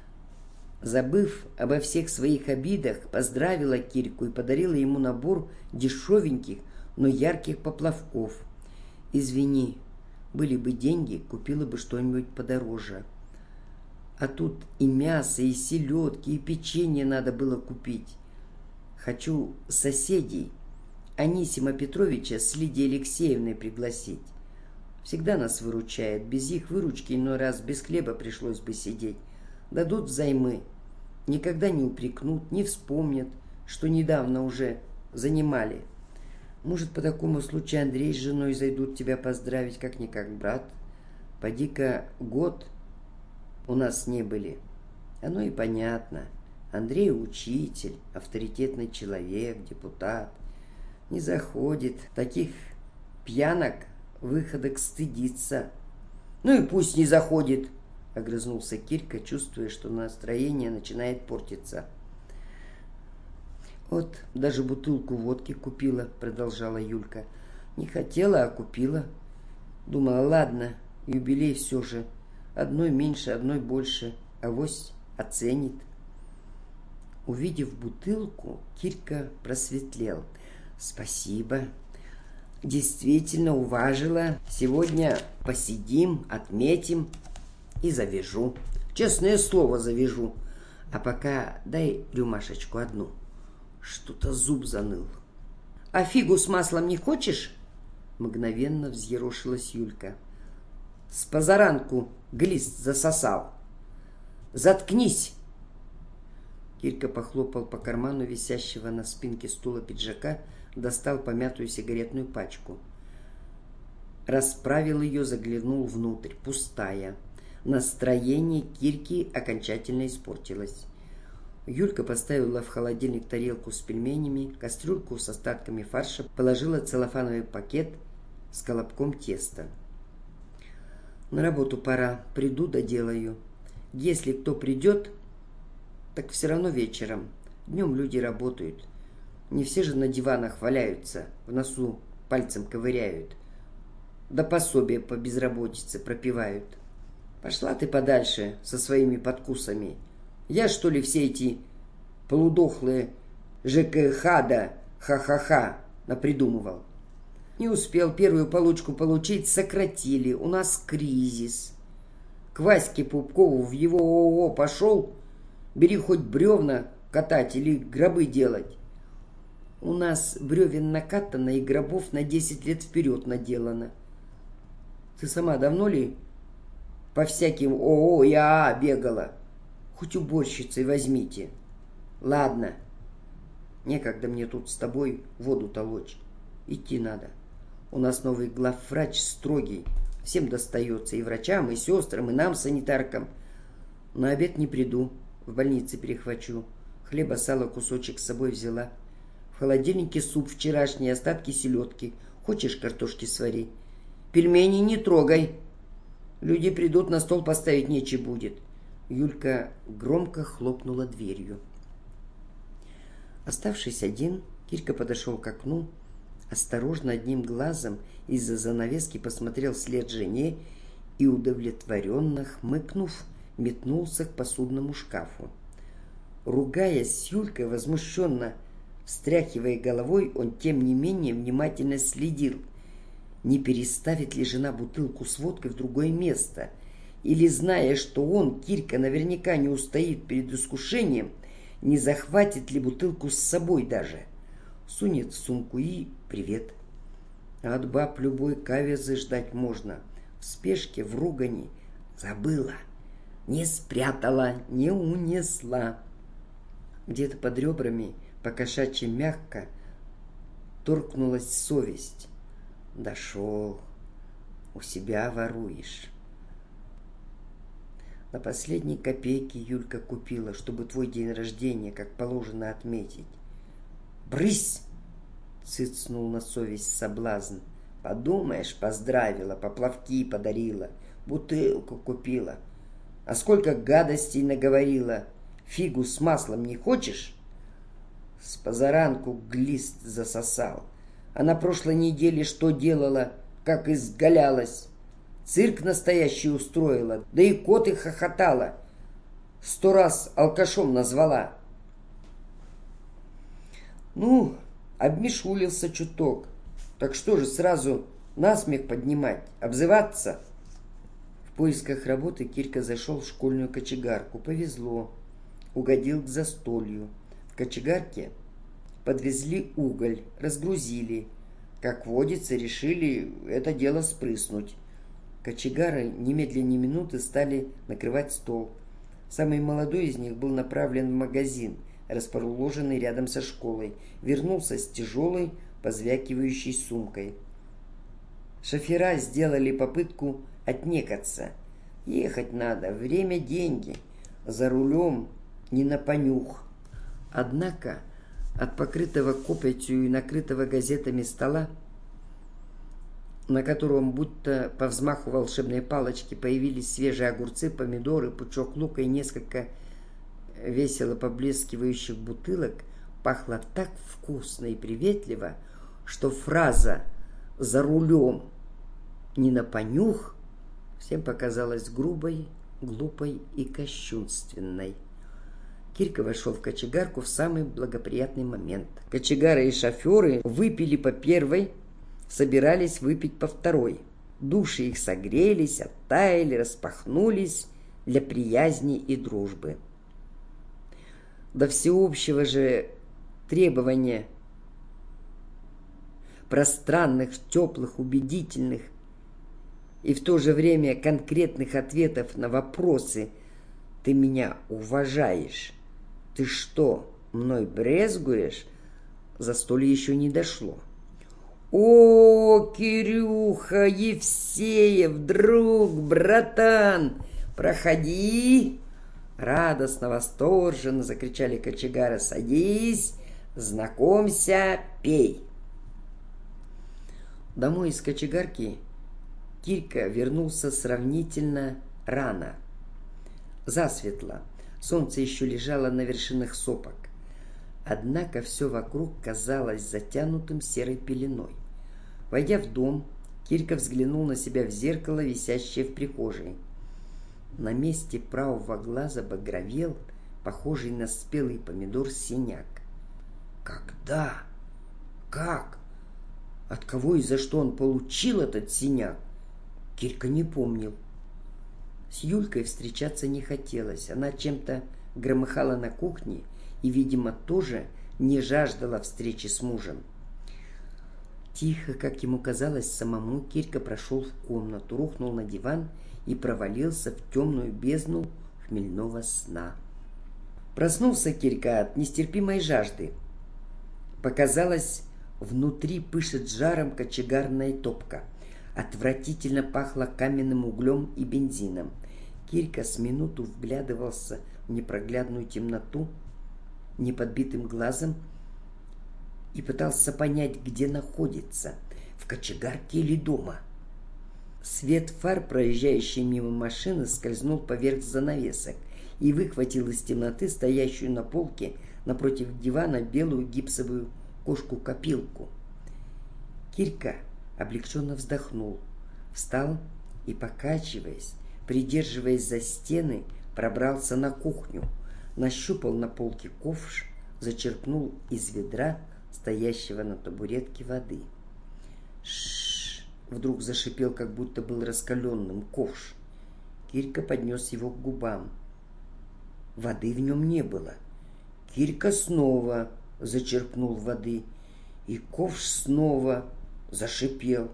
Забыв обо всех своих обидах, поздравила Кирьку и подарила ему набор дешевеньких, но ярких поплавков. «Извини, были бы деньги, купила бы что-нибудь подороже. А тут и мясо, и селедки, и печенье надо было купить. Хочу соседей, Анисима Петровича с Лидией Алексеевной пригласить. Всегда нас выручает. Без их выручки иной раз без хлеба пришлось бы сидеть. Дадут взаймы. Никогда не упрекнут, не вспомнят, что недавно уже занимали. Может, по такому случаю Андрей с женой зайдут тебя поздравить, как-никак брат. Поди-ка год у нас не были. Оно и понятно. Андрей учитель, авторитетный человек, депутат. Не заходит. Таких пьянок выходок стыдится. Ну и пусть не заходит, огрызнулся Кирька, чувствуя, что настроение начинает портиться. Вот даже бутылку водки купила, продолжала Юлька. Не хотела, а купила. Думала, ладно, юбилей все же. Одной меньше, одной больше. Авось оценит. Увидев бутылку, Кирька просветлел. Спасибо. Действительно уважила. Сегодня посидим, отметим и завяжу. Честное слово, завяжу. А пока дай рюмашечку одну. Что-то зуб заныл. А фигу с маслом не хочешь? Мгновенно взъерошилась Юлька. С позаранку глист засосал. Заткнись! Кирька похлопал по карману висящего на спинке стула пиджака, достал помятую сигаретную пачку. Расправил ее, заглянул внутрь. Пустая. Настроение Кирьки окончательно испортилось. Юлька поставила в холодильник тарелку с пельменями, кастрюльку с остатками фарша, положила целлофановый пакет с колобком теста. На работу пора. Приду, доделаю. Если кто придет, так все равно вечером. Днем люди работают. Не все же на диванах валяются, в носу пальцем ковыряют. Да пособие по безработице пропивают. Пошла ты подальше со своими подкусами. Я, что ли, все эти полудохлые ЖКХ-да ха-ха-ха напридумывал. Не успел первую получку получить, сократили. У нас кризис. К Ваське Пупкову в его ООО пошел. Бери хоть бревна катать или гробы делать. У нас бревен накатано и гробов на десять лет вперед наделано. Ты сама давно ли по всяким ООО и АА бегала? Хоть уборщицей возьмите. Ладно. Некогда мне тут с тобой воду толочь. Идти надо. У нас новый главврач строгий. Всем достается. И врачам, и сестрам, и нам, санитаркам. На обед не приду. В больнице перехвачу. Хлеба, сала, кусочек с собой взяла. В холодильнике суп вчерашний, остатки селедки. Хочешь, картошки свари? Пельмени не трогай. Люди придут, на стол поставить нечего будет. Юлька громко хлопнула дверью. Оставшись один, Кирька подошел к окну, осторожно одним глазом из-за занавески посмотрел вслед жене и, удовлетворенно хмыкнув, метнулся к посудному шкафу. Ругаясь с Юлькой, возмущенно встряхивая головой, он тем не менее внимательно следил, не переставит ли жена бутылку с водкой в другое место, или, зная, что он, Кирька, наверняка не устоит перед искушением, не захватит ли бутылку с собой даже. Сунет в сумку и привет. От баб любой каверзы ждать можно. В спешке, в ругани. Забыла. Не спрятала, не унесла. Где-то под ребрами, по-кошачьи мягко, торкнулась совесть. Дошел. У себя воруешь. На последней копейке Юлька купила, чтобы твой день рождения, как положено, отметить. Брысь! Цыцнул на совесть соблазн. Подумаешь, поздравила, поплавки подарила, бутылку купила. А сколько гадостей наговорила. Фигу с маслом не хочешь? С позаранку глист засосал. А на прошлой неделе что делала, как изгалялась? Цирк настоящий устроила, да и кот и хохотала. Сто раз алкашом назвала. Ну, обмешулился чуток. Так что же сразу насмех поднимать, обзываться? В поисках работы Кирька зашел в школьную кочегарку. Повезло. Угодил к застолью. В кочегарке подвезли уголь, разгрузили. Как водится, решили это дело спрыснуть. Кочегары немедленно ни минуты стали накрывать стол. Самый молодой из них был направлен в магазин, расположенный рядом со школой. Вернулся с тяжелой, позвякивающей сумкой. Шофера сделали попытку отнекаться. Ехать надо, время – деньги. За рулем не на понюх. Однако от покрытого копотью и накрытого газетами стола, на котором будто по взмаху волшебной палочки появились свежие огурцы, помидоры, пучок лука и несколько весело поблескивающих бутылок, пахло так вкусно и приветливо, что фраза «за рулем не на понюх» всем показалась грубой, глупой и кощунственной. Кирька вошел в кочегарку в самый благоприятный момент. Кочегары и шоферы выпили по первой, собирались выпить по второй. Души их согрелись, оттаяли, распахнулись для приязни и дружбы. До всеобщего же требования пространных, теплых, убедительных и в то же время конкретных ответов на вопросы «Ты меня уважаешь? Ты что, мной брезгуешь?» застолье еще не дошло. «О, Кирюха, Евсеев, друг, братан, проходи!» Радостно, восторженно закричали кочегары. «Садись, знакомься, пей!» Домой из кочегарки Кирька вернулся сравнительно рано. Засветло, солнце еще лежало на вершинах сопок. Однако все вокруг казалось затянутым серой пеленой. Войдя в дом, Кирька взглянул на себя в зеркало, висящее в прихожей. На месте правого глаза багровел, похожий на спелый помидор, синяк. Когда? Как? От кого и за что он получил этот синяк? Кирька не помнил. С Юлькой встречаться не хотелось. Она чем-то громыхала на кухне и, видимо, тоже не жаждала встречи с мужем. Тихо, как ему казалось самому, Кирька прошел в комнату, рухнул на диван и провалился в темную бездну хмельного сна. Проснулся Кирька от нестерпимой жажды. Показалось, внутри пышет жаром кочегарная топка. Отвратительно пахло каменным углем и бензином. Кирька с минуту вглядывался в непроглядную темноту неподбитым глазом и пытался понять, где находится, в кочегарке или дома. Свет фар, проезжающий мимо машины, скользнул поверх занавесок и выхватил из темноты стоящую на полке напротив дивана белую гипсовую кошку-копилку. Кирька облегченно вздохнул, встал и, покачиваясь, придерживаясь за стены, пробрался на кухню, нащупал на полке ковш, зачерпнул из ведра, стоящего на табуретке, воды. Ш-ш-ш! Вдруг зашипел, как будто был раскаленным, ковш. Кирька поднес его к губам. Воды в нем не было. Кирька снова зачерпнул воды, и ковш снова зашипел.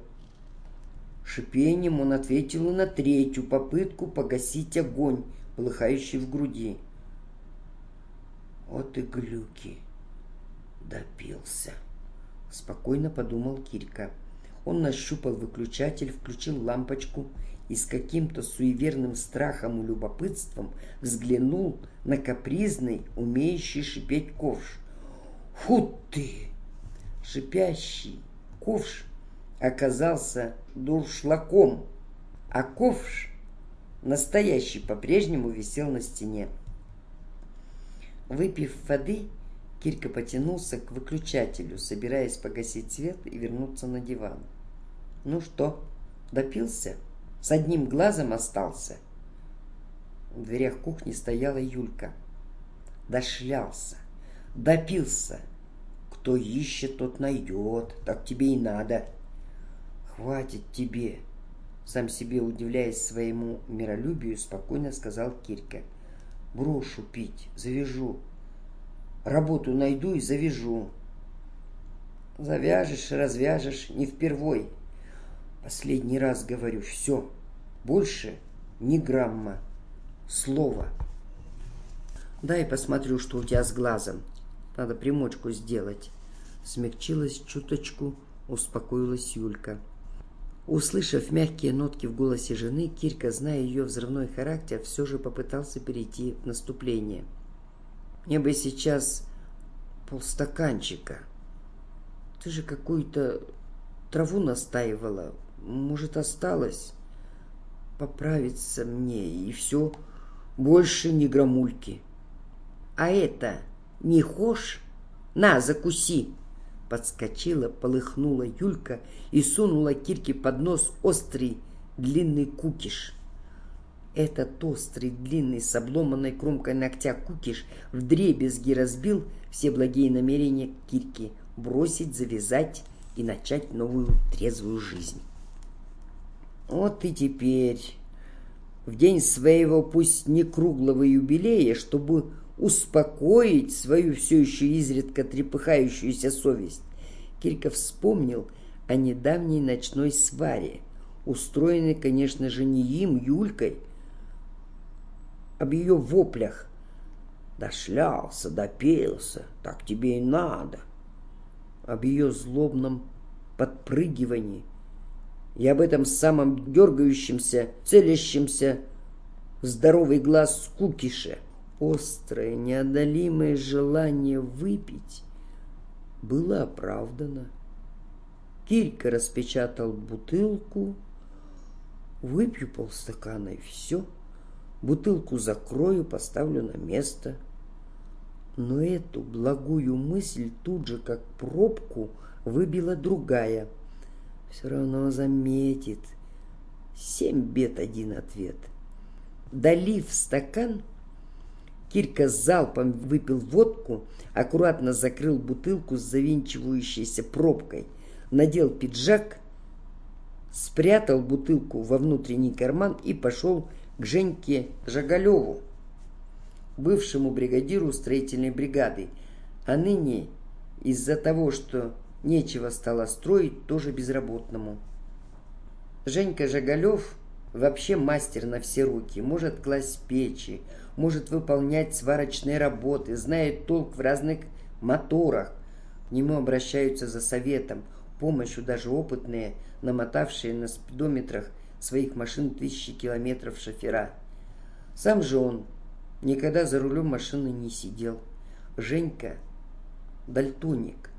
Шипением он ответил на третью попытку погасить огонь, полыхающий в груди. Вот и глюки. Допился. Спокойно подумал Кирька. Он нащупал выключатель, включил лампочку и с каким-то суеверным страхом и любопытством взглянул на капризный, умеющий шипеть ковш. Фу ты! Шипящий ковш оказался дуршлаком, а ковш, настоящий, по-прежнему висел на стене. Выпив воды, Кирька потянулся к выключателю, собираясь погасить свет и вернуться на диван. Ну что, допился? С одним глазом остался. В дверях кухни стояла Юлька. Дошлялся, допился. Кто ищет, тот найдет, так тебе и надо. Хватит тебе, сам себе удивляясь своему миролюбию, спокойно сказал Кирька. Брошу пить, завяжу. Работу найду и завяжу. Завяжешь, развяжешь, не впервой. Последний раз говорю, все. Больше ни грамма. Слово. Дай посмотрю, что у тебя с глазом. Надо примочку сделать. Смягчилась чуточку, успокоилась Юлька. Услышав мягкие нотки в голосе жены, Кирька, зная ее взрывной характер, все же попытался перейти в наступление. Мне бы сейчас полстаканчика. Ты же какую-то траву настаивала. Может, осталось? Поправиться мне, и все. Больше ни грамульки. А это не хошь? На, закуси. Подскочила, полыхнула Юлька и сунула Кирьке под нос острый длинный кукиш. Этот острый, длинный, с обломанной кромкой ногтя кукиш вдребезги разбил все благие намерения Кирьки бросить, завязать и начать новую трезвую жизнь. Вот и теперь, в день своего, пусть не круглого юбилея, чтобы успокоить свою все еще изредка трепыхающуюся совесть, Кирька вспомнил о недавней ночной сваре, устроенной, конечно же, не им, Юлькой, об ее воплях. Дошлялся, допился, так тебе и надо. Об ее злобном подпрыгивании и об этом самом дергающемся, целящемся в здоровый глаз кукише. Острое, неодолимое желание выпить было оправдано. Кирька распечатал бутылку. Выпью полстакана и все. Бутылку закрою, поставлю на место. Но эту благую мысль тут же, как пробку, выбила другая. Все равно заметит. Семь бед, один ответ. Долив стакан, Кирька залпом выпил водку, аккуратно закрыл бутылку с завинчивающейся пробкой, надел пиджак, спрятал бутылку во внутренний карман и пошел к Женьке Жагалеву, бывшему бригадиру строительной бригады, а ныне из-за того, что нечего стало строить, тоже безработному. Женька Жагалев вообще мастер на все руки, может класть печи, может выполнять сварочные работы, знает толк в разных моторах. К нему обращаются за советом, помощью даже опытные, намотавшие на спидометрах своих машин тысячи километров шофера. Сам же он никогда за рулем машины не сидел. Женька – дальтоник.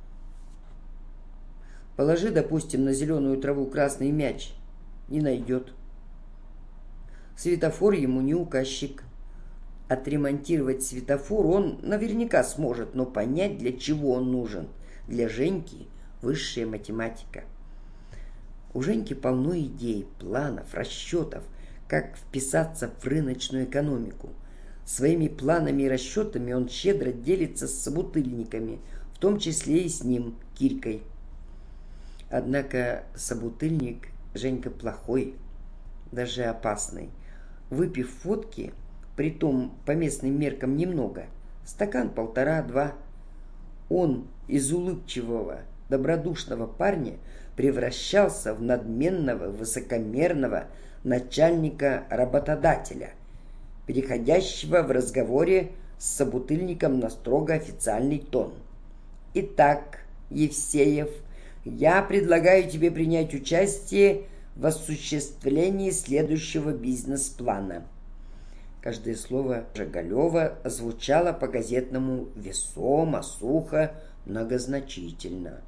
Положи, допустим, на зеленую траву красный мяч – не найдет. Светофор ему не указчик. Отремонтировать светофор он наверняка сможет, но понять, для чего он нужен, для Женьки высшая математика. У Женьки полно идей, планов, расчетов, как вписаться в рыночную экономику. Своими планами и расчетами он щедро делится с собутыльниками, в том числе и с ним, Кирькой. Однако собутыльник Женька плохой, даже опасный. Выпив водки, притом по местным меркам немного, стакан полтора-два, он из улыбчивого, добродушного парня превращался в надменного, высокомерного начальника-работодателя, переходящего в разговоре с собутыльником на строго официальный тон. «Итак, Евсеев, я предлагаю тебе принять участие в осуществлении следующего бизнес-плана». Каждое слово Жагалева звучало по-газетному весомо, сухо, многозначительно.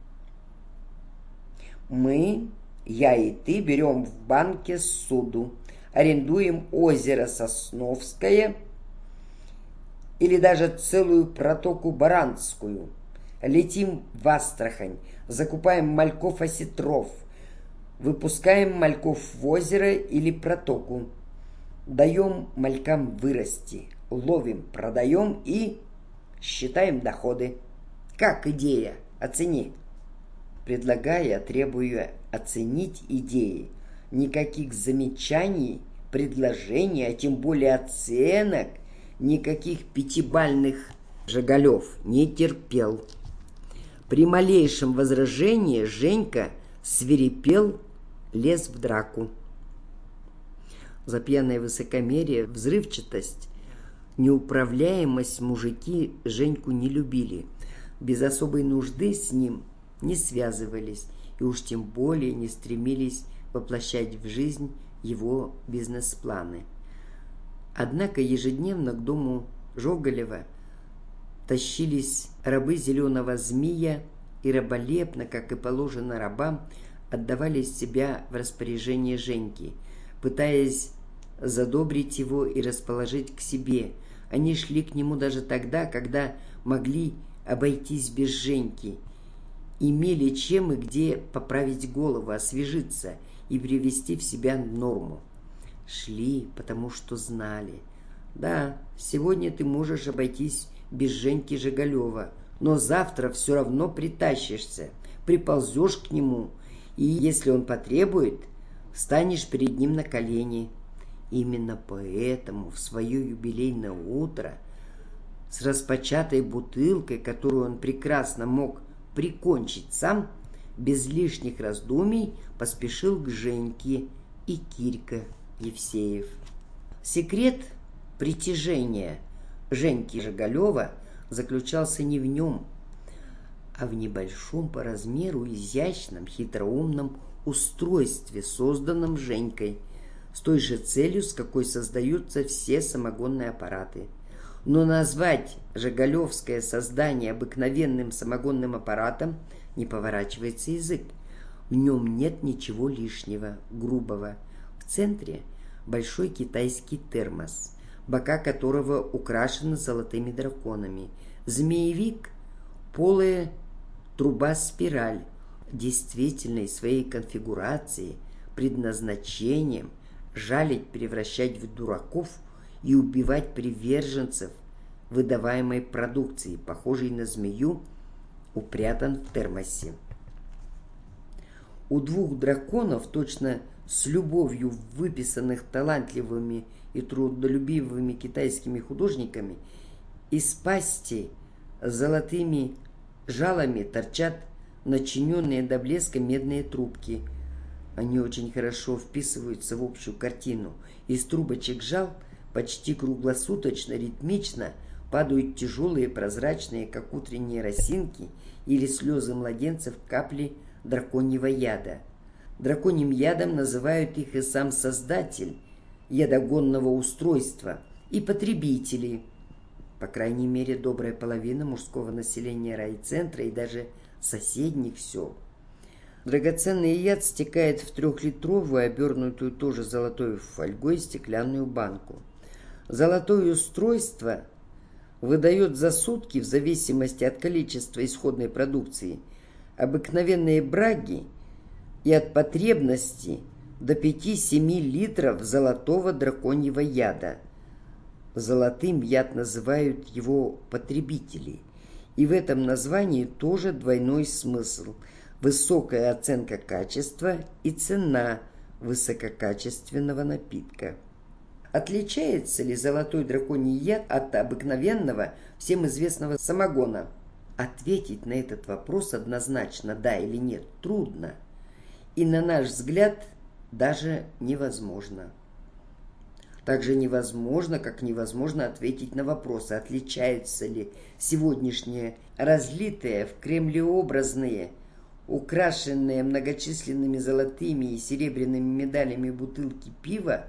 «Мы, я и ты, берем в банке суду, арендуем озеро Сосновское или даже целую протоку Баранскую, летим в Астрахань, закупаем мальков-осетров, выпускаем мальков в озеро или протоку, даем малькам вырасти, ловим, продаем и считаем доходы. Как идея? Оцени». Предлагая, требуя оценить идеи, никаких замечаний, предложений, а тем более оценок, никаких пятибалльных Жагалев не терпел. При малейшем возражении Женька свирепел, лез в драку. За пьяное высокомерие, взрывчатость, неуправляемость мужики Женьку не любили, без особой нужды с ним не связывались и уж тем более не стремились воплощать в жизнь его бизнес-планы. Однако ежедневно к дому Жоголева тащились рабы зеленого змея и раболепно, как и положено рабам, отдавали себя в распоряжение Женьки, пытаясь задобрить его и расположить к себе. Они шли к нему даже тогда, когда могли обойтись без Женьки, имели чем и где поправить голову, освежиться и привести в себя норму. Шли, потому что знали. Да, сегодня ты можешь обойтись без Женьки Жагалева, но завтра все равно притащишься, приползешь к нему, и, если он потребует, встанешь перед ним на колени. Именно поэтому в свое юбилейное утро с распочатой бутылкой, которую он прекрасно мог прикончить сам, без лишних раздумий поспешил к Женьке и Кирька Евсеев. Секрет притяжения Женьки Жагалева заключался не в нем, а в небольшом по размеру изящном хитроумном устройстве, созданном Женькой, с той же целью, с какой создаются все самогонные аппараты. Но назвать жагалевское создание обыкновенным самогонным аппаратом не поворачивается язык. В нем нет ничего лишнего, грубого. В центре большой китайский термос. бока которого украшены золотыми драконами. Змеевик – полая труба-спираль, действительной своей конфигурацией, предназначением жалить, превращать в дураков и убивать приверженцев выдаваемой продукции, похожей на змею, упрятан в термосе. У двух драконов, точно с любовью выписанных талантливыми и трудолюбивыми китайскими художниками, из пасти золотыми жалами торчат начиненные до блеска медные трубки. Они очень хорошо вписываются в общую картину. Из трубочек жал почти круглосуточно, ритмично падают тяжелые, прозрачные, как утренние росинки или слезы младенцев, капли драконьего яда. Драконьим ядом называют их и сам создатель ядогонного устройства, и потребители, по крайней мере, добрая половина мужского населения райцентра и даже соседних сел. Драгоценный яд стекает в трехлитровую, обернутую тоже золотой фольгой, стеклянную банку. Золотое устройство выдает за сутки, в зависимости от количества исходной продукции, обыкновенные браги и от потребности до пяти-семи литров золотого драконьего яда. Золотым яд называют его потребители, и в этом названии тоже двойной смысл – высокая оценка качества и цена высококачественного напитка. Отличается ли золотой драконий яд от обыкновенного, всем известного самогона? Ответить на этот вопрос однозначно да или нет трудно, и, на наш взгляд, даже невозможно. Также невозможно, как невозможно ответить на вопрос, отличаются ли сегодняшние разлитые в кремлеобразные, украшенные многочисленными золотыми и серебряными медалями бутылки пива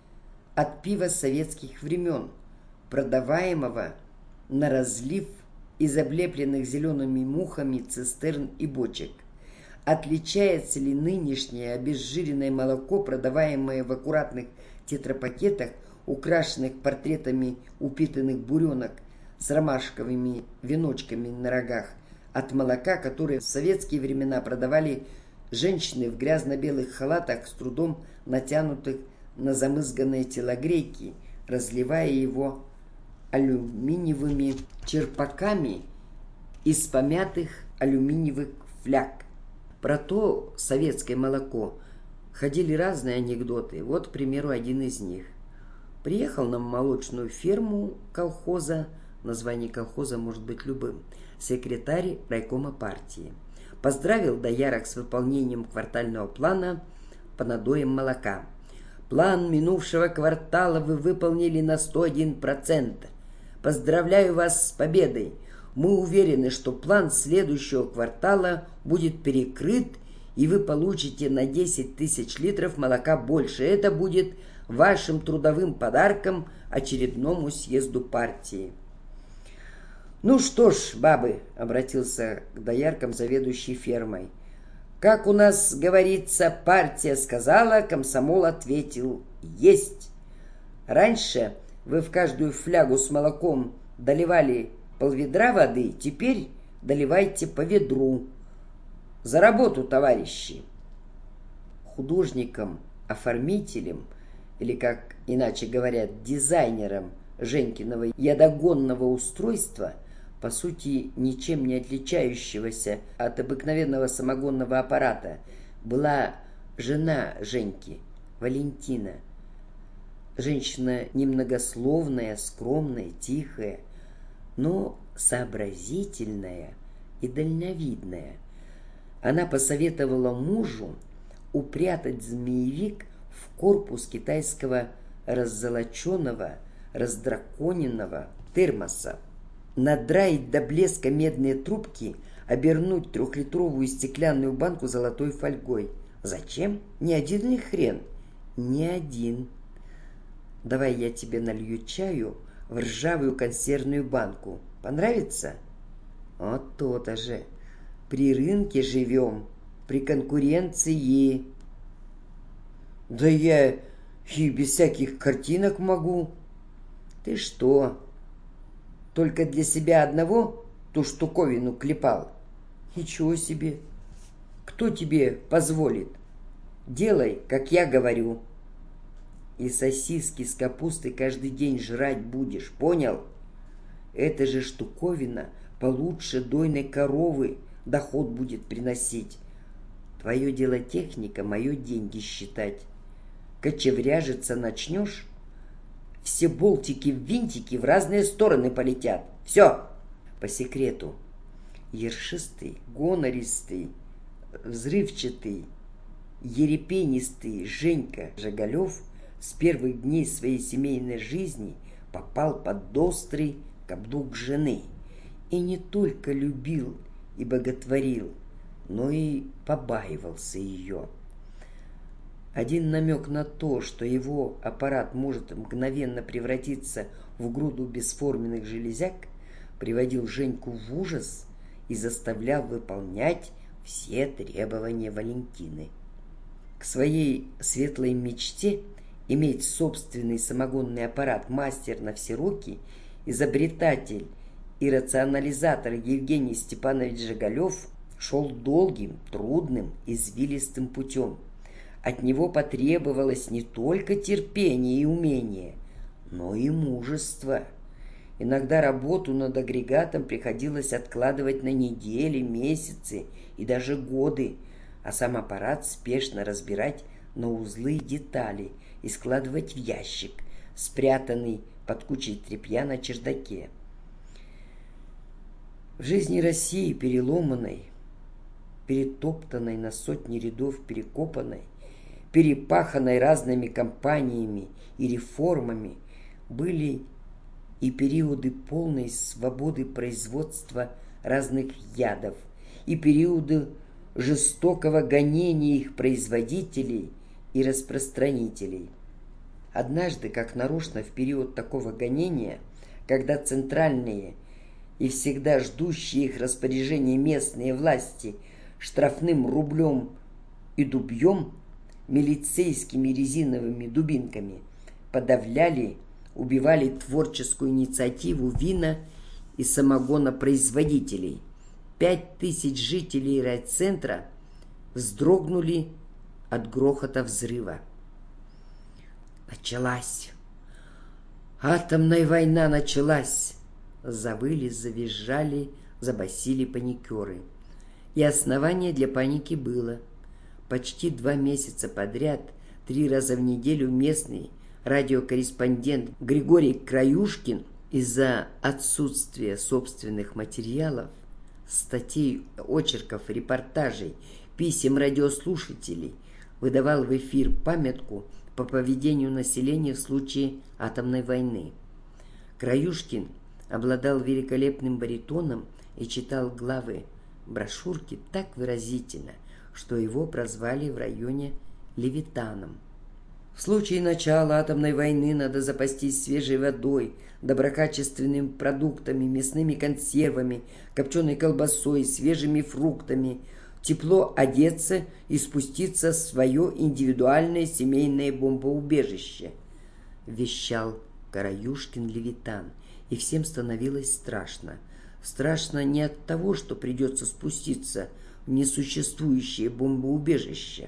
от пива советских времен, продаваемого на разлив из облепленных зелеными мухами цистерн и бочек. Отличается ли нынешнее обезжиренное молоко, продаваемое в аккуратных тетрапакетах, украшенных портретами упитанных буренок с ромашковыми веночками на рогах, от молока, которое в советские времена продавали женщины в грязно-белых халатах, с трудом натянутых на замызганные телогрейки, разливая его алюминиевыми черпаками из помятых алюминиевых фляг. Про то советское молоко ходили разные анекдоты. Вот, к примеру, один из них. Приехал на молочную ферму колхоза, название колхоза может быть любым, секретарь райкома партии. Поздравил доярок с выполнением квартального плана по надоям молока. План минувшего квартала вы выполнили на сто один процент. Поздравляю вас с победой. Мы уверены, что план следующего квартала будет перекрыт, и вы получите на десять тысяч литров молока больше. Это будет вашим трудовым подарком очередному съезду партии. «Ну что ж, бабы», — обратился к дояркам заведующий фермой, «как у нас говорится, партия сказала, комсомол ответил, есть. Раньше вы в каждую флягу с молоком доливали полведра воды, теперь доливайте по ведру. За работу, товарищи!» Художником, оформителем, или, как иначе говорят, дизайнером Женькиного ядогонного устройства, по сути, ничем не отличающегося от обыкновенного самогонного аппарата, была жена Женьки, Валентина. Женщина немногословная, скромная, тихая, но сообразительная и дальновидная. Она посоветовала мужу упрятать змеевик в корпус китайского раззолоченного, раздраконенного термоса, надраить до блеска медные трубки, обернуть трехлитровую стеклянную банку золотой фольгой. Зачем? Не один ли хрен? Не один. Давай я тебе налью чаю в ржавую консервную банку. Понравится? Вот то-то же. При рынке живем, при конкуренции. Да я и без всяких картинок могу. Ты что, только для себя одного ту штуковину клепал? Ничего себе! Кто тебе позволит? Делай, как я говорю. И сосиски с капустой каждый день жрать будешь, понял? Эта же штуковина получше дойной коровы доход будет приносить. Твое дело техника, мое деньги считать. Кочевряжиться начнешь, все болтики-винтики в разные стороны полетят. Все. По секрету. Ершистый, гонористый, взрывчатый, ерепенистый Женька Жигалев с первых дней своей семейной жизни попал под острый каблук жены. И не только любил и боготворил, но и побаивался ее. Один намек на то, что его аппарат может мгновенно превратиться в груду бесформенных железяк, приводил Женьку в ужас и заставлял выполнять все требования Валентины. К своей светлой мечте иметь собственный самогонный аппарат мастер на все руки, изобретатель и рационализатор Евгений Степанович Жигалев шел долгим, трудным, извилистым путем. От него потребовалось не только терпение и умение, но и мужество. Иногда работу над агрегатом приходилось откладывать на недели, месяцы и даже годы, а сам аппарат спешно разбирать на узлы и детали и складывать в ящик, спрятанный под кучей тряпья на чердаке. В жизни России, переломанной, перетоптанной на сотни рядов, перекопанной, перепаханной разными компаниями и реформами, были и периоды полной свободы производства разных ядов, и периоды жестокого гонения их производителей и распространителей. Однажды, как нарочно, в период такого гонения, когда центральные и всегда ждущие их распоряжения местные власти штрафным рублем и дубьем, милицейскими резиновыми дубинками подавляли, убивали творческую инициативу вина и самогонопроизводителей. Пять тысяч жителей райцентра вздрогнули от грохота взрыва. Началась. Атомная война началась. Завыли, завизжали, забасили паникеры. И основание для паники было. Почти два месяца подряд, три раза в неделю местный радиокорреспондент Григорий Краюшкин из-за отсутствия собственных материалов, статей, очерков, репортажей, писем радиослушателей выдавал в эфир памятку по поведению населения в случае атомной войны. Краюшкин обладал великолепным баритоном и читал главы брошюрки так выразительно, что его прозвали в районе Левитаном. В случае начала атомной войны надо запастись свежей водой, доброкачественными продуктами, мясными консервами, копченой колбасой, свежими фруктами, тепло одеться и спуститься в свое индивидуальное семейное бомбоубежище, вещал Краюшкин Левитан, и всем становилось страшно. Страшно не от того, что придется спуститься в несуществующее бомбоубежище.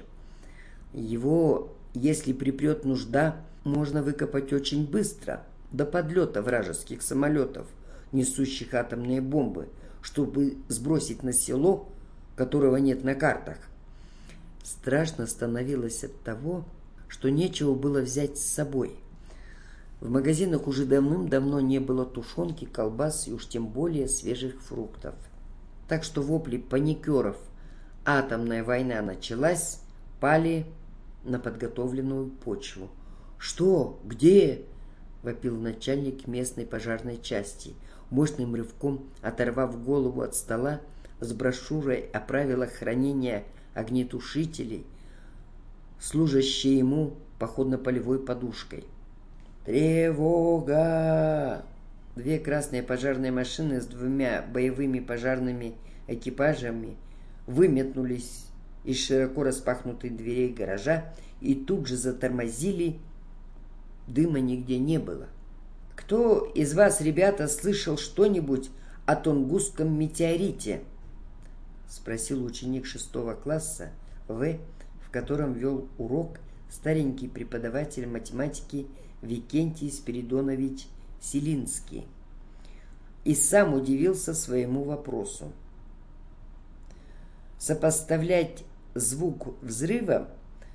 Его, если припрет нужда, можно выкопать очень быстро, до подлета вражеских самолетов, несущих атомные бомбы, чтобы сбросить на село, которого нет на картах. Страшно становилось от того, что нечего было взять с собой. В магазинах уже давным-давно не было тушенки, колбас и уж тем более свежих фруктов. Так что вопли паникеров «Атомная война началась» пали на подготовленную почву. «Что? Где?» – вопил начальник местной пожарной части, мощным рывком оторвав голову от стола с брошюрой о правилах хранения огнетушителей, служащей ему походно-полевой подушкой. «Тревога!» Две красные пожарные машины с двумя боевыми пожарными экипажами выметнулись из широко распахнутых дверей гаража и тут же затормозили. Дыма нигде не было. Кто из вас, ребята, слышал что-нибудь о Тунгусском метеорите? Спросил ученик шестого класса В, в котором вел урок старенький преподаватель математики Викентий Спиридонович Селинский. И сам удивился своему вопросу. Сопоставлять звук взрыва,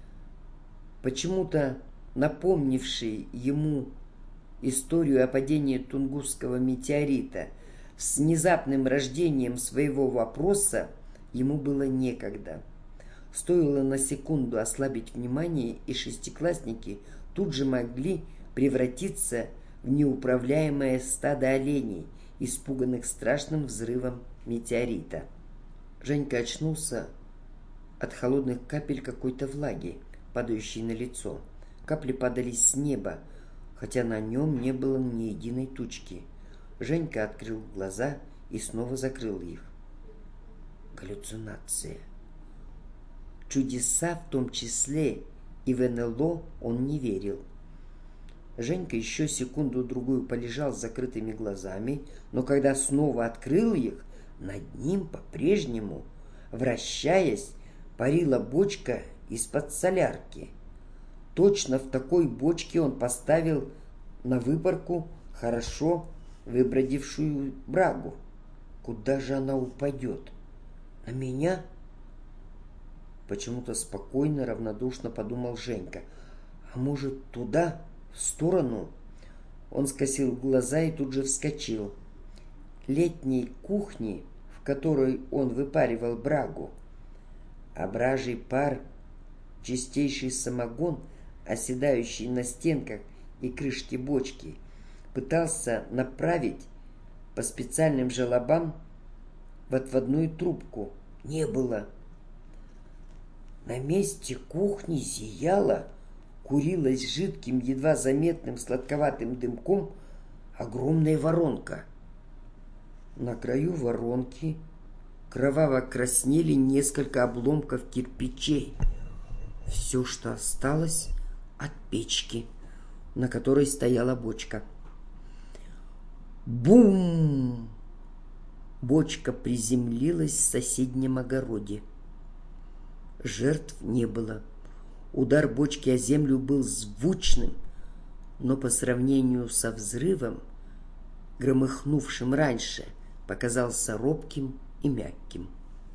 почему-то напомнивший ему историю о падении Тунгусского метеорита, с внезапным рождением своего вопроса, ему было некогда. Стоило на секунду ослабить внимание, и шестиклассники тут же могли превратиться в неуправляемое стадо оленей, испуганных страшным взрывом метеорита. Женька очнулся от холодных капель какой-то влаги, падающей на лицо. Капли падали с неба, хотя на нем не было ни единой тучки. Женька открыл глаза и снова закрыл их. Галлюцинация. Чудеса, в том числе и в эн эл о, он не верил. Женька еще секунду-другую полежал с закрытыми глазами, но когда снова открыл их, над ним по-прежнему, вращаясь, парила бочка из-под солярки. Точно в такой бочке он поставил на выборку хорошо выбродившую брагу. Куда же она упадет? На меня? Почему-то спокойно, равнодушно подумал Женька. А может, туда, в сторону? Он скосил глаза и тут же вскочил. Летней кухни, в которой он выпаривал брагу, ображий пар, чистейший самогон, оседающий на стенках и крышке бочки, пытался направить по специальным желобам в отводную трубку. Не было. На месте кухни зияла, курилась жидким, едва заметным сладковатым дымком огромная воронка. На краю воронки кроваво краснели несколько обломков кирпичей. Все, что осталось от печки, на которой стояла бочка. Бум! Бочка приземлилась в соседнем огороде. Жертв не было. Удар бочки о землю был звучным, но по сравнению со взрывом, громыхнувшим раньше, показался робким и мягким.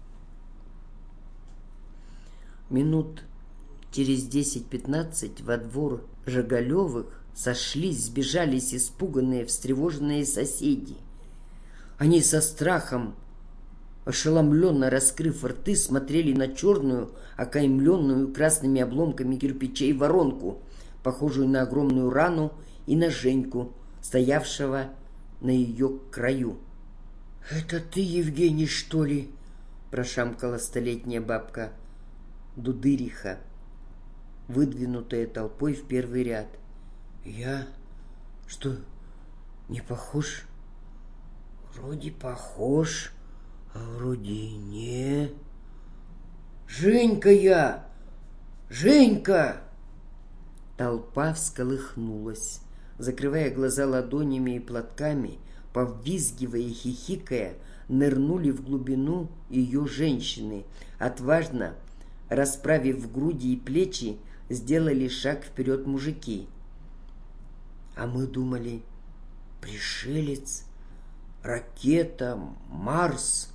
Минут через десять-пятнадцать во двор Жигалевых сошлись, сбежались испуганные, встревоженные соседи. Они со страхом, ошеломленно раскрыв рты, смотрели на черную, окаймленную красными обломками кирпичей воронку, похожую на огромную рану, и на Женьку, стоявшего на ее краю. «Это ты, Евгений, что ли?» – прошамкала столетняя бабка Дудыриха, выдвинутая толпой в первый ряд. «Я? Что, не похож?» «Вроде похож, а вроде и не. Женька я! Женька!» Толпа всколыхнулась, закрывая глаза ладонями и платками, поввизгивая и хихикая, нырнули в глубину ее женщины. Отважно, расправив груди и плечи, сделали шаг вперед мужики. А мы думали, пришелец, ракета, Марс.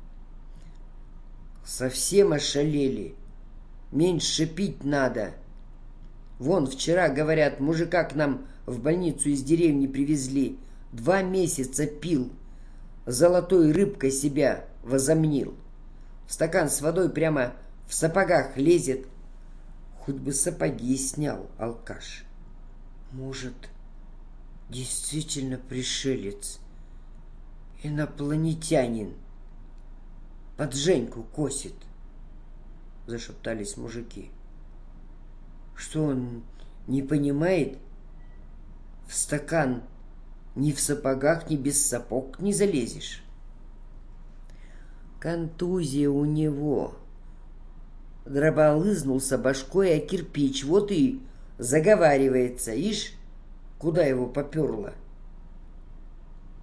Совсем ошалели. Меньше пить надо. Вон вчера, говорят, мужика к нам в больницу из деревни привезли. Два месяца пил. Золотой рыбкой себя возомнил. В стакан с водой прямо в сапогах лезет. Хоть бы сапоги снял, алкаш. Может, действительно пришелец, инопланетянин, под Женьку косит, зашептались мужики. Что он не понимает? В стакан ни в сапогах, ни без сапог не залезешь. Контузия у него. Дроболызнулся башкой о кирпич, вот и заговаривается. Ишь, куда его поперло?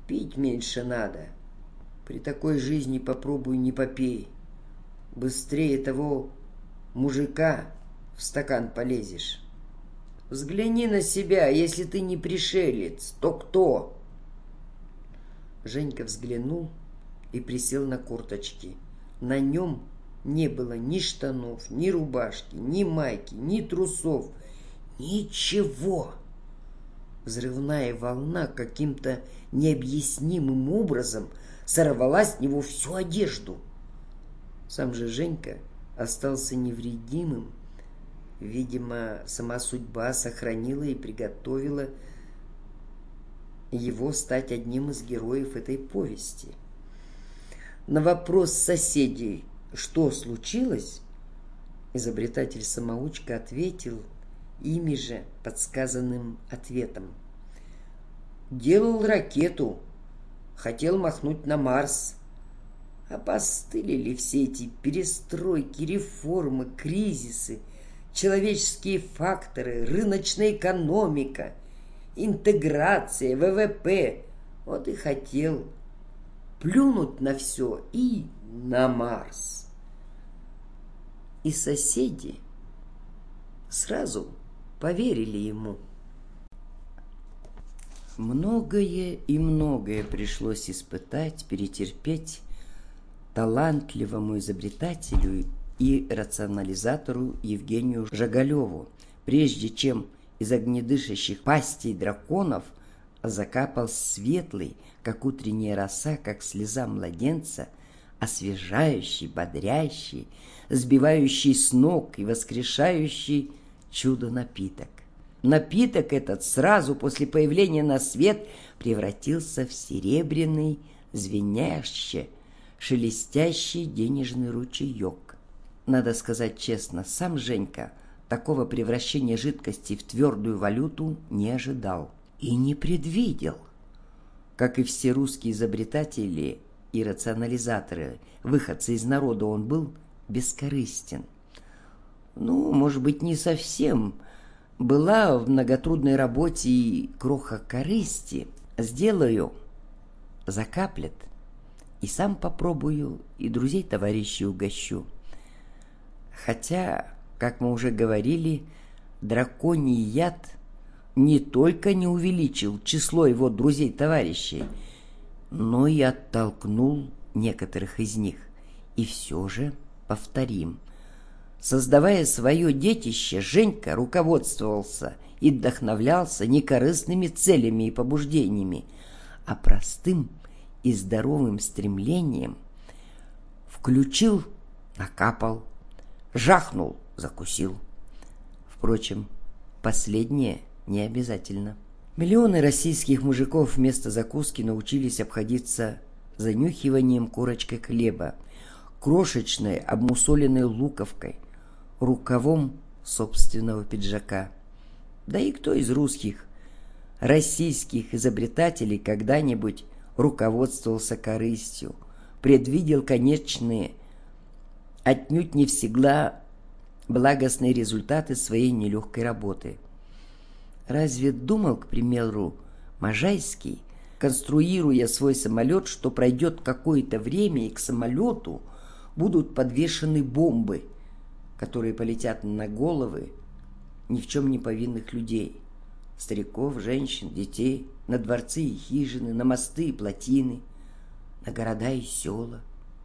Пить меньше надо. При такой жизни попробуй не попей. Быстрее того мужика в стакан полезешь. Взгляни на себя, если ты не пришелец, то кто? Женька взглянул и присел на корточки. На нем не было ни штанов, ни рубашки, ни майки, ни трусов. Ничего. Взрывная волна каким-то необъяснимым образом сорвала с него всю одежду. Сам же Женька остался невредимым. Видимо, сама судьба сохранила и приготовила его стать одним из героев этой повести. На вопрос соседей, что случилось, изобретатель-самоучка ответил ими же подсказанным ответом. Делал ракету, хотел махнуть на Марс. Опостылили все эти перестройки, реформы, кризисы, человеческие факторы, рыночная экономика, интеграция, вэ вэ пэ. Вот и хотел плюнуть на все и на Марс. И соседи сразу поверили ему. Многое и многое пришлось испытать, перетерпеть талантливому изобретателю и рационализатору Евгению Жагалеву, прежде чем из огнедышащих пастей драконов закапал светлый, как утренняя роса, как слеза младенца, освежающий, бодрящий, сбивающий с ног и воскрешающий чудо-напиток. Напиток этот сразу после появления на свет превратился в серебряный, звенящий, шелестящий денежный ручеек. Надо сказать честно, сам Женька такого превращения жидкости в твердую валюту не ожидал и не предвидел. Как и все русские изобретатели и рационализаторы, выходцы из народа, он был бескорыстен. Ну, может быть, не совсем. Была в многотрудной работе и кроха корысти. Сделаю, закаплет, и сам попробую, и друзей товарищей угощу. Хотя, как мы уже говорили, драконий яд не только не увеличил число его друзей-товарищей, но и оттолкнул некоторых из них. И все же, повторим, создавая свое детище, Женька руководствовался и вдохновлялся не корыстными целями и побуждениями, а простым и здоровым стремлением. Включил — накапал, жахнул — закусил. Впрочем, последнее не обязательно. Миллионы российских мужиков вместо закуски научились обходиться занюхиванием корочкой хлеба, крошечной обмусоленной луковкой, рукавом собственного пиджака. Да и кто из русских, российских изобретателей когда-нибудь руководствовался корыстью, предвидел конечные, отнюдь не всегда благостные результаты своей нелегкой работы? Разве думал, к примеру, Можайский, конструируя свой самолет, что пройдет какое-то время и к самолету будут подвешены бомбы, которые полетят на головы ни в чем не повинных людей, стариков, женщин, детей, на дворцы и хижины, на мосты и плотины, на города и села?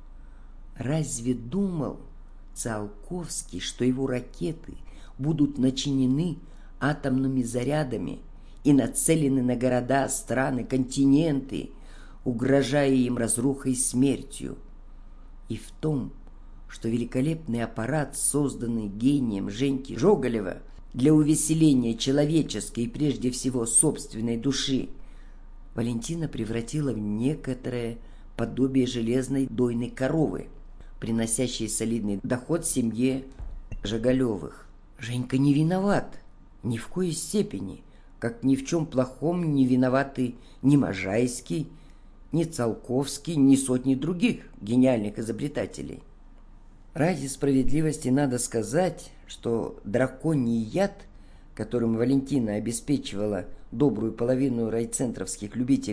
Разве думал Циолковский, что его ракеты будут начинены атомными зарядами и нацелены на города, страны, континенты, угрожая им разрухой и смертью? И в том, что великолепный аппарат, созданный гением Женьки Жоголева для увеселения человеческой и прежде всего собственной души, Валентина превратила в некоторое подобие железной дойной коровы, приносящей солидный доход семье Жоголевых. Женька не виноват ни в коей степени, как ни в чем плохом не виноваты ни Можайский, ни Циолковский, ни сотни других гениальных изобретателей. Ради справедливости надо сказать, что драконий яд, которым Валентина обеспечивала добрую половину райцентровских любителей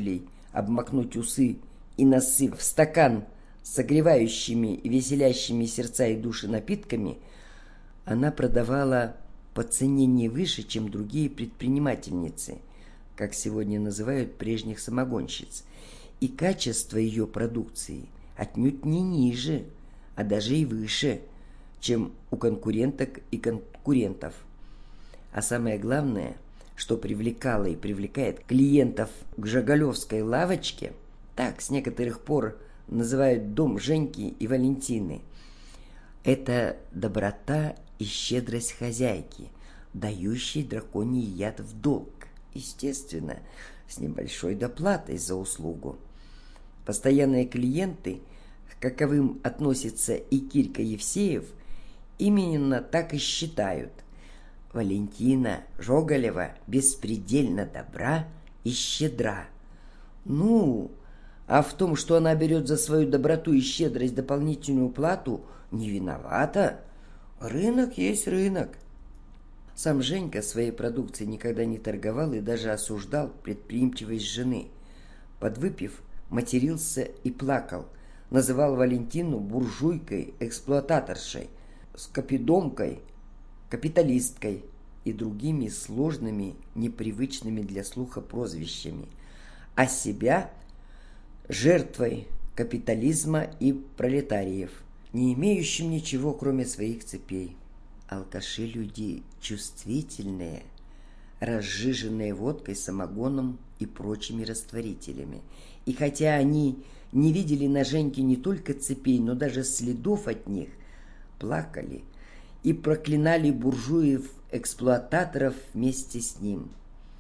обмакнуть усы и носы в стакан с согревающими и веселящими сердца и души напитками, она продавала по цене не выше, чем другие предпринимательницы, как сегодня называют прежних самогонщиц, и качество ее продукции отнюдь не ниже, а даже и выше, чем у конкуренток и конкурентов. А самое главное, что привлекало и привлекает клиентов к жигалевской лавочке, так с некоторых пор называют дом Женьки и Валентины, это доброта и щедрость хозяйки, дающей драконий яд в долг, естественно, с небольшой доплатой за услугу. Постоянные клиенты, к каковым относится и Кирька Евсеев, именно так и считают. Валентина Жоголева беспредельно добра и щедра. Ну, а в том, что она берет за свою доброту и щедрость дополнительную плату, не виновата. Рынок есть рынок. Сам Женька своей продукцией никогда не торговал и даже осуждал предприимчивость жены. Подвыпив, матерился и плакал, называл Валентину буржуйкой, эксплуататоршей, скопидомкой, капиталисткой и другими сложными, непривычными для слуха прозвищами, а себя жертвой капитализма и пролетариев, не имеющим ничего, кроме своих цепей. Алкаши люди чувствительные, разжиженные водкой, самогоном и прочими растворителями. И хотя они не видели на Женьке не только цепей, но даже следов от них, плакали и проклинали буржуев-эксплуататоров вместе с ним.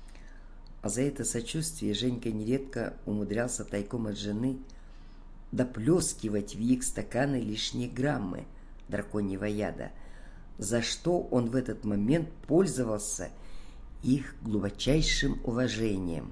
А за это сочувствие Женька нередко умудрялся тайком от жены доплескивать в их стаканы лишние граммы драконьего яда, за что он в этот момент пользовался их глубочайшим уважением.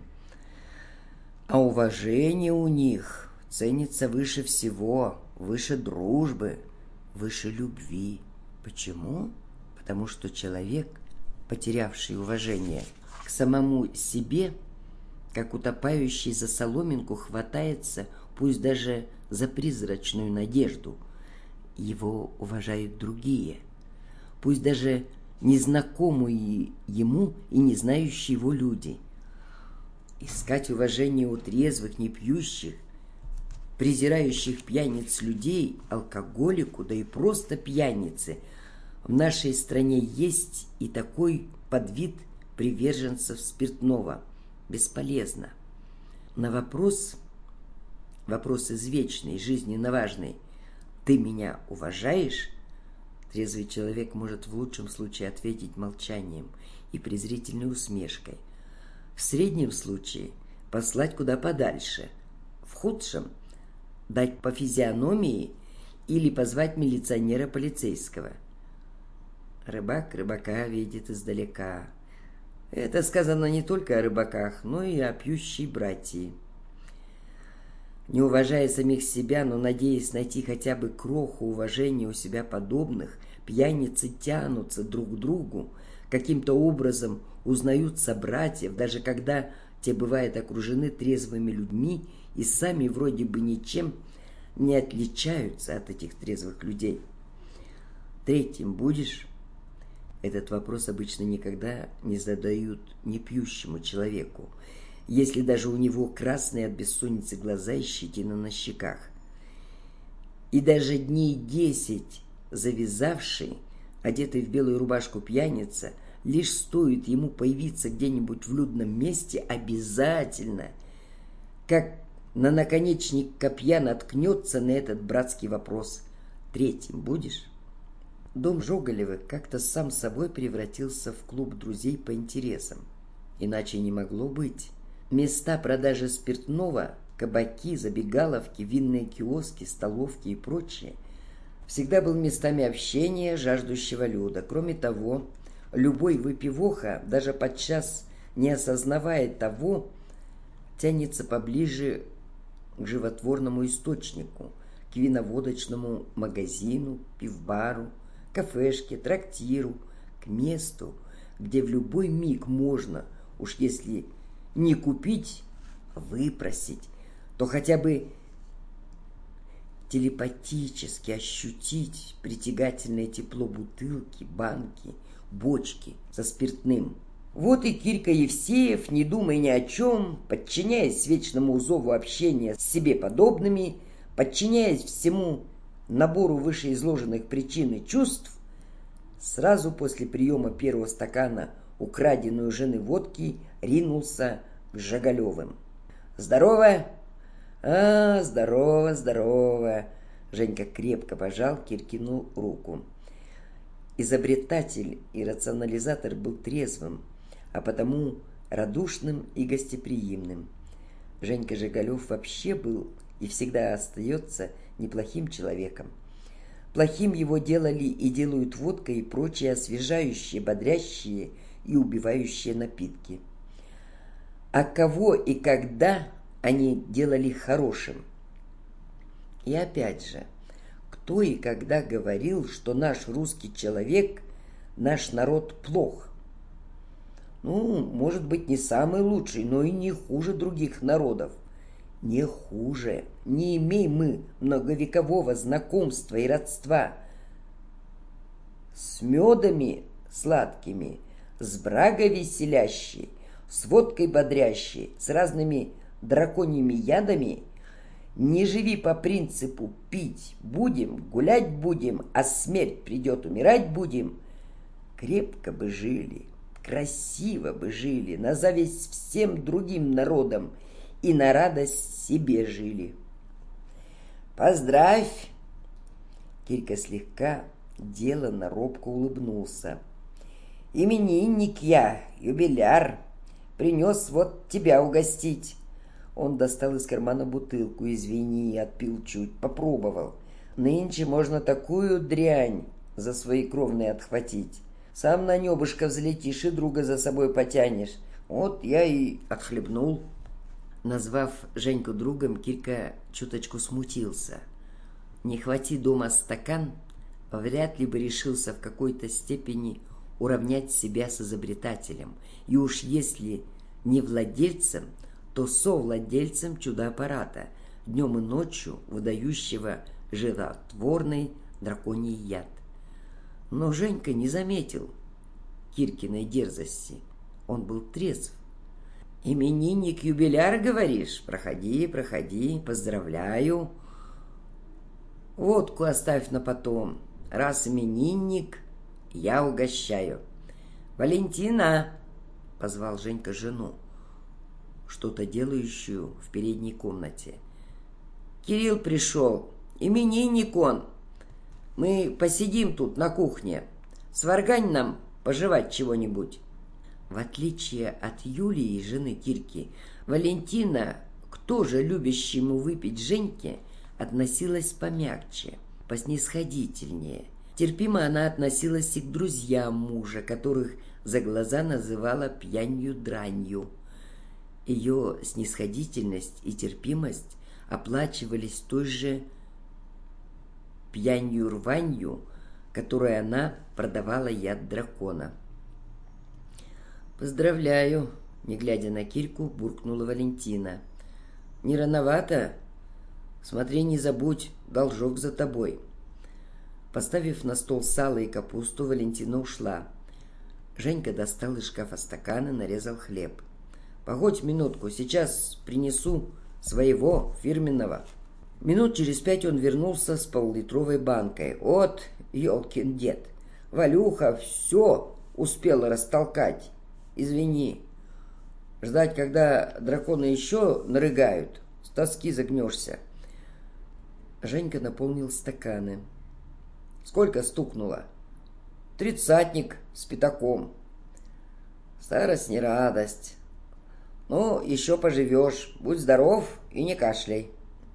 А уважение у них ценится выше всего, выше дружбы, выше любви. Почему? Потому что человек, потерявший уважение к самому себе, как утопающий за соломинку, хватается, пусть даже за призрачную надежду. Его уважают другие, пусть даже незнакомые ему и не знающие его люди. Искать уважение у трезвых, не пьющих, презирающих пьяниц людей, алкоголику, да и просто пьяницы, в нашей стране есть и такой подвид приверженцев спиртного. Бесполезно. На вопрос, вопрос извечный, жизненно важный, «Ты меня уважаешь?» трезвый человек может в лучшем случае ответить молчанием и презрительной усмешкой, в среднем случае послать куда подальше, в худшем дать по физиономии или позвать милиционера полицейского. Рыбак рыбака видит издалека. Это сказано не только о рыбаках, но и о пьющей братьи. Не уважая самих себя, но надеясь найти хотя бы кроху уважения у себя подобных, пьяницы тянутся друг к другу, каким-то образом узнают собратьев, даже когда те бывают окружены трезвыми людьми и сами вроде бы ничем не отличаются от этих трезвых людей. Третьим будешь? Этот вопрос обычно никогда не задают непьющему человеку, если даже у него красные от бессонницы глаза и щетина на щеках. И даже дней десять завязавший, одетый в белую рубашку пьяница, лишь стоит ему появиться где-нибудь в людном месте, обязательно, как на наконечник копья, наткнется на этот братский вопрос: «Третьим будешь?» Дом Жоголевых как-то сам собой превратился в клуб друзей по интересам. Иначе не могло быть. Места продажи спиртного, кабаки, забегаловки, винные киоски, столовки и прочее всегда был местами общения жаждущего люда. Кроме того, любой выпивоха, даже подчас не осознавая того, тянется поближе к животворному источнику, к виноводочному магазину, пивбару, кафешке, трактиру, к месту, где в любой миг можно, уж если не купить, выпросить, то хотя бы телепатически ощутить притягательное тепло бутылки, банки, бочки со спиртным. Вот и Кирка Евсеев, не думая ни о чем, подчиняясь вечному зову общения с себе подобными, подчиняясь всему набору вышеизложенных причин и чувств, сразу после приема первого стакана украденной у жены водки ринулся к Жагалевым. «Здорово!» «А, здорово, здорово!» Женька крепко пожал Киркину руку. Изобретатель и рационализатор был трезвым, а потому радушным и гостеприимным. Женька Жагалев вообще был и всегда остается неплохим человеком. Плохим его делали и делают водка и прочие освежающие, бодрящие и убивающие напитки. А кого и когда они делали хорошим? И опять же, кто и когда говорил, что наш русский человек, наш народ плох? Ну, может быть, не самый лучший, но и не хуже других народов. Не хуже. Не имеем мы многовекового знакомства и родства с медами сладкими, с брагой веселящей, с водкой бодрящей, с разными драконьими ядами. Не живи по принципу «пить будем, гулять будем, а смерть придет, умирать будем». Крепко бы жили, красиво бы жили, на зависть всем другим народам, и на радость себе жили. «Поздравь!» Кирка слегка деланно робко улыбнулся. «Именинник я, юбиляр, принес вот тебя угостить». Он достал из кармана бутылку, извини, отпил чуть, попробовал. Нынче можно такую дрянь за свои кровные отхватить. Сам на небышко взлетишь и друга за собой потянешь. Вот я и отхлебнул. Назвав Женьку другом, Кирка чуточку смутился. Не хвати дома стакан, вряд ли бы решился в какой-то степени уравнять себя с изобретателем. И уж если не владельцем, то совладельцем чудо-аппарата, днем и ночью выдающего животворный драконий яд. Но Женька не заметил Киркиной дерзости. Он был трезв. «Именинник юбиляр, говоришь? Проходи, проходи, поздравляю. Водку оставь на потом. Раз именинник, я угощаю. Валентина!» — позвал Женька жену, что-то делающую в передней комнате. «Кирилл пришел. Именинник он. Мы посидим тут на кухне. Сваргань нам пожевать чего-нибудь». В отличие от Юлии, жены Кирки, Валентина, к тоже любящему выпить Женьке, относилась помягче, поснисходительнее. Терпимо она относилась и к друзьям мужа, которых за глаза называла пьянью-дранью. Ее снисходительность и терпимость оплачивались той же пьянью-рванью, которой она продавала яд дракона. «Поздравляю», — не глядя на Кирку, буркнула Валентина. «Не рановато? Смотри, не забудь, должок за тобой». Поставив на стол сало и капусту, Валентина ушла. Женька достал из шкафа стаканы, нарезал хлеб. «Погодь минутку, сейчас принесу своего фирменного». Минут через пять он вернулся с полулитровой банкой. «Вот, елкин дед, Валюха все успела растолкать. Извини. Ждать, когда драконы еще нарыгают, с тоски загнешься». Женька наполнил стаканы. «Сколько стукнуло?» «Тридцатник с пятаком». «Старость не радость. Ну, еще поживешь. Будь здоров и не кашляй».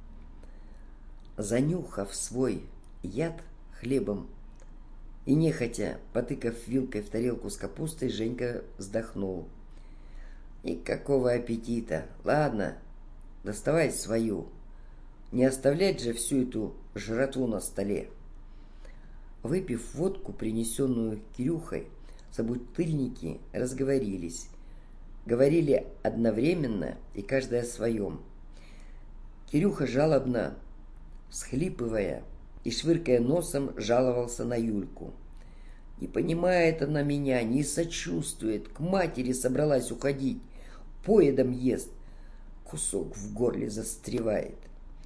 Занюхав свой яд хлебом и нехотя потыкав вилкой в тарелку с капустой, Женька вздохнул. «Никакого аппетита. Ладно, доставай свою. Не оставлять же всю эту жратву на столе». Выпив водку, принесенную Кирюхой, собутыльники разговорились. Говорили одновременно и каждый о своем. Кирюха жалобно, всхлипывая и швыркая носом, жаловался на Юльку. Не понимает она меня, не сочувствует, к матери собралась уходить, поедом ест, кусок в горле застревает.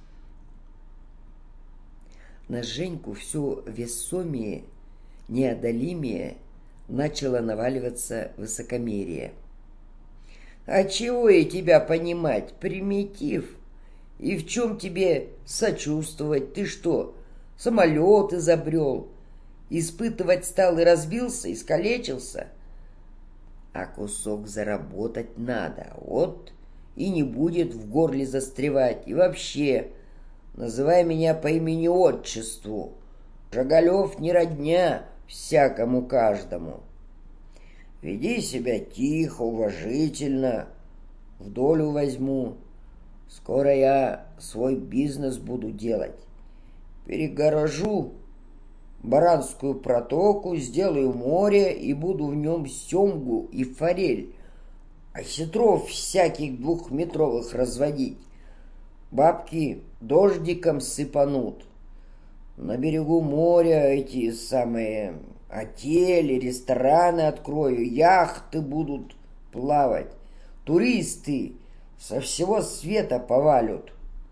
На Женьку все весомее, неодолимее начало наваливаться высокомерие. «А чего и тебя понимать, примитив? И в чем тебе сочувствовать? Ты что, самолет изобрел? Испытывать стал и разбился, искалечился? А кусок заработать надо, вот и не будет в горле застревать. И вообще, называй меня по имени-отчеству. Жагалев не родня всякому каждому. Веди себя тихо, уважительно, в долю возьму. Скоро я свой бизнес буду делать. Перегорожу Баранскую протоку, сделаю море и буду в нем семгу и форель, а хитров всяких двухметровых разводить. Бабки дождиком сыпанут. На берегу моря эти самые отели, рестораны открою, яхты будут плавать, туристы со всего света повалют.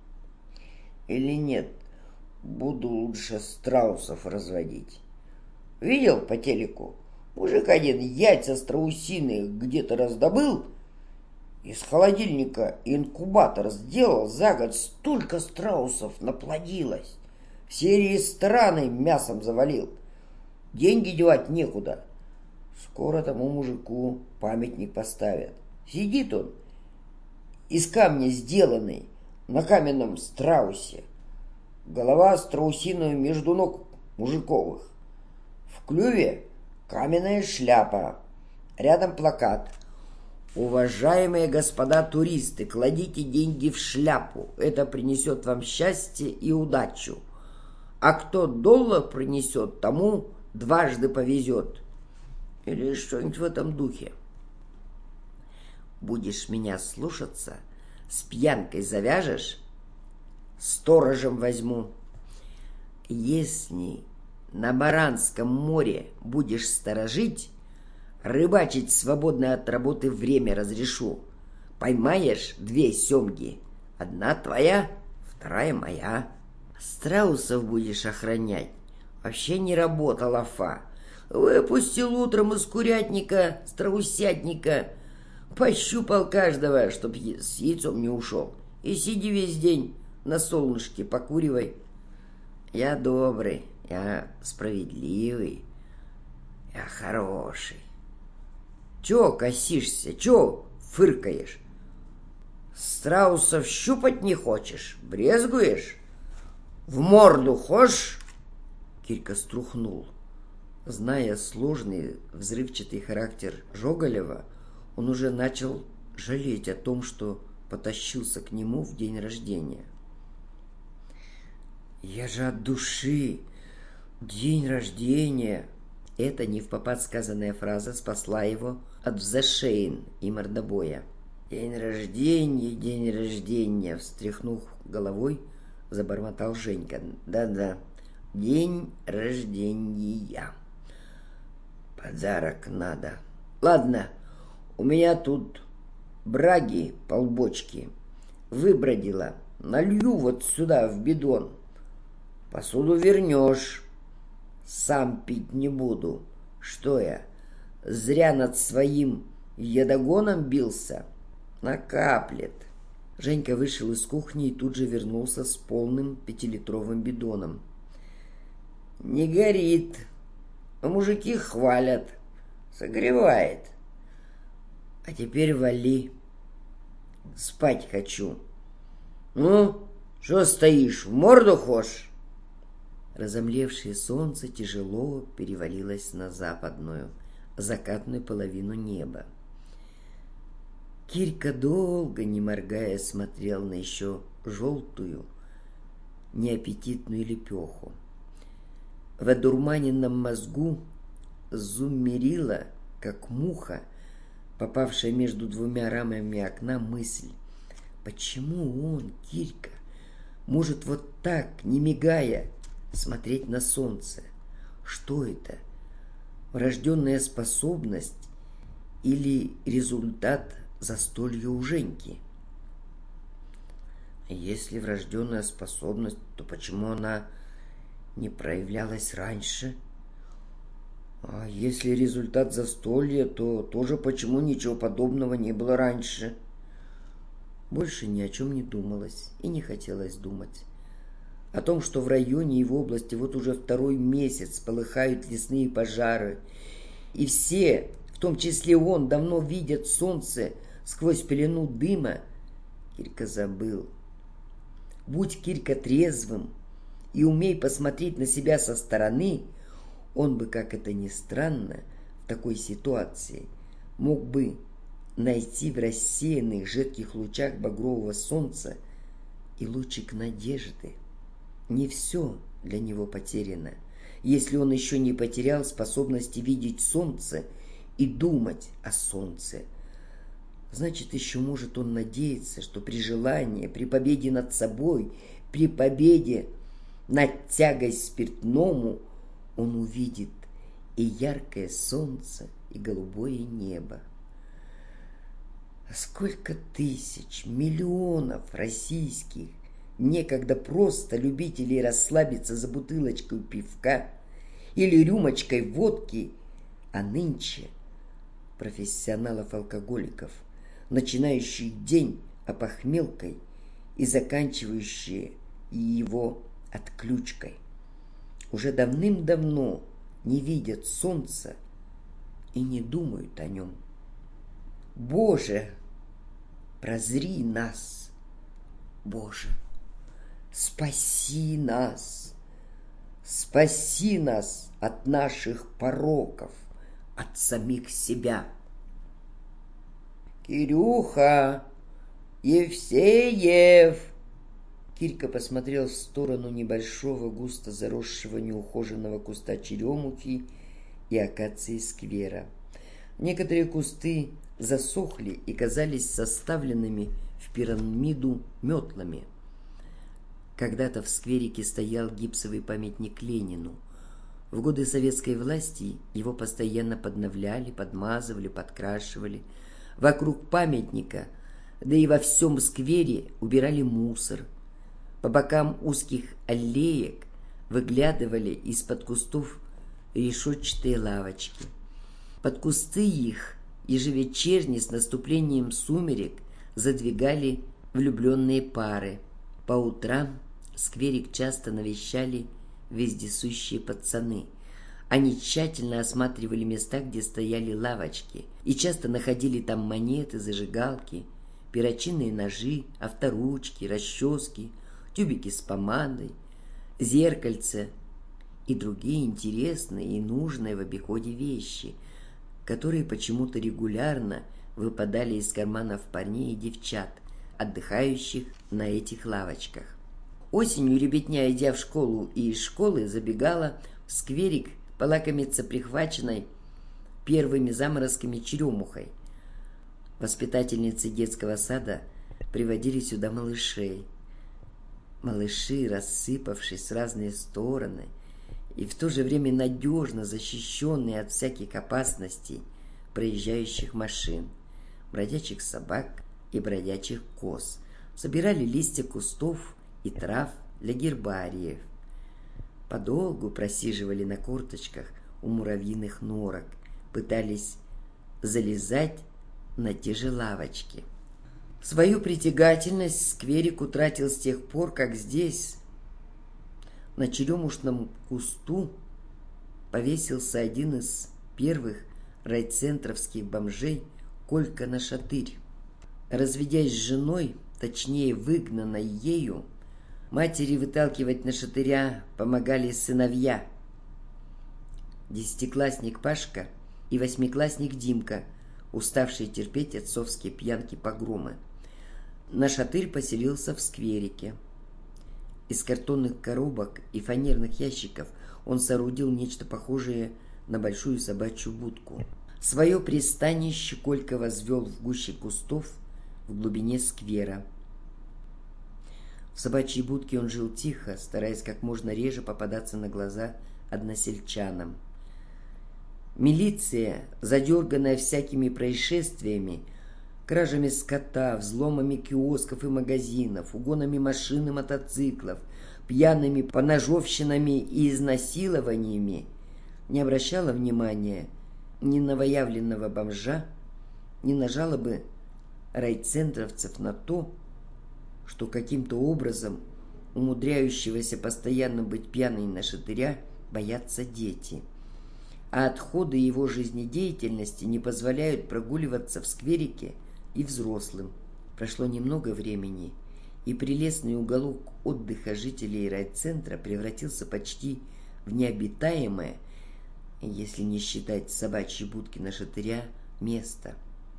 Или нет, буду лучше страусов разводить. Видел по телеку? Мужик один яйца страусиные где-то раздобыл, из холодильника инкубатор сделал, за год столько страусов наплодилось. Все рестораны мясом завалил. Деньги девать некуда. Скоро тому мужику памятник поставят. Сидит он, из камня сделанный, на каменном страусе. Голова страусиную между ног мужиковых. В клюве каменная шляпа. Рядом плакат. «Уважаемые господа туристы, кладите деньги в шляпу. Это принесет вам счастье и удачу. А кто доллар принесет, тому дважды повезет». Или что-нибудь в этом духе. Будешь меня слушаться, с пьянкой завяжешь, сторожем возьму. Если на Баранском море будешь сторожить, рыбачить свободное от работы время разрешу. Поймаешь две семги, одна твоя, вторая моя. Страусов будешь охранять, вообще не работа лафа. Выпустил утром из курятника, страусятника, пощупал каждого, чтоб с яйцом не ушел. И сиди весь день на солнышке, покуривай. Я добрый, я справедливый, я хороший. Чё косишься, чё фыркаешь? Страусов щупать не хочешь, брезгуешь? В морду хошь? Кирька струхнул. Зная сложный, взрывчатый характер Жоголева, он уже начал жалеть о том, что потащился к нему в день рождения. «Я же от души! День рождения!» Эта невпопад сказанная фраза спасла его от взашеин и мордобоя. «День рождения, день рождения!» Встряхнув головой, забормотал Женька. «Да-да, день рождения. Подарок надо. Ладно, у меня тут браги полбочки. Выбродила. Налью вот сюда в бидон. Посуду вернешь. Сам пить не буду. Что я, зря над своим ядогоном бился? Накаплет». Женька вышел из кухни и тут же вернулся с полным пятилитровым бидоном. «Не горит, а мужики хвалят. Согревает. А теперь вали. Спать хочу. Ну, что стоишь, в морду хошь?» Разомлевшее солнце тяжело перевалилось на западную, закатную половину неба. Кирька долго, не моргая, смотрел на еще желтую, неаппетитную лепеху. В одурманенном мозгу зуммерила, как муха, попавшая между двумя рамами окна мысль: почему он, Кирька, может вот так, не мигая, смотреть на солнце? Что это? Врожденная способность или результат застолья у Женьки? Если врожденная способность, то почему она не проявлялась раньше? А если результат застолья, то тоже почему ничего подобного не было раньше? Больше ни о чем не думалось и не хотелось думать. О том, что в районе и в области вот уже второй месяц полыхают лесные пожары, и все, в том числе он, давно видят солнце сквозь пелену дыма, Кирька забыл. Будь Кирька трезвым и умей посмотреть на себя со стороны, он бы, как это ни странно, в такой ситуации мог бы найти в рассеянных жидких лучах багрового солнца и лучик надежды. Не все для него потеряно, если он еще не потерял способности видеть солнце и думать о солнце. Значит, еще может он надеяться, что при желании, при победе над собой, при победе над тягой спиртному он увидит и яркое солнце, и голубое небо. Сколько тысяч, миллионов российских, некогда просто любителей расслабиться за бутылочкой пивка или рюмочкой водки, а нынче профессионалов-алкоголиков, начинающих день опохмелкой и заканчивающие его отключкой, уже давным-давно не видят солнца и не думают о нем. Боже, прозри нас! Боже, спаси нас! Спаси нас от наших пороков, от самих себя! Кирюха! Евсеев! Кирька посмотрел в сторону небольшого, густо заросшего неухоженного куста черемухи и акации сквера. Некоторые кусты засохли и казались составленными в пирамиду метлами. Когда-то в скверике стоял гипсовый памятник Ленину. В годы советской власти его постоянно подновляли, подмазывали, подкрашивали. Вокруг памятника, да и во всем сквере убирали мусор. По бокам узких аллеек выглядывали из-под кустов решетчатые лавочки. Под кусты их ежевечерне с наступлением сумерек задвигали влюбленные пары. По утрам скверик часто навещали вездесущие пацаны. Они тщательно осматривали места, где стояли лавочки, и часто находили там монеты, зажигалки, перочинные ножи, авторучки, расчески, тюбики с помадой, зеркальце и другие интересные и нужные в обиходе вещи, которые почему-то регулярно выпадали из карманов парней и девчат, отдыхающих на этих лавочках. Осенью ребятня, идя в школу и из школы, забегала в скверик полакомиться прихваченной первыми заморозками черемухой. Воспитательницы детского сада приводили сюда малышей. Малыши, рассыпавшись в разные стороны и в то же время надежно защищенные от всяких опасностей проезжающих машин, бродячих собак и бродячих коз, собирали листья кустов и трав для гербариев. Подолгу просиживали на корточках у муравьиных норок, пытались залезать на те же лавочки. Свою притягательность скверик утратил с тех пор, как здесь, на черемушном кусту, повесился один из первых райцентровских бомжей Колька Нашатырь. Разведясь с женой, точнее выгнанной ею, матери выталкивать Нашатыря помогали сыновья. Десятиклассник Пашка и восьмиклассник Димка, уставшие терпеть отцовские пьянки-погромы. Нашатырь поселился в скверике. Из картонных коробок и фанерных ящиков он соорудил нечто похожее на большую собачью будку. Свое пристанище Колька возвел в гуще кустов в глубине сквера. В собачьей будке он жил тихо, стараясь как можно реже попадаться на глаза односельчанам. Милиция, задерганная всякими происшествиями, кражами скота, взломами киосков и магазинов, угонами машин и мотоциклов, пьяными поножовщинами и изнасилованиями, не обращала внимания ни на новоявленного бомжа, ни на жалобы райцентровцев на то, что каким-то образом умудряющегося постоянно быть пьяной нашатыря боятся дети, а отходы его жизнедеятельности не позволяют прогуливаться в скверике и взрослым. Прошло немного времени, и прелестный уголок отдыха жителей райцентра превратился почти в необитаемое, если не считать собачьей будки нашатыря, место.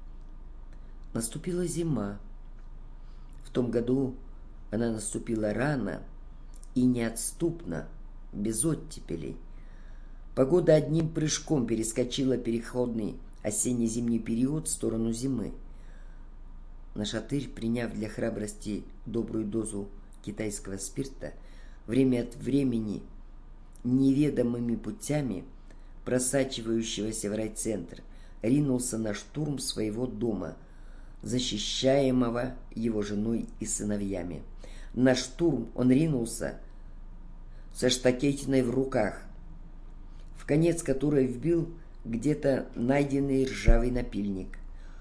Наступила зима. В том году она наступила рано и неотступно, без оттепелей. Погода одним прыжком перескочила переходный осенне-зимний период в сторону зимы. Нашатырь, приняв для храбрости добрую дозу китайского спирта, время от времени неведомыми путями, просачивающегося в райцентр, ринулся на штурм своего дома, защищаемого его женой и сыновьями. На штурм он ринулся со штакетиной в руках, в конец которой вбил где-то найденный ржавый напильник.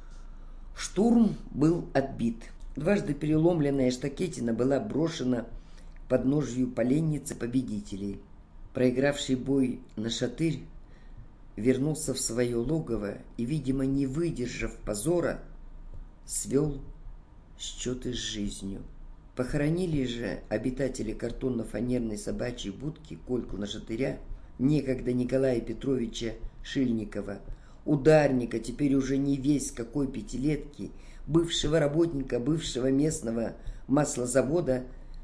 Штурм был отбит. Дважды переломленная штакетина была брошена к подножью поленницы победителей. Проигравший бой нашатырь вернулся в свое логово и, видимо, не выдержав позора, свел счеты с жизнью. Похоронили же обитатели картонно-фанерной собачьей будки Кольку нашатыря, некогда Николая Петровича Шильникова, ударника, теперь уже не весь какой пятилетки, бывшего работника бывшего местного маслозавода,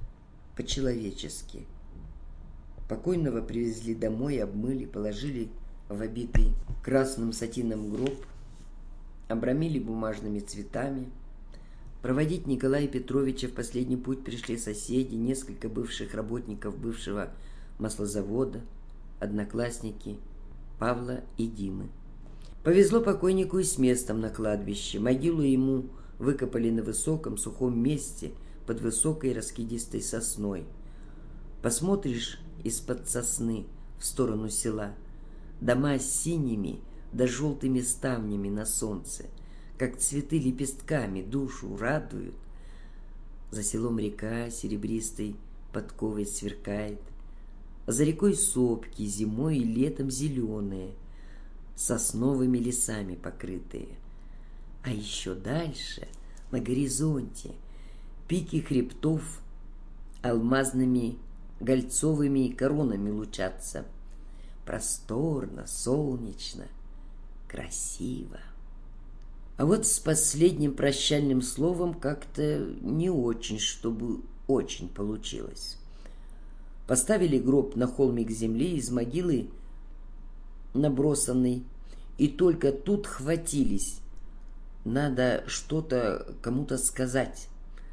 по-человечески. Покойного привезли домой, обмыли, положили в обитый красным сатином гроб, обрамили бумажными цветами. Проводить Николая Петровича в последний путь пришли соседи, несколько бывших работников бывшего маслозавода, одноклассники Павла и Димы. Повезло покойнику и с местом на кладбище. Могилу ему выкопали на высоком сухом месте под высокой раскидистой сосной. Посмотришь из-под сосны в сторону села, дома с синими да желтыми ставнями на солнце, как цветы лепестками, душу радуют. За селом река серебристой подковой сверкает, а за рекой сопки зимой и летом зеленые, сосновыми лесами покрытые. А еще дальше, на горизонте, пики хребтов алмазными гольцовыми коронами лучатся. Просторно, солнечно, красиво. А вот с последним прощальным словом как-то не очень, чтобы очень получилось. Поставили гроб на холмик земли из могилы набросанный, и только тут хватились. Надо что-то кому-то сказать.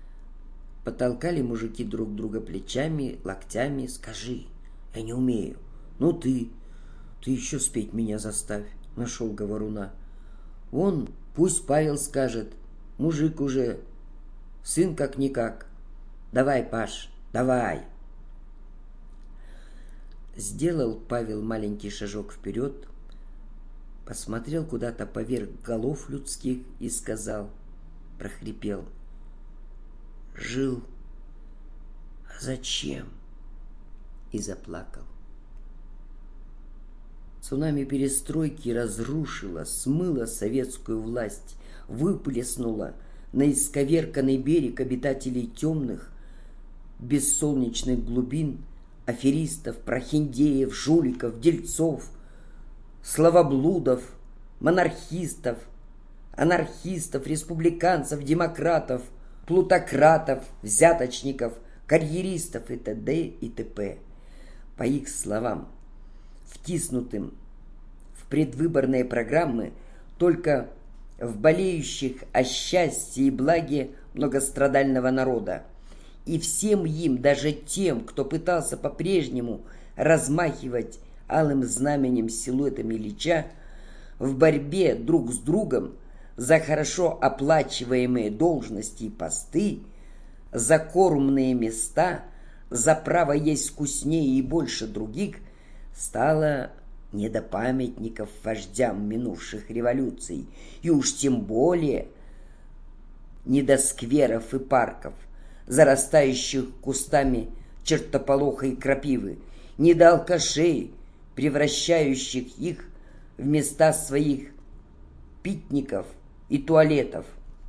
Потолкали мужики друг друга плечами, локтями. Скажи, я не умею. Ну ты, ты еще спеть меня заставь. Нашел говоруна. Вон, пусть Павел скажет. Мужик уже, сын как-никак. Давай, Паш, давай. Сделал Павел маленький шажок вперед, посмотрел куда-то поверх голов людских и сказал, прохрипел: жил, а зачем? И заплакал. Цунами перестройки разрушило, смыло советскую власть, выплеснуло на исковерканный берег обитателей темных, бессолнечных глубин, аферистов, прохиндеев, жуликов, дельцов, словоблудов, монархистов, анархистов, республиканцев, демократов, плутократов, взяточников, карьеристов и т.д. и т.п. По их словам, втиснутым в предвыборные программы только в болеющих о счастье и благе многострадального народа. И всем им, даже тем, кто пытался по-прежнему размахивать алым знаменем силуэтом Ильича, в борьбе друг с другом за хорошо оплачиваемые должности и посты, за кормные места, за право есть вкуснее и больше других, стало не до памятников вождям минувших революций, и уж тем более не до скверов и парков, зарастающих кустами чертополоха и крапивы, не до алкашей, превращающих их в места своих питников и туалетов.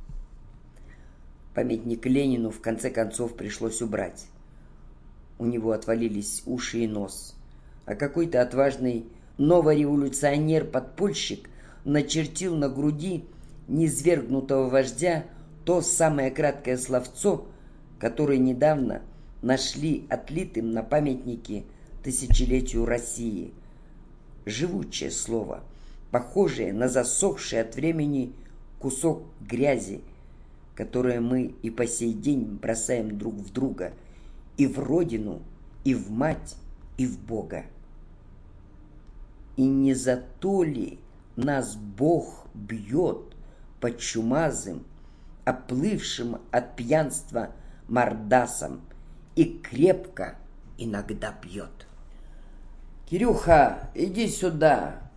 Памятник Ленину в конце концов пришлось убрать. У него отвалились уши и нос, а какой-то отважный новореволюционер-подпольщик начертил на груди низвергнутого вождя то самое краткое словцо, которое недавно нашли отлитым на памятнике тысячелетию России. Живучее слово, похожее на засохший от времени кусок грязи, которое мы и по сей день бросаем друг в друга, и в родину, и в мать, и в Бога. И не за то ли нас Бог бьет по чумазым, оплывшим от пьянства мордасам, и крепко иногда бьет. «Кирюха, иди сюда!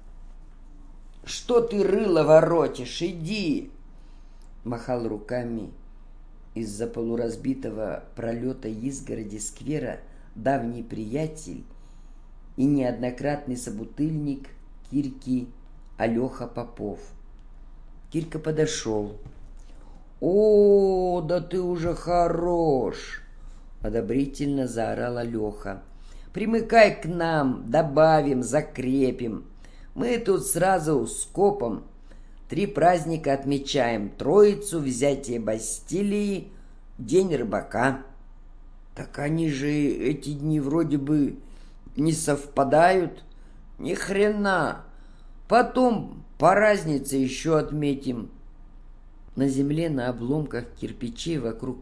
Что ты рыло воротишь? Иди!» Махал руками из-за полуразбитого пролета изгороди сквера давний приятель и неоднократный собутыльник Кирки Алёха Попов. Кирка подошел. «О, да ты уже хорош!» — одобрительно заорал Алёха. «Примыкай к нам, добавим, закрепим. Мы тут сразу с копом три праздника отмечаем: Троицу, взятие Бастилии, День рыбака». «Так они же, эти дни, вроде бы не совпадают». «Ни хрена. Потом по разнице еще отметим». На земле, на обломках кирпичей вокруг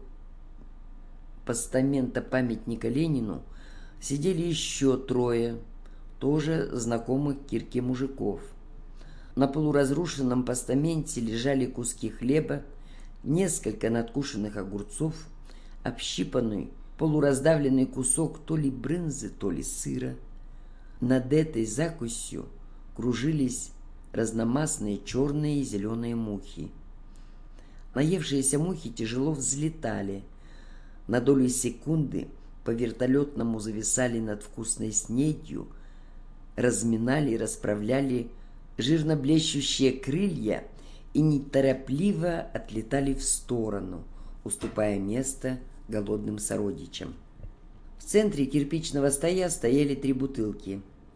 постамента памятника Ленину сидели еще трое, тоже знакомых Кирке мужиков. На полуразрушенном постаменте лежали куски хлеба, несколько надкушенных огурцов, общипанный, полураздавленный кусок то ли брынзы, то ли сыра. Над этой закусью кружились разномастные черные и зеленые мухи. Наевшиеся мухи тяжело взлетали. На долю секунды по вертолетному зависали над вкусной снедью, разминали и расправляли жирно блещущие крылья и неторопливо отлетали в сторону, уступая место голодным сородичам. В центре кирпичного стоя стояли три бутылки.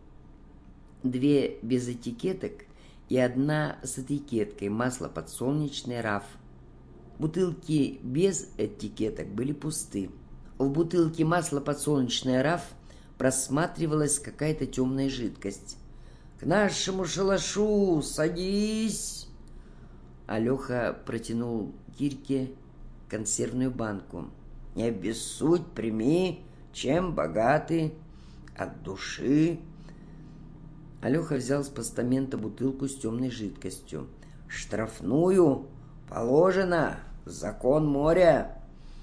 Две без этикеток и одна с этикеткой масло подсолнечное раф. Бутылки без этикеток были пусты. В бутылке масла подсолнечное раф просматривалась какая-то темная жидкость. «К нашему шалашу садись!» Алёха протянул Кирке консервную банку. «Не обессудь, прими, чем богаты, от души». Алёха взял с постамента бутылку с темной жидкостью. «Штрафную положено, закон моря».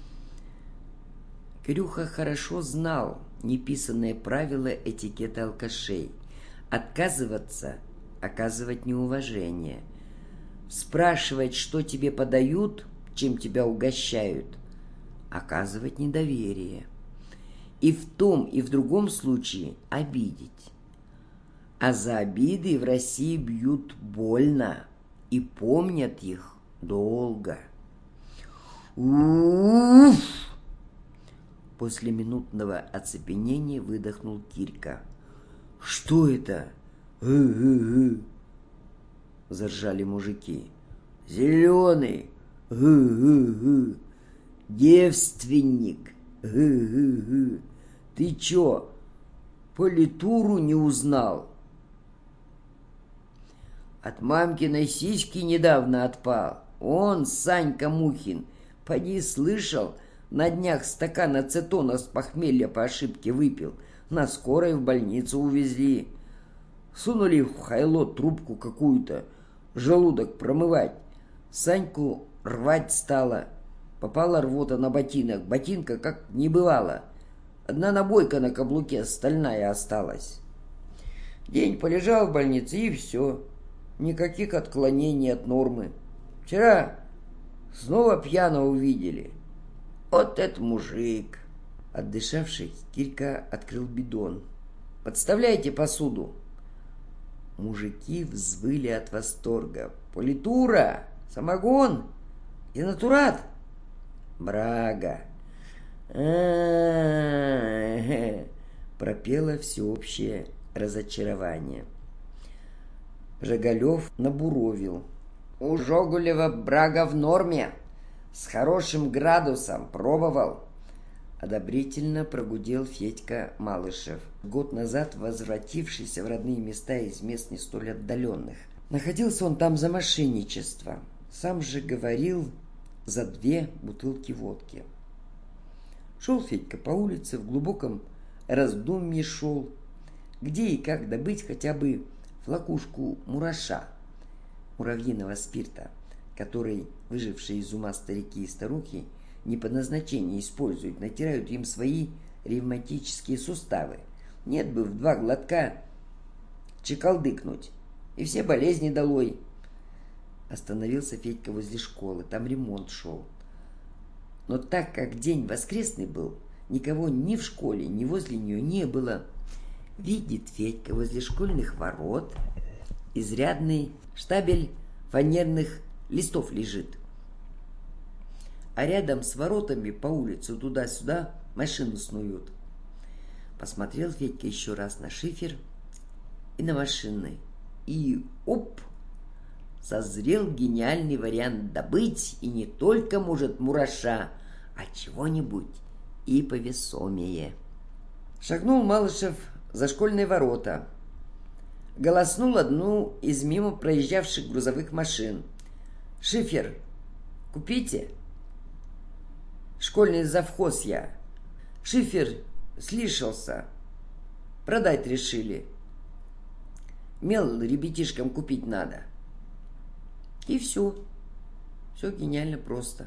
Кирюха хорошо знал неписанные правила этикета алкашей. Отказываться – оказывать неуважение. Спрашивать, что тебе подают, чем тебя угощают – оказывать недоверие. И в том, и в другом случае обидеть. А за обиды в России бьют больно и помнят их долго. «Уф!» После минутного оцепенения выдохнул Кирка. «Что это? Гы-гы-гы!» Заржали мужики. «Зеленый! Гы-гы-гы! Девственник! Гы-гы-гы! Ты чё, политуру не узнал?» От мамкиной сиськи недавно отпал. Он, Санька Мухин, поди слышал, на днях стакан ацетона с похмелья по ошибке выпил. На скорой в больницу увезли. Сунули в хайло трубку какую-то, желудок промывать. Саньку рвать стало. Попала рвота на ботинок. Ботинка как не бывало. Одна набойка на каблуке стальная осталась. День полежал в больнице, и все. Никаких отклонений от нормы. Вчера снова пьяно увидели. Вот это мужик. Отдышавшись, Кирька открыл бидон. Подставляйте посуду. Мужики взвыли от восторга. Политура, самогон, денатурат, брага. А-а-а, пропело всеобщее разочарование. Жигалев набуровил. У Жогулева брага в норме, с хорошим градусом, пробовал. Одобрительно прогудел Федька Малышев, год назад возвратившийся в родные места из мест не столь отдаленных. Находился он там за мошенничество. Сам же говорил, за две бутылки водки. Шел Федька по улице, в глубоком раздумье шел, где и как добыть хотя бы флакушку мураша, муравьиного спирта, который выжившие из ума старики и старухи не по назначению используют, натирают им свои ревматические суставы. Нет бы в два глотка чекалдыкнуть, и все болезни долой. Остановился Федька возле школы, там ремонт шел. Но так как день воскресный был, никого ни в школе, ни возле нее не было. Видит Федька возле школьных ворот изрядный штабель фанерных листов лежит. А рядом с воротами по улице туда-сюда машины снуют. Посмотрел Федька еще раз на шифер и на машины. И оп! Созрел гениальный вариант добыть и не только, может, мураша, а чего-нибудь и повесомее. Шагнул Малышев за школьные ворота. Голоснул одну из мимо проезжавших грузовых машин. «Шифер, купите?» «Школьный завхоз я. Шифер слишался. Продать решили. Мел ребятишкам купить надо». И все. Все гениально просто.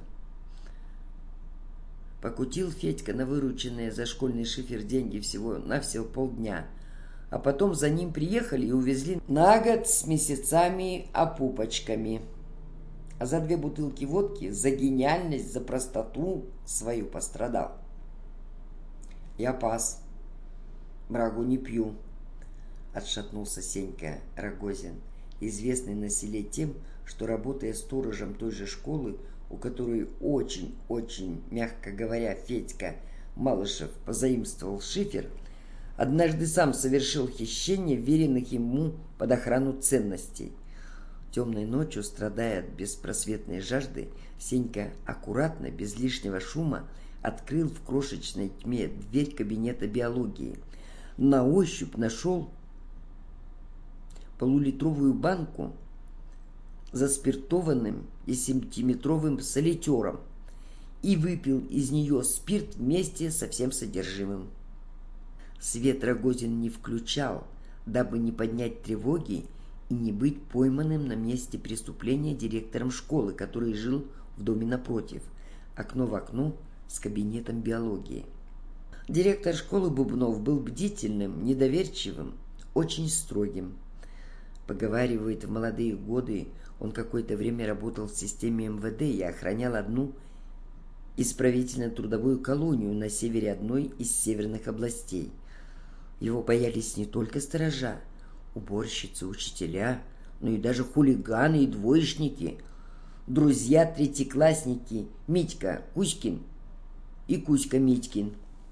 Покутил Федька на вырученные за школьный шифер деньги всего-навсего полдня. А потом за ним приехали и увезли на год с месяцами опупочками. А за две бутылки водки, за гениальность, за простоту свою пострадал. Я пас. Брагу не пью. Отшатнулся Сенька Рогозин, известный на селе тем, что, работая сторожем той же школы, у которой очень-очень, мягко говоря, Федька Малышев позаимствовал шифер, однажды сам совершил хищение веренных ему под охрану ценностей. Темной ночью, страдая от беспросветной жажды, Сенька аккуратно, без лишнего шума, открыл в крошечной тьме дверь кабинета биологии. На ощупь нашел полулитровую банку заспиртованным десятиметровым солитером и выпил из нее спирт вместе со всем содержимым. Свет Рогозин не включал, дабы не поднять тревоги и не быть пойманным на месте преступления директором школы, который жил в доме напротив, окно в окно с кабинетом биологии. Директор школы Бубнов был бдительным, недоверчивым, очень строгим. Поговаривают, в молодые годы он какое-то время работал в системе эм вэ дэ и охранял одну исправительно-трудовую колонию на севере одной из северных областей. Его боялись не только сторожа, уборщицы, учителя, но и даже хулиганы и двоечники, друзья-третьеклассники Митька Кузькин и Кузька Митькин.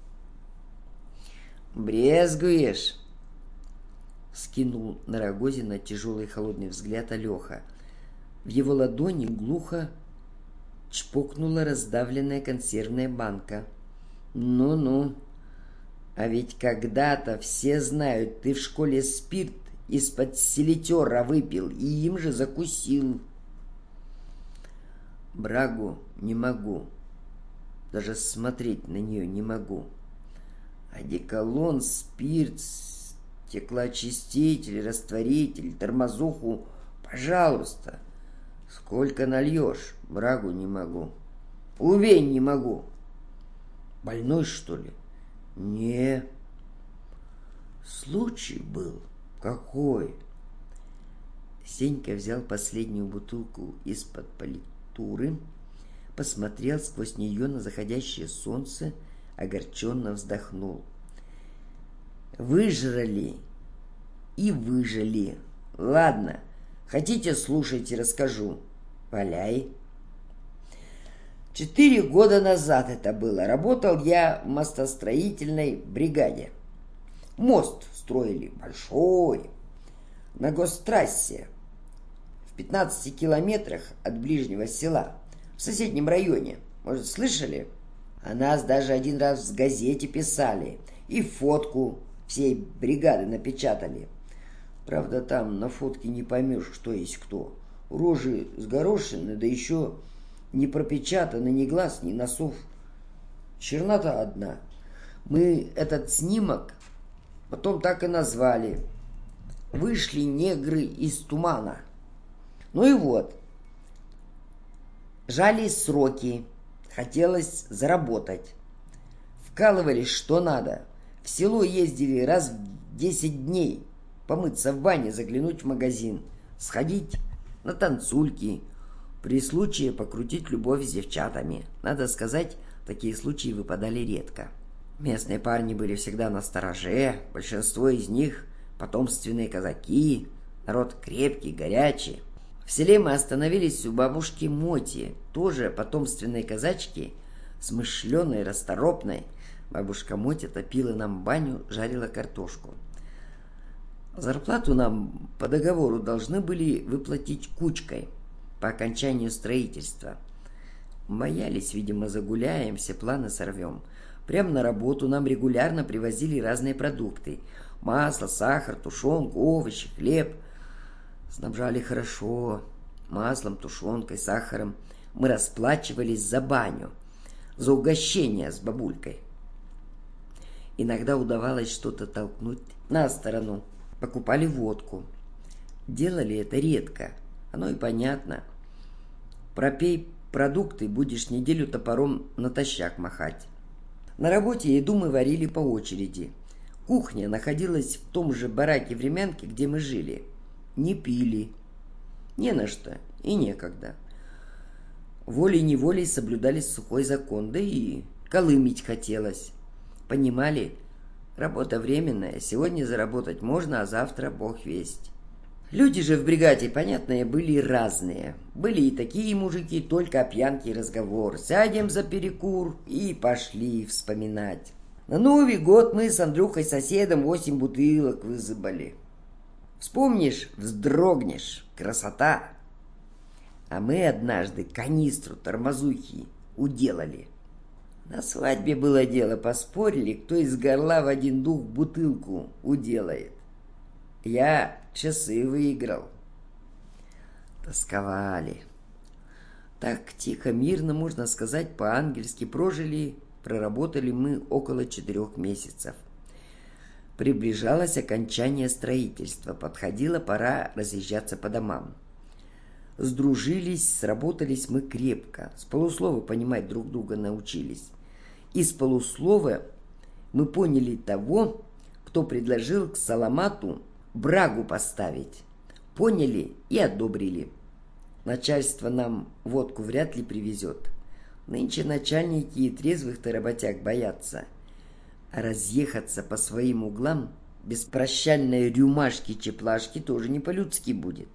«Брезгуешь?» — скинул на Рогозина тяжелый холодный взгляд Алеха. В его ладони глухо чпокнула раздавленная консервная банка. «Ну-ну, а ведь когда-то все знают, ты в школе спирт из-под селитера выпил и им же закусил. Брагу не могу, даже смотреть на нее не могу. Одеколон, спирт, стеклоочиститель, растворитель, тормозуху, пожалуйста. Сколько нальешь, брагу не могу. Увень не могу. Больной, что ли? Не. Случай был. Какой? Сенька взял последнюю бутылку из-под политуры, посмотрел сквозь нее на заходящее солнце, огорченно вздохнул. Выжрали и выжили. Ладно, хотите, слушайте, расскажу. Валяй. Четыре года назад это было. Работал я в мостостроительной бригаде. Мост строили большой, на гострассе, в пятнадцати километрах от ближнего села, в соседнем районе. Может, слышали? О нас даже один раз в газете писали и фотку всей бригады напечатали. Правда, там на фотке не поймешь, кто есть кто. Рожи сгорошены, да еще не пропечатаны ни глаз, ни носов. Чернота одна. Мы этот снимок потом так и назвали. Вышли негры из тумана. Ну и вот. Жали сроки. Хотелось заработать. Вкалывались что надо. В село ездили раз в десять дней. Помыться в бане, заглянуть в магазин. Сходить на танцульки. При случае покрутить любовь с девчатами. Надо сказать, такие случаи выпадали редко. Местные парни были всегда настороже. Большинство из них потомственные казаки. Народ крепкий, горячий. В селе мы остановились у бабушки Моти, тоже потомственной казачки, смышленой, расторопной. Бабушка Мотя топила нам баню, жарила картошку. Зарплату нам по договору должны были выплатить кучкой по окончанию строительства. Боялись, видимо, загуляем, все планы сорвем. Прямо на работу нам регулярно привозили разные продукты. Масло, сахар, тушенку, овощи, хлеб. Снабжали хорошо. Маслом, тушенкой, сахаром. Мы расплачивались за баню, за угощение с бабулькой. Иногда удавалось что-то толкнуть на сторону. Покупали водку. Делали это редко. Оно и понятно. Пропей продукты, будешь неделю топором натощак махать. На работе еду мы варили по очереди. Кухня находилась в том же бараке-времянке, где мы жили. Не пили. Не на что и некогда. Волей-неволей соблюдали сухой закон, да и колымить хотелось. Понимали, работа временная, сегодня заработать можно, а завтра бог весть. Люди же в бригаде, понятно, были разные. Были и такие мужики, только о пьянке разговор. Сядем за перекур и пошли вспоминать. На Новый год мы с Андрюхой-соседом восемь бутылок вызыбали. Вспомнишь, вздрогнешь. Красота. А мы однажды канистру тормозухи уделали. На свадьбе было дело, поспорили, кто из горла в один дух бутылку уделает. Я часы выиграл. Тосковали. Так тихо, мирно, можно сказать, по-ангельски прожили, проработали мы около четырех месяцев. Приближалось окончание строительства, подходила пора разъезжаться по домам. Сдружились, сработались мы крепко, с полуслова понимать друг друга научились. Из полуслова мы поняли того, кто предложил к Саламату брагу поставить. Поняли и одобрили. Начальство нам водку вряд ли привезет. Нынче начальники и трезвых-то работяг боятся. А разъехаться по своим углам без прощальной рюмашки-чеплашки тоже не по-людски будет.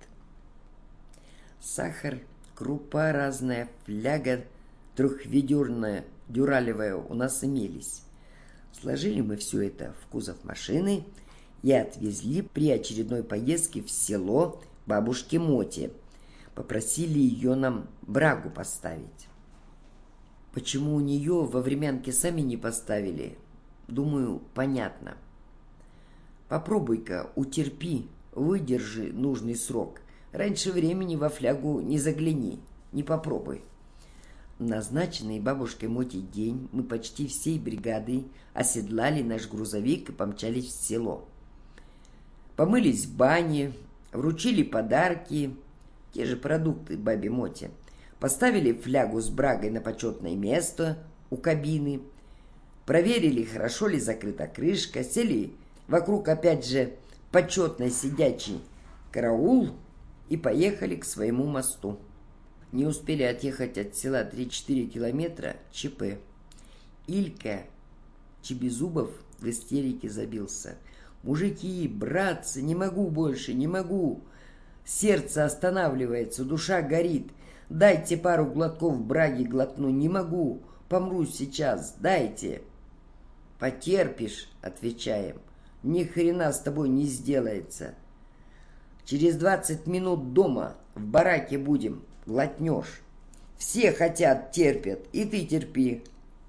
Сахар, крупа разная, фляга трехведерная, дюралевая у нас имелись. Сложили мы все это в кузов машины и отвезли при очередной поездке в село бабушке Моте. Попросили ее нам брагу поставить. Почему у нее во времянке сами не поставили, думаю, понятно. Попробуй-ка, утерпи, выдержи нужный срок. Раньше времени во флягу не загляни, не попробуй. В назначенный бабушкой Мотей день мы почти всей бригадой оседлали наш грузовик и помчались в село. Помылись в бане, вручили подарки, те же продукты бабе Моте, поставили флягу с брагой на почетное место у кабины, проверили, хорошо ли закрыта крышка, сели вокруг опять же почетный сидячий караул и поехали к своему мосту. Не успели отъехать от села три-четыре километра, ЧП. Илька Чебезубов в истерике забился. «Мужики, братцы, не могу больше, не могу. Сердце останавливается, душа горит. Дайте пару глотков браги глотну, не могу. Помру сейчас, дайте». «Потерпишь», — отвечаем. «Ни хрена с тобой не сделается. Через двадцать минут дома в бараке будем, глотнешь. Все хотят, терпят, и ты терпи».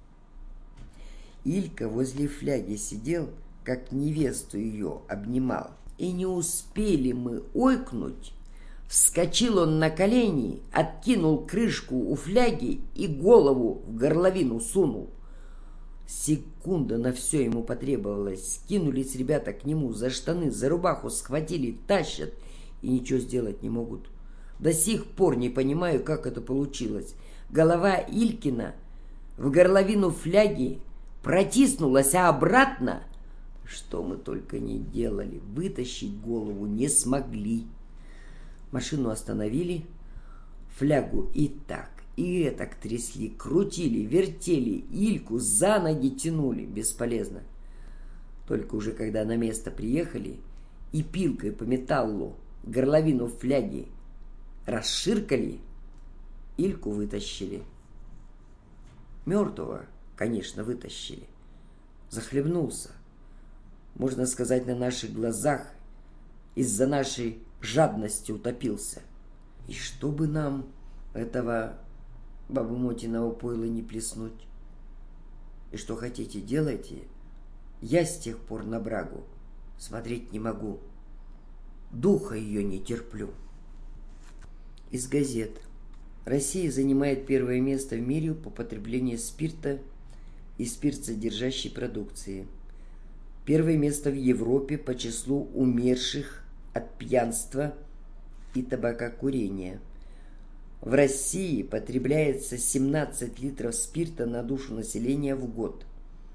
Илька возле фляги сидел, как невесту ее обнимал. И не успели мы ойкнуть. Вскочил он на колени, откинул крышку у фляги и голову в горловину сунул. Секунда на все ему потребовалось. Скинулись ребята к нему за штаны, за рубаху схватили, тащат и ничего сделать не могут. До сих пор не понимаю, как это получилось. Голова Илькина в горловину фляги протиснулась, а обратно, что мы только не делали, вытащить голову не смогли. Машину остановили, флягу и так, и этак трясли, крутили, вертели, Ильку за ноги тянули, бесполезно. Только уже когда на место приехали и пилкой по металлу горловину фляги расширкали, Ильку вытащили. Мертвого, конечно, вытащили. Захлебнулся, можно сказать, на наших глазах, из-за нашей жадности утопился. И чтобы нам этого бабу Мотиного пойла не плеснуть. И что хотите, делайте. Я с тех пор на брагу смотреть не могу. Духа ее не терплю. Из газет. Россия занимает первое место в мире по потреблению спирта и спиртсодержащей продукции. Первое место в Европе по числу умерших от пьянства и табакокурения. В России потребляется семнадцать литров спирта на душу населения в год.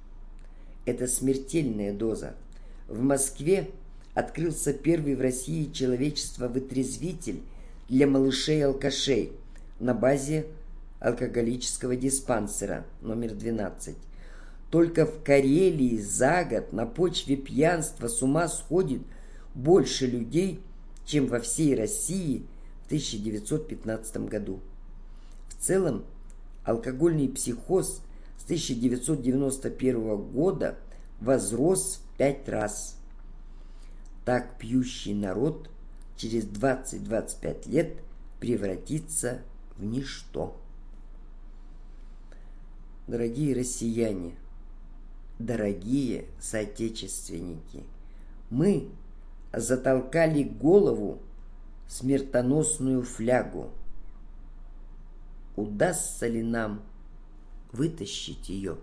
Это смертельная доза. В Москве открылся первый в России человечество-вытрезвитель для малышей-алкашей на базе алкоголического диспансера номер двенадцать. Только в Карелии за год на почве пьянства с ума сходит больше людей, чем во всей России в тысяча девятьсот пятнадцатом году. В целом, алкогольный психоз с тысяча девятьсот девяносто первого года возрос в пять раз. Так пьющий народ через двадцать-двадцать пять лет превратится в ничто. Дорогие россияне, дорогие соотечественники, мы затолкали голову в смертоносную флягу. Удастся ли нам вытащить ее?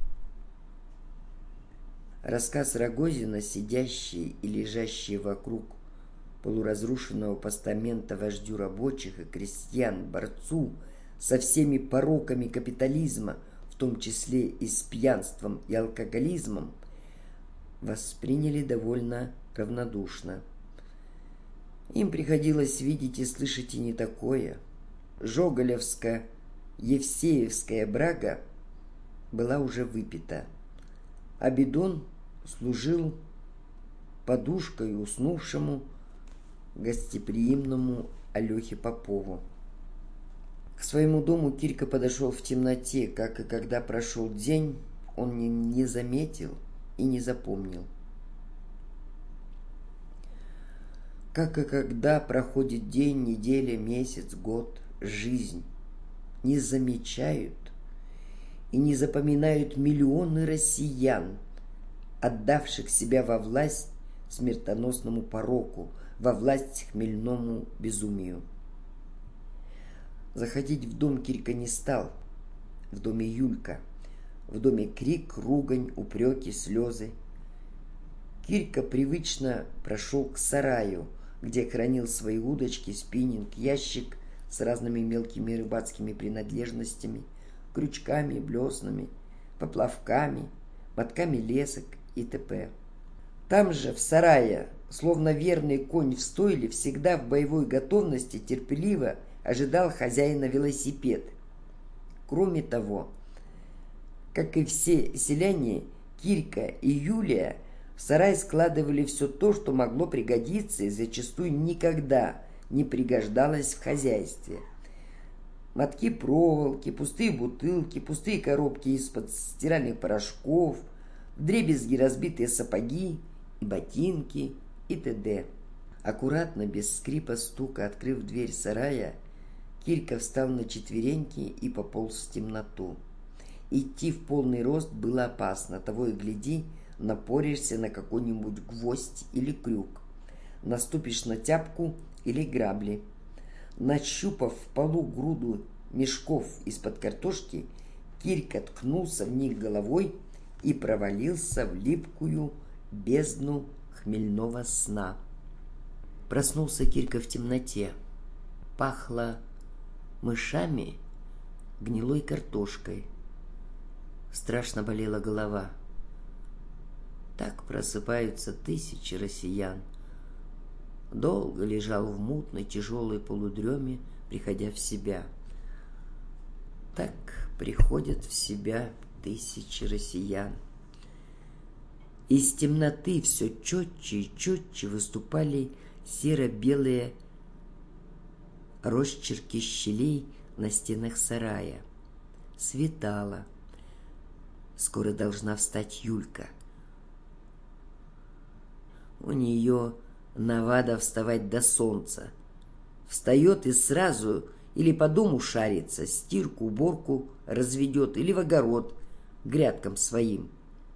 Рассказ Рогозина, сидящие и лежащие вокруг полуразрушенного постамента вождю рабочих и крестьян, борцу со всеми пороками капитализма, в том числе и с пьянством и алкоголизмом, восприняли довольно равнодушно. Им приходилось видеть и слышать и не такое. Жоголевско-Евсеевская брага была уже выпита, а бидон служил подушкой уснувшему гостеприимному Алёхе Попову. К своему дому Кирька подошел в темноте. Как и когда прошел день, он не, не заметил и не запомнил. Как и когда проходит день, неделя, месяц, год, жизнь, не замечают и не запоминают миллионы россиян, отдавших себя во власть смертоносному пороку, во власть хмельному безумию. Заходить в дом Кирька не стал. В доме Юлька. В доме крик, ругань, упреки, слезы. Кирька привычно прошел к сараю, где хранил свои удочки, спиннинг, ящик с разными мелкими рыбацкими принадлежностями, крючками, блеснами, поплавками, мотками лесок и т.п. Там же, в сарае, словно верный конь в стойле, всегда в боевой готовности терпеливо ожидал хозяина велосипед. Кроме того, как и все селяне, Кирька и Юлия в сарай складывали все то, что могло пригодиться и зачастую никогда не пригождалось в хозяйстве. Мотки проволоки, пустые бутылки, пустые коробки из-под стиральных порошков, вдребезги разбитые сапоги, ботинки и т.д. Аккуратно, без скрипа стука, открыв дверь сарая, Кирька встал на четвереньки и пополз в темноту. Идти в полный рост было опасно, того и гляди, напоришься на какой-нибудь гвоздь или крюк, наступишь на тяпку или грабли. Нащупав в полу груду мешков из-под картошки, Кирька ткнулся в них головой и провалился в липкую бездну хмельного сна. Проснулся Кирька в темноте. Пахло мышами, гнилой картошкой. Страшно болела голова. Так просыпаются тысячи россиян. Долго лежал в мутной, тяжелой полудреме, приходя в себя. Так приходят в себя тысячи россиян. Из темноты все четче и четче выступали серо-белые росчерки щелей на стенах сарая. Светало. Скоро должна встать Юлька. У нее навада вставать до солнца. Встает и сразу или по дому шарится, стирку, уборку разведет, или в огород грядкам своим.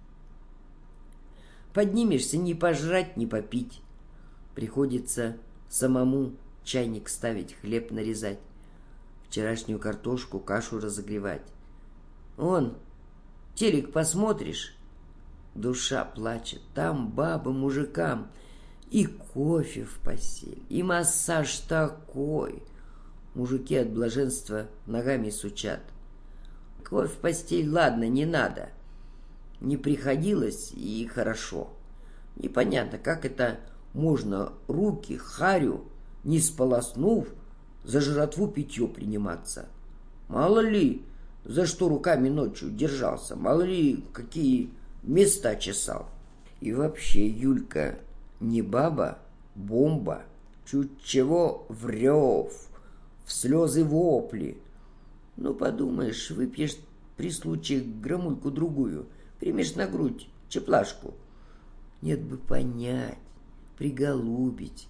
Поднимешься ни пожрать, ни попить. Приходится самому чайник ставить, хлеб нарезать, вчерашнюю картошку, кашу разогревать. Он, телек посмотришь, душа плачет, там бабы мужикам, и кофе в постель, и массаж такой. Мужики от блаженства ногами сучат. Кофе в постель, ладно, не надо. Не приходилось, и хорошо. Непонятно, как это можно руки, харю, не сполоснув, за жратву питье приниматься. Мало ли, за что руками ночью держался, мало ли, какие места чесал. И вообще, Юлька не баба, бомба, чуть чего врёв, в слезы вопли. Ну, подумаешь, выпьешь при случае грамульку-другую, примешь на грудь чеплашку. Нет бы понять, приголубить.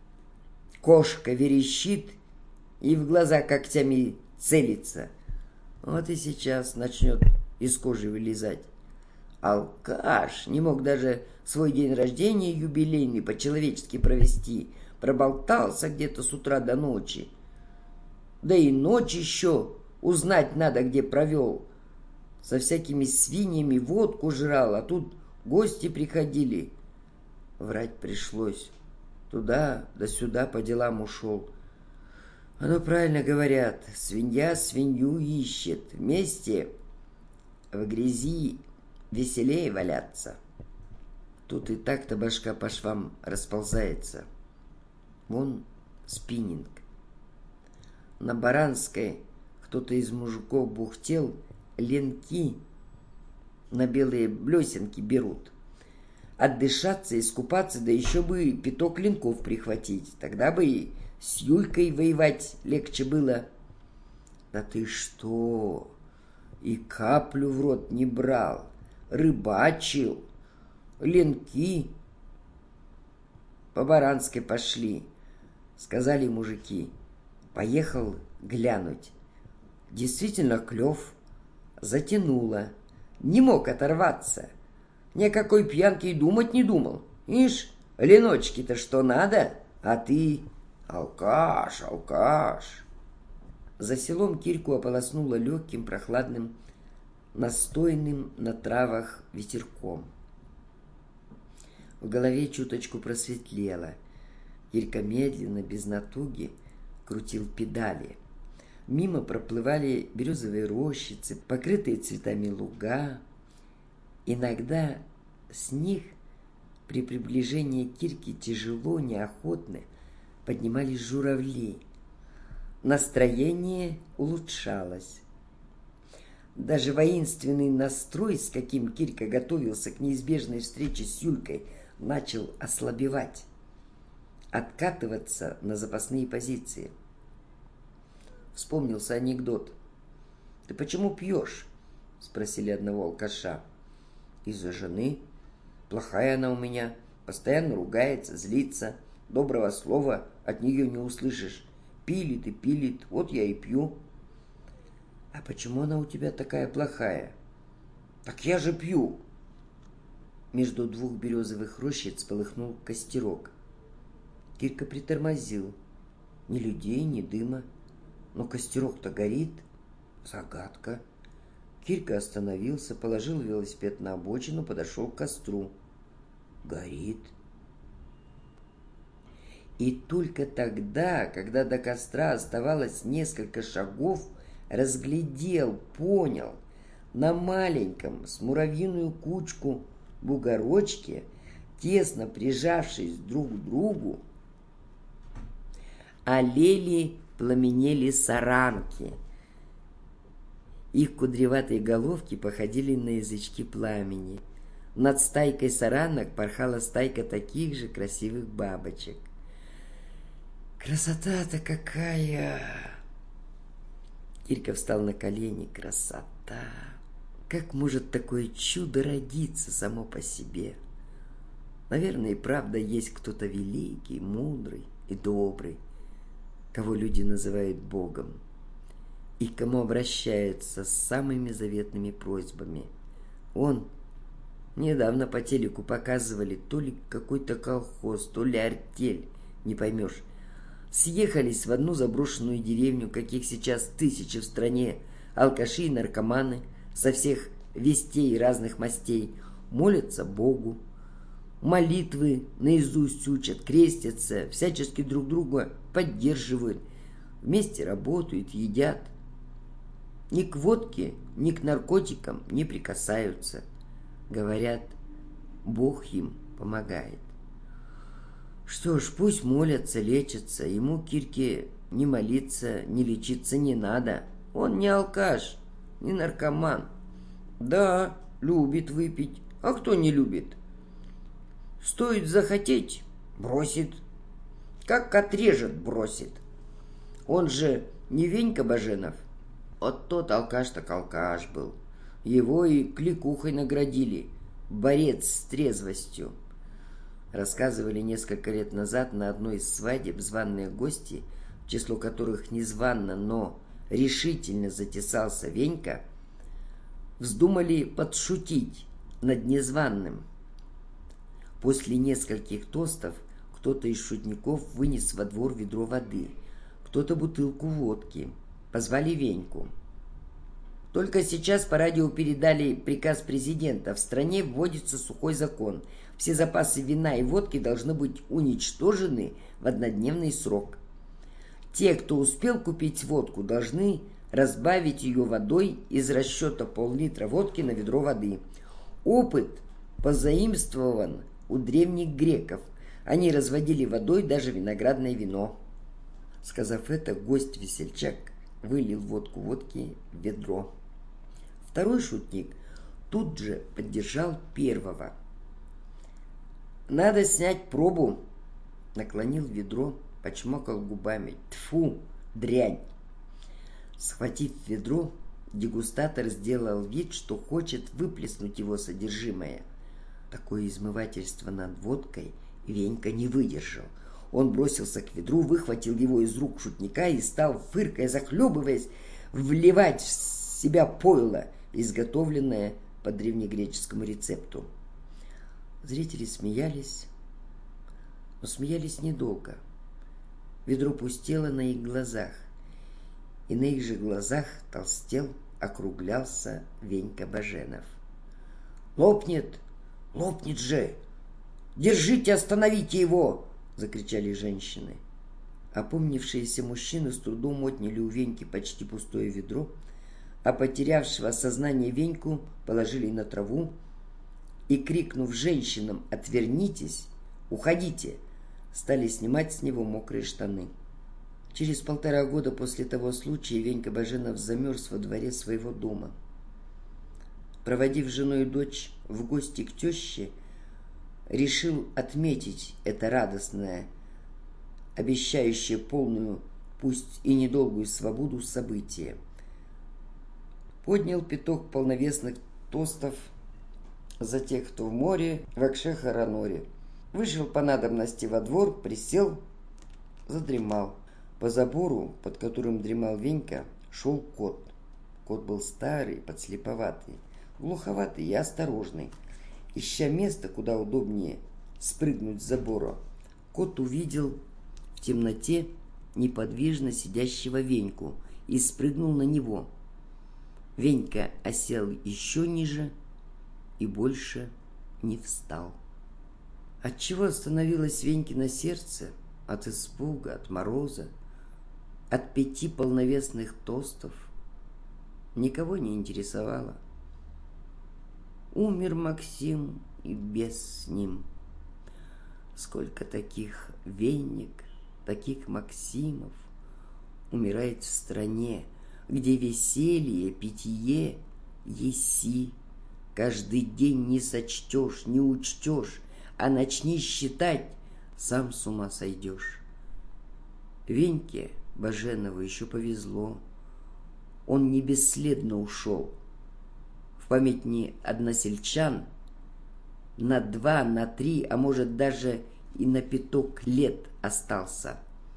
Кошка верещит и в глаза когтями целится. Вот и сейчас начнет из кожи вылезать. Алкаш не мог даже свой день рождения юбилейный по-человечески провести. Проболтался где-то с утра до ночи. Да и ночь еще узнать надо, где провел. Со всякими свиньями водку жрал, а тут гости приходили. Врать пришлось. Туда да сюда по делам ушел. Оно правильно говорят, свинья свинью ищет. Вместе в грязи веселее валяться. Тут и так-то башка по швам расползается. Вон спиннинг. На Баранской кто-то из мужиков бухтел, ленки на белые блесенки берут. Отдышаться, искупаться, да еще бы пяток ленков прихватить. Тогда бы и с Юлькой воевать легче было. Да ты что? И каплю в рот не брал. Рыбачил. Ленки по Баранской пошли, сказали мужики. Поехал глянуть. Действительно клев. Затянуло. Не мог оторваться. Ни о какой пьянке и думать не думал. Ишь, леночки-то что надо? А ты алкаш, алкаш. За селом Кирьку ополоснуло легким, прохладным, настойным на травах ветерком. В голове чуточку просветлело. Кирька медленно, без натуги, крутил педали. Мимо проплывали березовые рощицы, покрытые цветами луга. Иногда с них при приближении Кирьки тяжело, неохотно поднимались журавли. Настроение улучшалось. Даже воинственный настрой, с каким Кирька готовился к неизбежной встрече с Юлькой, начал ослабевать, откатываться на запасные позиции. Вспомнился анекдот. «Ты почему пьешь?» — спросили одного алкаша. «Из-за жены. Плохая она у меня, постоянно ругается, злится, доброго слова от нее не услышишь. Пилит и пилит, вот я и пью». «А почему она у тебя такая плохая?» «Так я же пью». Между двух березовых рощиц полыхнул костерок. Кирька притормозил. Ни людей, ни дыма. Но костерок-то горит. Загадка. Кирька остановился, положил велосипед на обочину, подошел к костру. Горит. И только тогда, когда до костра оставалось несколько шагов, разглядел, понял, на маленьком, с муравьиную кучку бугорочке, тесно прижавшись друг к другу, олели, пламенели саранки. Их кудреватые головки походили на язычки пламени. Над стайкой саранок порхала стайка таких же красивых бабочек. «Красота-то какая!» Кирька встал на колени. «Красота! Как может такое чудо родиться само по себе? Наверное, и правда есть кто-то великий, мудрый и добрый, кого люди называют Богом, и к кому обращаются с самыми заветными просьбами. Он недавно по телеку показывали то ли какой-то колхоз, то ли артель, не поймешь. Съехались в одну заброшенную деревню, каких сейчас тысячи в стране, алкаши и наркоманы со всех вестей и разных мастей, молятся Богу, молитвы наизусть учат, крестятся, всячески друг друга поддерживают, вместе работают, едят. Ни к водке, ни к наркотикам не прикасаются. Говорят, Бог им помогает. Что ж, пусть молятся, лечатся. Ему, Кирьке, ни молиться, ни лечиться не надо. Он не алкаш, не наркоман. Да, любит выпить. А кто не любит? Стоит захотеть, бросит. Как отрежет, бросит. Он же не Венька Баженов. Вот тот алкаш так алкаш был. Его и кликухой наградили. Борец с трезвостью. Рассказывали несколько лет назад на одной из свадеб званые гости, в число которых незванно, но решительно затесался Венька, вздумали подшутить над незваным. После нескольких тостов кто-то из шутников вынес во двор ведро воды, кто-то бутылку водки. Позвали Веньку. Только сейчас по радио передали приказ президента. В стране вводится сухой закон. Все запасы вина и водки должны быть уничтожены в однодневный срок. Те, кто успел купить водку, должны разбавить ее водой из расчета пол-литра водки на ведро воды. Опыт позаимствован у древних греков. Они разводили водой даже виноградное вино. Сказав это, гость-весельчак вылил водку водки в ведро. Второй шутник тут же поддержал первого. «Надо снять пробу», — наклонил ведро, почмокал губами. «Тьфу, дрянь!» Схватив ведро, дегустатор сделал вид, что хочет выплеснуть его содержимое. Такое измывательство над водкой Венька не выдержал. Он бросился к ведру, выхватил его из рук шутника и стал, фыркая, захлебываясь, вливать в себя пойло, изготовленное по древнегреческому рецепту. Зрители смеялись, но смеялись недолго. Ведро пустело на их глазах, и на их же глазах толстел, округлялся Венька Баженов. «Лопнет! Лопнет же! Держите, остановите его!» — закричали женщины. Опомнившиеся мужчины с трудом отняли у Веньки почти пустое ведро, а потерявшего сознание Веньку положили на траву и, крикнув женщинам «Отвернитесь! Уходите!», стали снимать с него мокрые штаны. Через полтора года после того случая Венька Баженов замерз во дворе своего дома. Проводив жену и дочь в гости к теще, решил отметить это радостное, обещающее полную, пусть и недолгую свободу событие. Поднял пяток полновесных тостов за тех, кто в море, в Акше-Хараноре. Вышел по надобности во двор, присел, задремал. По забору, под которым дремал Венька, шел кот. Кот был старый, подслеповатый, глуховатый и осторожный. Ища место, куда удобнее спрыгнуть с забора, кот увидел в темноте неподвижно сидящего Веньку и спрыгнул на него. Венька осел еще ниже и больше не встал. Отчего остановилось Венькино сердце? От испуга, от мороза, от пяти полновесных тостов? Никого не интересовало. Умер Максим, и без с ним. Сколько таких Венек, таких Максимов умирает в стране, где веселье, питье, еси. Каждый день не сочтешь, не учтешь, а начни считать, сам с ума сойдешь. Веньке Баженову еще повезло. Он не бесследно ушел. В памяти односельчан на два, на три, а может даже и на пяток лет остался.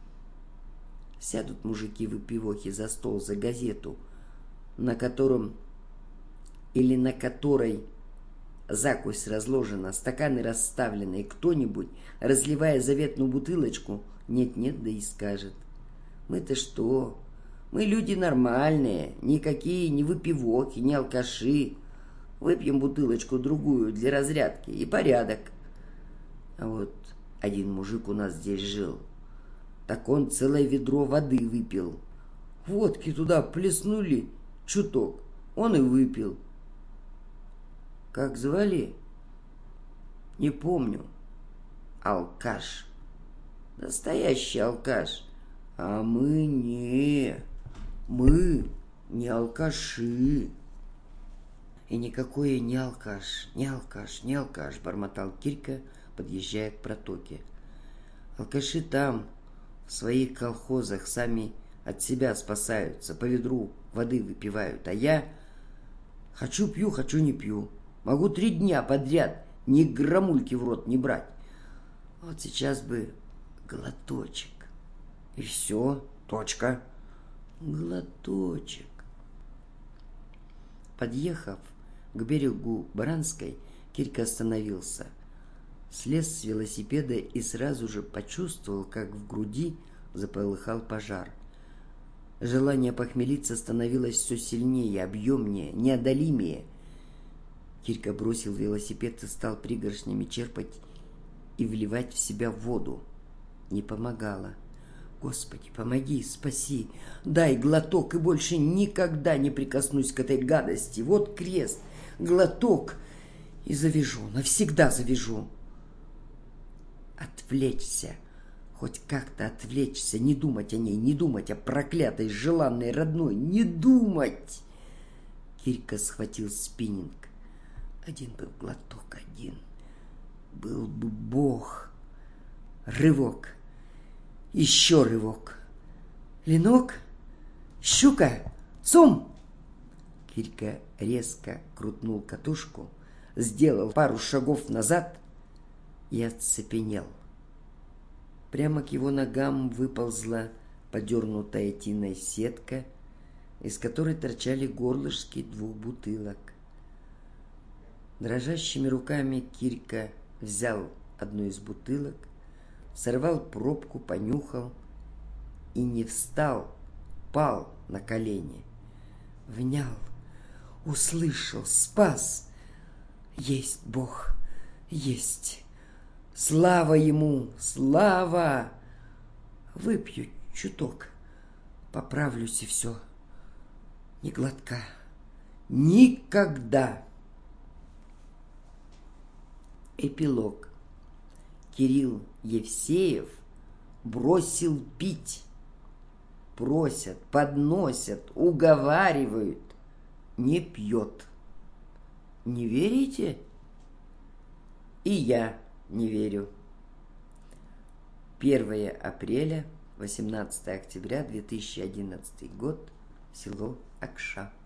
Сядут мужики-выпивохи за стол, за газету, на котором или на которой закусь разложена, стаканы расставлены, и кто-нибудь, разливая заветную бутылочку, нет-нет, да и скажет: мы-то что? Мы люди нормальные, никакие не выпивохи, не алкаши. Выпьем бутылочку-другую для разрядки, и порядок. А вот один мужик у нас здесь жил. Так он целое ведро воды выпил. Водки туда плеснули чуток, он и выпил. Как звали? Не помню. Алкаш. Настоящий алкаш. А мы не... Мы не алкаши. И никакой не алкаш, не алкаш, не алкаш, бормотал Кирька, подъезжая к протоке. Алкаши там, в своих колхозах, сами от себя спасаются, по ведру воды выпивают, а я хочу пью, хочу не пью. Могу три дня подряд ни грамульки в рот не брать. Вот сейчас бы глоточек. И все, точка. Глоточек. Подъехав к берегу Баранской, Кирька остановился. Слез с велосипеда и сразу же почувствовал, как в груди заполыхал пожар. Желание похмелиться становилось все сильнее, объемнее, неодолимее. Кирька бросил велосипед и стал пригоршнями черпать и вливать в себя воду. Не помогало. Господи, помоги, спаси, дай глоток, и больше никогда не прикоснусь к этой гадости. Вот крест, глоток, и завяжу, навсегда завяжу. Отвлечься, хоть как-то отвлечься, не думать о ней, не думать о проклятой, желанной, родной, не думать. Кирька схватил спиннинг. Один был глоток, один. Был бы Бог. Рывок. Еще рывок. Ленок? Щука? Сом? Кирька резко крутнул катушку, сделал пару шагов назад и оцепенел. Прямо к его ногам выползла подернутая тиной сетка, из которой торчали горлышки двух бутылок. Дрожащими руками Кирька взял одну из бутылок, сорвал пробку, понюхал и не встал, пал на колени. Внял, услышал, спас. Есть Бог, есть. Слава Ему, слава! Выпью чуток, поправлюсь и все. Ни глотка, никогда. Эпилог. Кирилл Евсеев бросил пить. Просят, подносят, уговаривают. Не пьет. Не верите? И я не верю. первое апреля, восемнадцатое октября две тысячи одиннадцатый год. Село Акша.